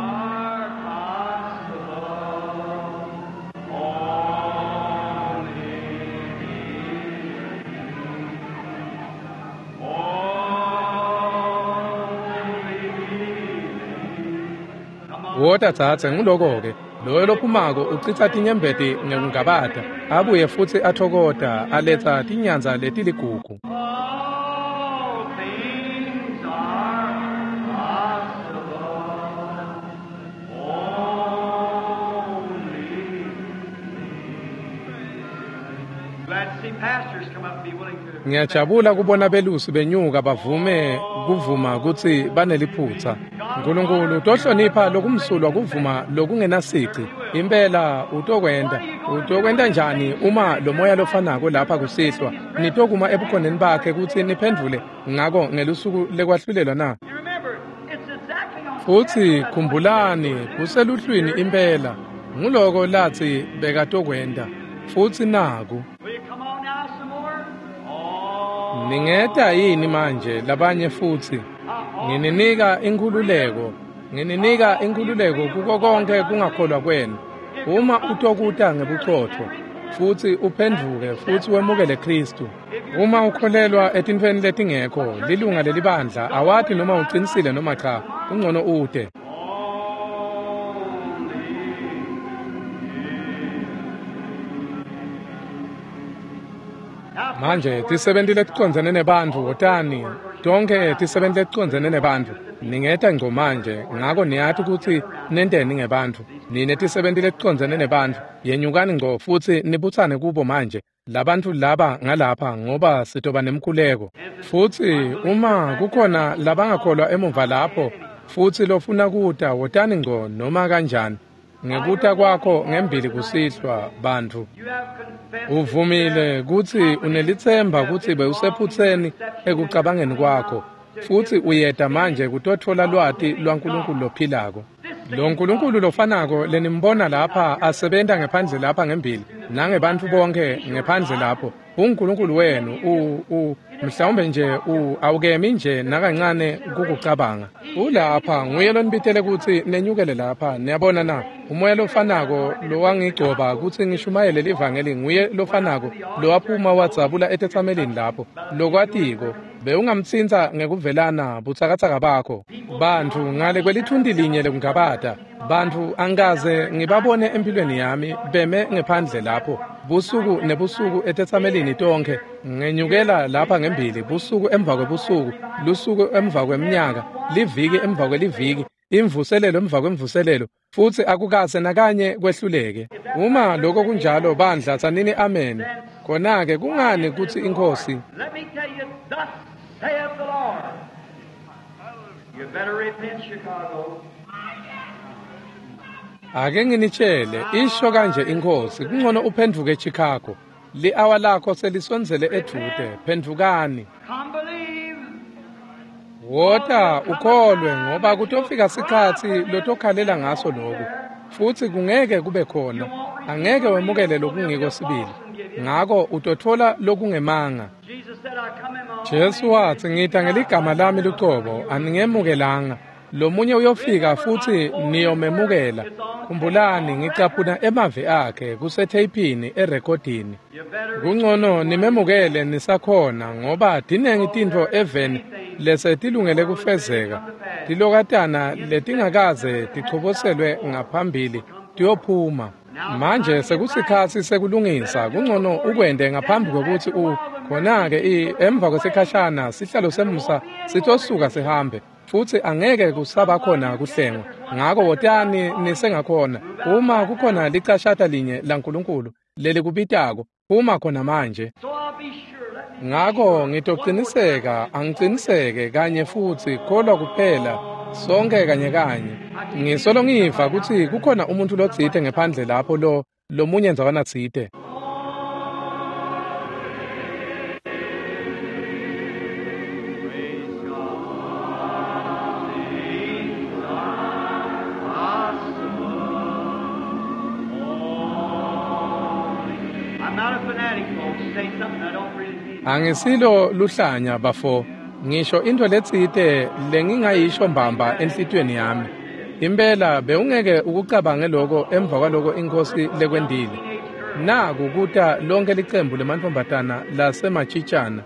Wotathathe ngiloko-ke loyo lophumako uchitha tinyembeti ngekungabata abuye futhi athokoda aletha tinyanza letiligugu. Ngiyajabula kubona belusi benyuka bavume kuvuma ukuthi baneliphutha. Nkulunkulu tohlonipha lokumsulwa kuvuma lokungenasici. Impela utokwenda njani uma lo moya lofanako lapha kusihlwa nitokuma ebukhoneni bakhe ukuthi niphendule ngako ngelusuku lekwahlulelwa na. Futhi khumbulani kuseluhlwini impela nguloko lathi bekatokwenda futhi naku. Ningeta yini manje labanye futhi ngininika inkululeko kuko konke kungakholwa kwenu uma utokuta ngebuchotho futhi uphendvuke futhi wemukele Kristu. Uma ukholelwa etintweni letingekho lilunga lelibandla awathi noma uqinisile noma cha ungcono ude. Manje tisebentile ticondzene nebantfu wotani tonke tisebentile ticondzene nebantfu ningeta ngco manje ngako niyathi ukuthi nenteni ngebantfu nine tisebentile ticondzene nebantfu yenyukani ngco futhi nibutsane kubo manje labantfu laba ngalapha ngoba sitoba nemkhuleko futhi uma kukhona labangakholwa emuva lapho futhi lofuna kuta wotani ngco noma kanjani ngekuta kwakho ngembili kusihlwa bantfu uvumile ukuthi unelitsemba ukuthi bewusephutseni ekucabangeni kwakho futhi uyeda manje kutotfola lwati lwaNkulunkulu lophilako. Lo Nkulunkulu lofanako lenimbona lapha asebenta ngephandle lapha ngembili nangebantfu bonke ngephandle lapho uNkulunkulu wenu mhlawumbe nje awukemi nje nakancane kukucabanga. Ulapha nguye lonibitele ukuthi nenyukele lapha niyabona na umoya lofanako lowangigcoba ukuthi ngishumayele livangeli nguye lofanako lowaphuma wadzabula etetsamelini lapho lokwatiko beungamtsinza ngekuvelana butsakatsaka bakho bantfu ngale kwelithundi linye lekungabata bantfu angaze ngibabone empilweni yami beme ngephandle lapho busuku nebusuku etetsamelini tonke ngenyukela lapha ngembili busuku emva kwebusuku lusuku emva kweminyaka liviki emva kweliviki imvuselelo emva kwemvuselelo futhi akukaze nakanye kwehluleke. Uma lokho kunjalo bandla tsanini amen khona-ke kungani ukuthi inkosi ake nginitshele isho kanje inkosi kungcono uphendvuke eChicago li-hour lakho selisonzele edude phendvukani wota ukholwe ngoba kutofika sikhathi lotokhalela ngaso lokhu futhi kungeke kube khona angeke wemukele lokungiko sibili ngako utothola lokungemanga. Jesu wathi ngita ngeligama lami luqobo aningemukelanga lomunye uyofika futhi niyomemukela. Khumbulani ngicaphuna emave akhe kusetheyiphini erekhodini. Kungcono nimemukele nisakhona ngoba dinengi tintfo eveni lese tilungele kufezeka tilokatana letingakaze tichoboselwe ngaphambili tiyophuma. Manje sekusikhathi sekulungisa kungcono ukwende ngaphambi kokuthi khona-ke emva kwesikhashana sihlalo semusa sitosuka sihambe futhi angeke kusaba khona kuhlengwa ngako wotani nisengakhona uma kukhona licashata linye laNkulunkulu leli kubitako uma khona manje. Ngako ngitoqiniseka angiciniseke kanye futhi kholwa kuphela sonke kanye kanye ngisolo ngiva ukuthi kukhona umuntu lotsite ngephandle lapho lomunye nzawana tsite. Angisilo luhlanya bafo ngisho into letsite lengingayisho mbamba enhlitweni yami impela bewungeke ukucabange lokho emva kwaloko inkosi lekwendile naku kuta lonke licembu lemantombazana laseMatshitshana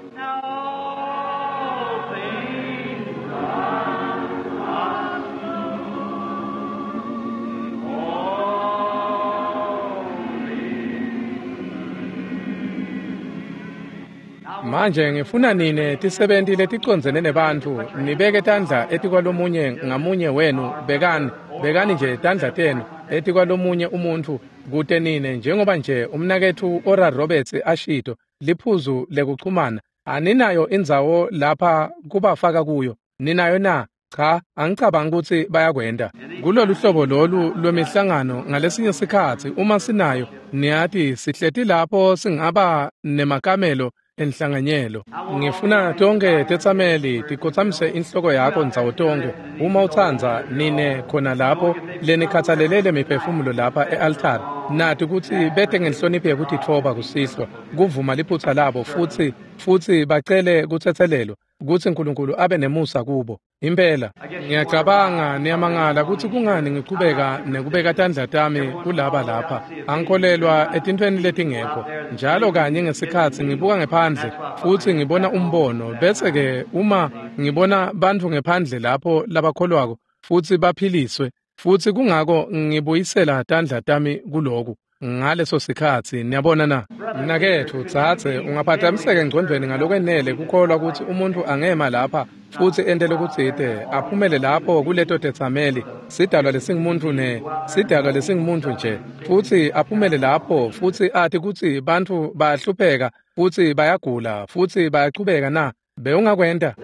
manje ngifuna nine tisebenti leticondzene nebantu nibeke tandla etikwalomunye ngamunye wenu bekani nje tandla tenu etikwalomunye umuntu kute nine njengoba nje umnakethu Oral Roberts ashito liphuzu lekuxhumana aninayo indzawo lapha kubafaka kuyo ninayo na cha angicabanga ukuthi bayakwenda kulolu hlobo lolu lwemihlangano ngalesinye sikhathi uma sinayo niyathi sihleti lapho singaba nemakamelo enhlanganyelo ngifuna tonke tetsameli tikotsamise inhloko yakho ndzawo tonke uma uthandza nine khona lapho lenikhathalelele miphefumulo lapha e-altar nathi ukuthi bete ngenhlonipho yokuthi thoba kusihlwa kuvuma liphutha labo futhi bacele kuthethelelo kuthi uNkulunkulu abe nemusa kubo impela ngiyacabanga niyamangala ukuthi kungani ngiqhubeka nekubeka tandla tami kulaba lapha angikholelwa etintweni letingekho njalo kanye ngesikhathi ngibuka ngephandle futhi ngibona umbono bese ke uma ngibona bantfu ngephandle lapho labakholwako futhi baphiliswe futhi kungako ngibuyisela tandla tami kuloku ngaleso sikhathi niyabona na mnakethu utsatse ungaphazamiseka engcondweni ngalokwenele kukholwa ukuthi umuntu angema lapha futhi entele kutsite aphumele lapho kuleto tetsameli sidalwa lesingumuntu nje futhi aphumele lapho futhi athi ukuthi bantu bayahlupheka futhi bayagula futhi bayaqhubeka na bewungakwenda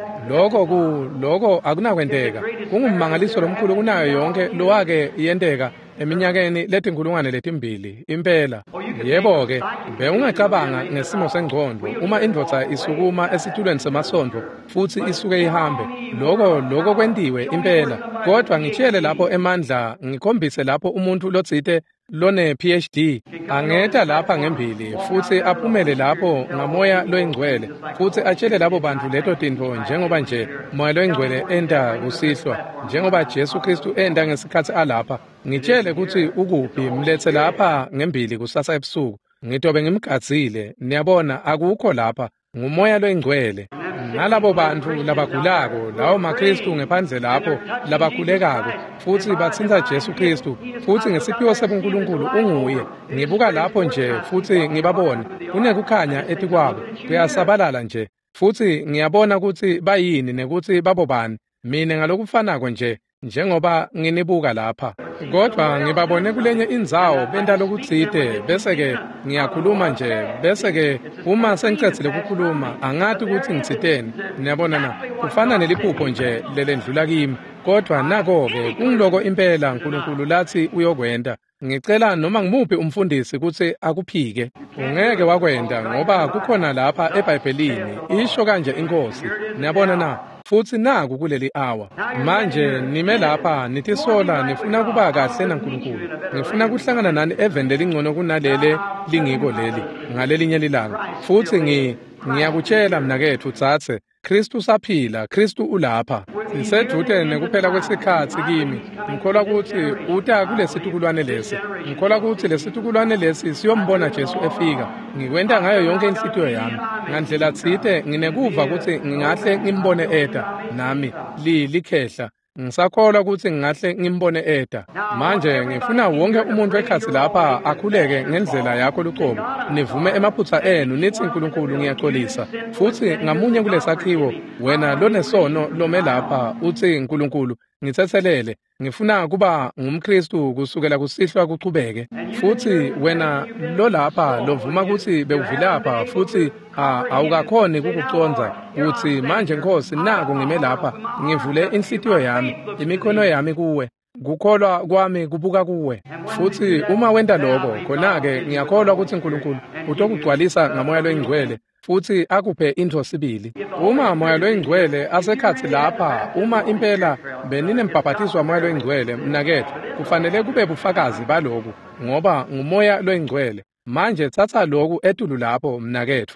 lokho akunakwendeka kungummangaliso lomkhulu kunayo yonke lowake yenteka eminyakeni letinkulungwane letimbili impela yebo ke bewungacabanga ngesimo sengqondo uma indvodza isukuma esitulweni semasonto futhi isuke ihambe lokho kwendiwe impela kodwa ngitshele lapho emandla ngikhombise lapho umuntu lotsite lone PhD angeta lapha ngembili futhi aphumele lapho ngamoya loyingcwele futhi atshele labo bantu leto tintfo njengoba nje moya loyingcwele enda kusihlwa njengoba Jesu Kristu enda ngesikhathi alapha ngitshele ukuthi ukuphi mlethe lapha ngembili kusasa ebusuku ngitobe ngimgadzile niyabona akukho lapha ngumoya loyingcwele nalabo bantu labagulako lawo maKristu ngephandle lapho labakhulekako futhi batsinza Jesu Kristu futhi ngesiphiwo sebuNkulunkulu unguye ngibuka lapho nje futhi ngibabone kunekukhanya etikwabo kuyasabalala nje futhi ngiyabona ukuthi bayini nekuthi babobani mina ngalokufanako nje njengoba nginibuka lapha kodwa ngibabone kulenye indzawo benta lokutsite bese ke ngiyakhuluma nje bese ke uma sengicedzile ukukhuluma angathi ukuthi ngitsiteni niyabona na kufana neliphupho nje lelendlula kimi kodwa nako-ke kungiloko impela uNkulunkulu lathi uyokwenda ngicela noma ngimuphi umfundisi ukuthi akuphike ungeke wakwenda ngoba kukhona lapha eBhayibhelini isho kanje inkosi niyabona na futhi naku kuleli hour manje nime lapha nithi sola nifuna kuba kahle naNkulunkulu ngifuna kuhlangana nani event lelingcono kunalele lingiko leli ngalelinye lilanga futhi ngiyakutshela mnakethu utsatse Kristu saphila Kristu ulapha sisedute nekuphela kwesikhathi kimi ngikholwa ukuthi uta kulesitukulwane lesi ngikholwa ukuthi lesitukulwane lesi siyombona Jesu efika ngikwenda ngayo yonke inhlitiyo yami ngandlela tsite nginekuva ukuthi ngingahle ngimbone eda nami likhehla ngisakholwa ukuthi ngingahle ngimbone eda manje ngifuna wonke umuntu ekhathi lapha akhuleke ngendlela yakho luqobo nivume emaphutsa enu nithi uNkulunkulu ngiyaxolisa futhi ngamunye kulesakhiwo wena lonesono lome lapha uthi uNkulunkulu ngithethelele ngifuna kuba ngumKristu kusukela kusihlwa kuqhubeke futhi wena lo lapha lovuma ukuthi bewuvilapha futhi awukakhoni kukuconza uthi manje Nkosi naku ngime lapha ngivule inhlitiyo yami imikhono yami kuwe kukholwa kwami kubuka kuwe futhi uma wenda lokho khona-ke ngiyakholwa ukuthi uNkulunkulu utokugcwalisa ngamoya loyingcwele futhi akuphe into sibili uma moya loyingcwele asekhathi lapha uma impela benimembhabhatiswa moya loyingcwele mnakethu kufanele kube bufakazi baloku ngoba ngumoya loyingcwele manje thatha lokhu etulu lapho mnakethu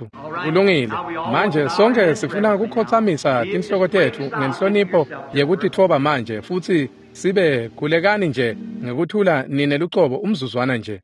kulungile manje sonke sifuna ukukhothamisa inhloko tethu ngenhlonipho yekuthi thoba manje futhi sibe khulekani nje ngekuthula nine lucobo umzuzwana nje.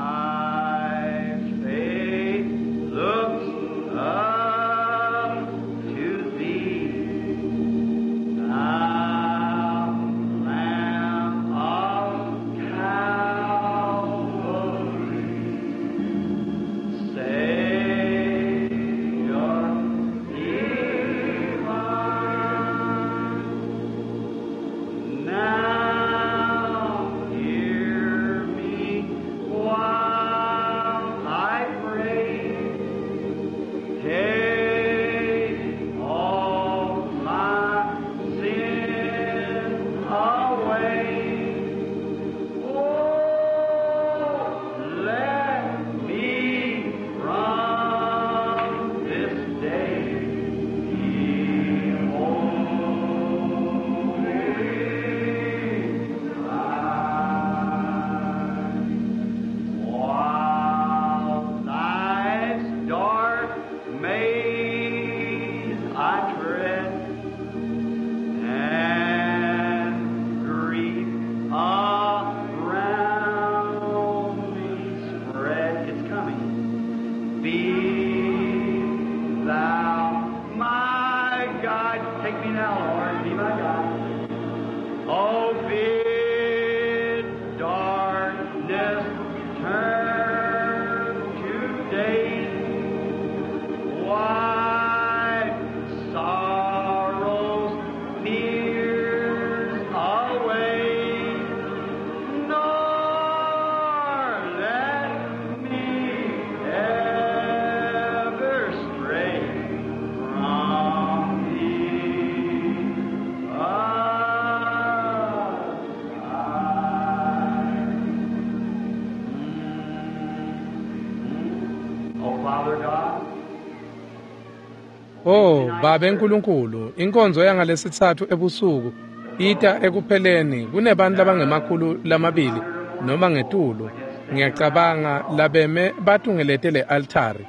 Oh Baba enkulunkulu inkonzo yangalesithathu ebusuku ita ekupheleni kunebantu labangemakhulu lamabili noma ngetulo ngiyacabanga labeme batungelete le altari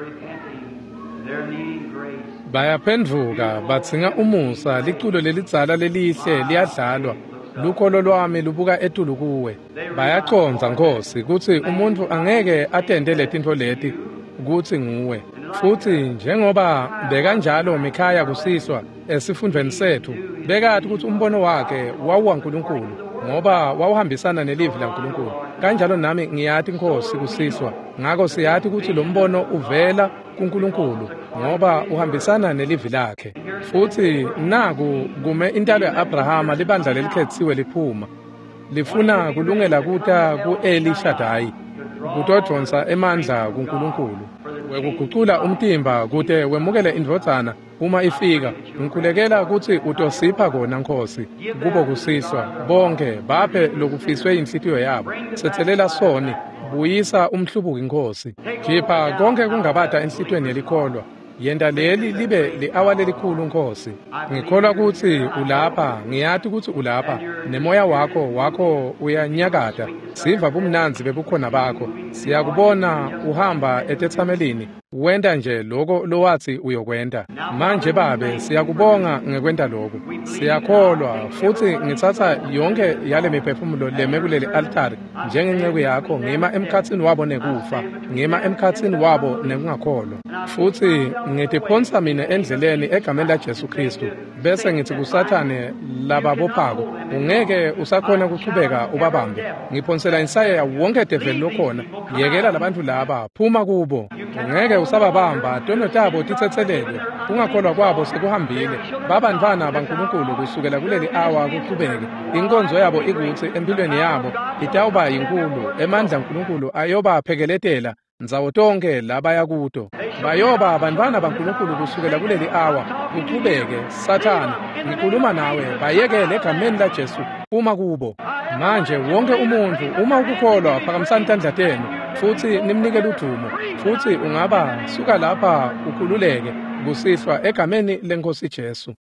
bayaphendvuka batsinga umusa liculo lelidzala lelihle liyadlalwa lukholo lwami lubuka etulu kuwe bayaconza Nkosi kuthi umuntu angeke atende letintfo leti kuthi nguwe futhi njengoba bekanjalo Mikhaya kusiswa esifundweni sethu bekathi ukuthi umbono wakhe wawuwaNkulunkulu ngoba wawuhambisana nelivi laNkulunkulu kanjalo nami ngiyathi Nkosi kusiswa ngakho siyathi ukuthi lo mbono uvela kuNkulunkulu ngoba uhambisana nelivi lakhe futhi naku kume intalo yaAbrahama libandla lelikhethiwe liphuma lifuna kulungela kuta kuElishadayi kutodonsa emandla kuNkulunkulu wekugucula umtimba kude wemukele indvodzana uma ifika ngikhulekela ukuthi utosipha kona Nkosi kubo kusiswa bonke baphe lokufiswe inhlitiyo yabo sethelela soni buyisa umhlubuki Nkosi khipha konke kungabata enhlitweni yelikholwa yenda leli libe li-awa lelikhulu Nkosi ngikholwa ukuthi ulapha ngiyathi ukuthi ulapha nemoya wakho uyanyakata siva bumnanzi bebukhona bakho siyakubona uhamba etetsamelini wenda nje lokho lowathi uyokwenda manje babe siyakubonga ngekwenta lokho siyakholwa futhi ngithatha yonke yale miphefumulo leme kuleli altari njengenceku yakho ngima emkhatsini wabo nekufa ngima emkhatsini wabo nekungakholwa futhi ngitiphonsa mina endleleni egameni laJesu Kristu bese ngithi kusathane lababophako ungeke usakhona ukuchubeka ubabambe ngiphonsela insaya wonke devil lokhona yekela labantu laba phuma kubo ungeke usababamba tono tabo tithethelelwe kungakholwa kwabo sekuhambile babantwana baNkulunkulu kusukela kuleli awa kuqhubeke inkonzo yabo ikuthi empilweni yabo itawuba yinkulu emandla uNkulunkulu ayoba phekeletela nzawo tonke labaya kuto bayoba abantwana baNkulunkulu kusukela kuleli awa kuqhubeke sathana ngikhuluma nawe bayekele egameni laJesu uma kubo manje wonke umuntu uma ukukholwa phakamisana intandla tenu futhi nimnikele udumo futhi ungaba suka lapha ukhululeke kusiswa egameni leNkosi Jesu.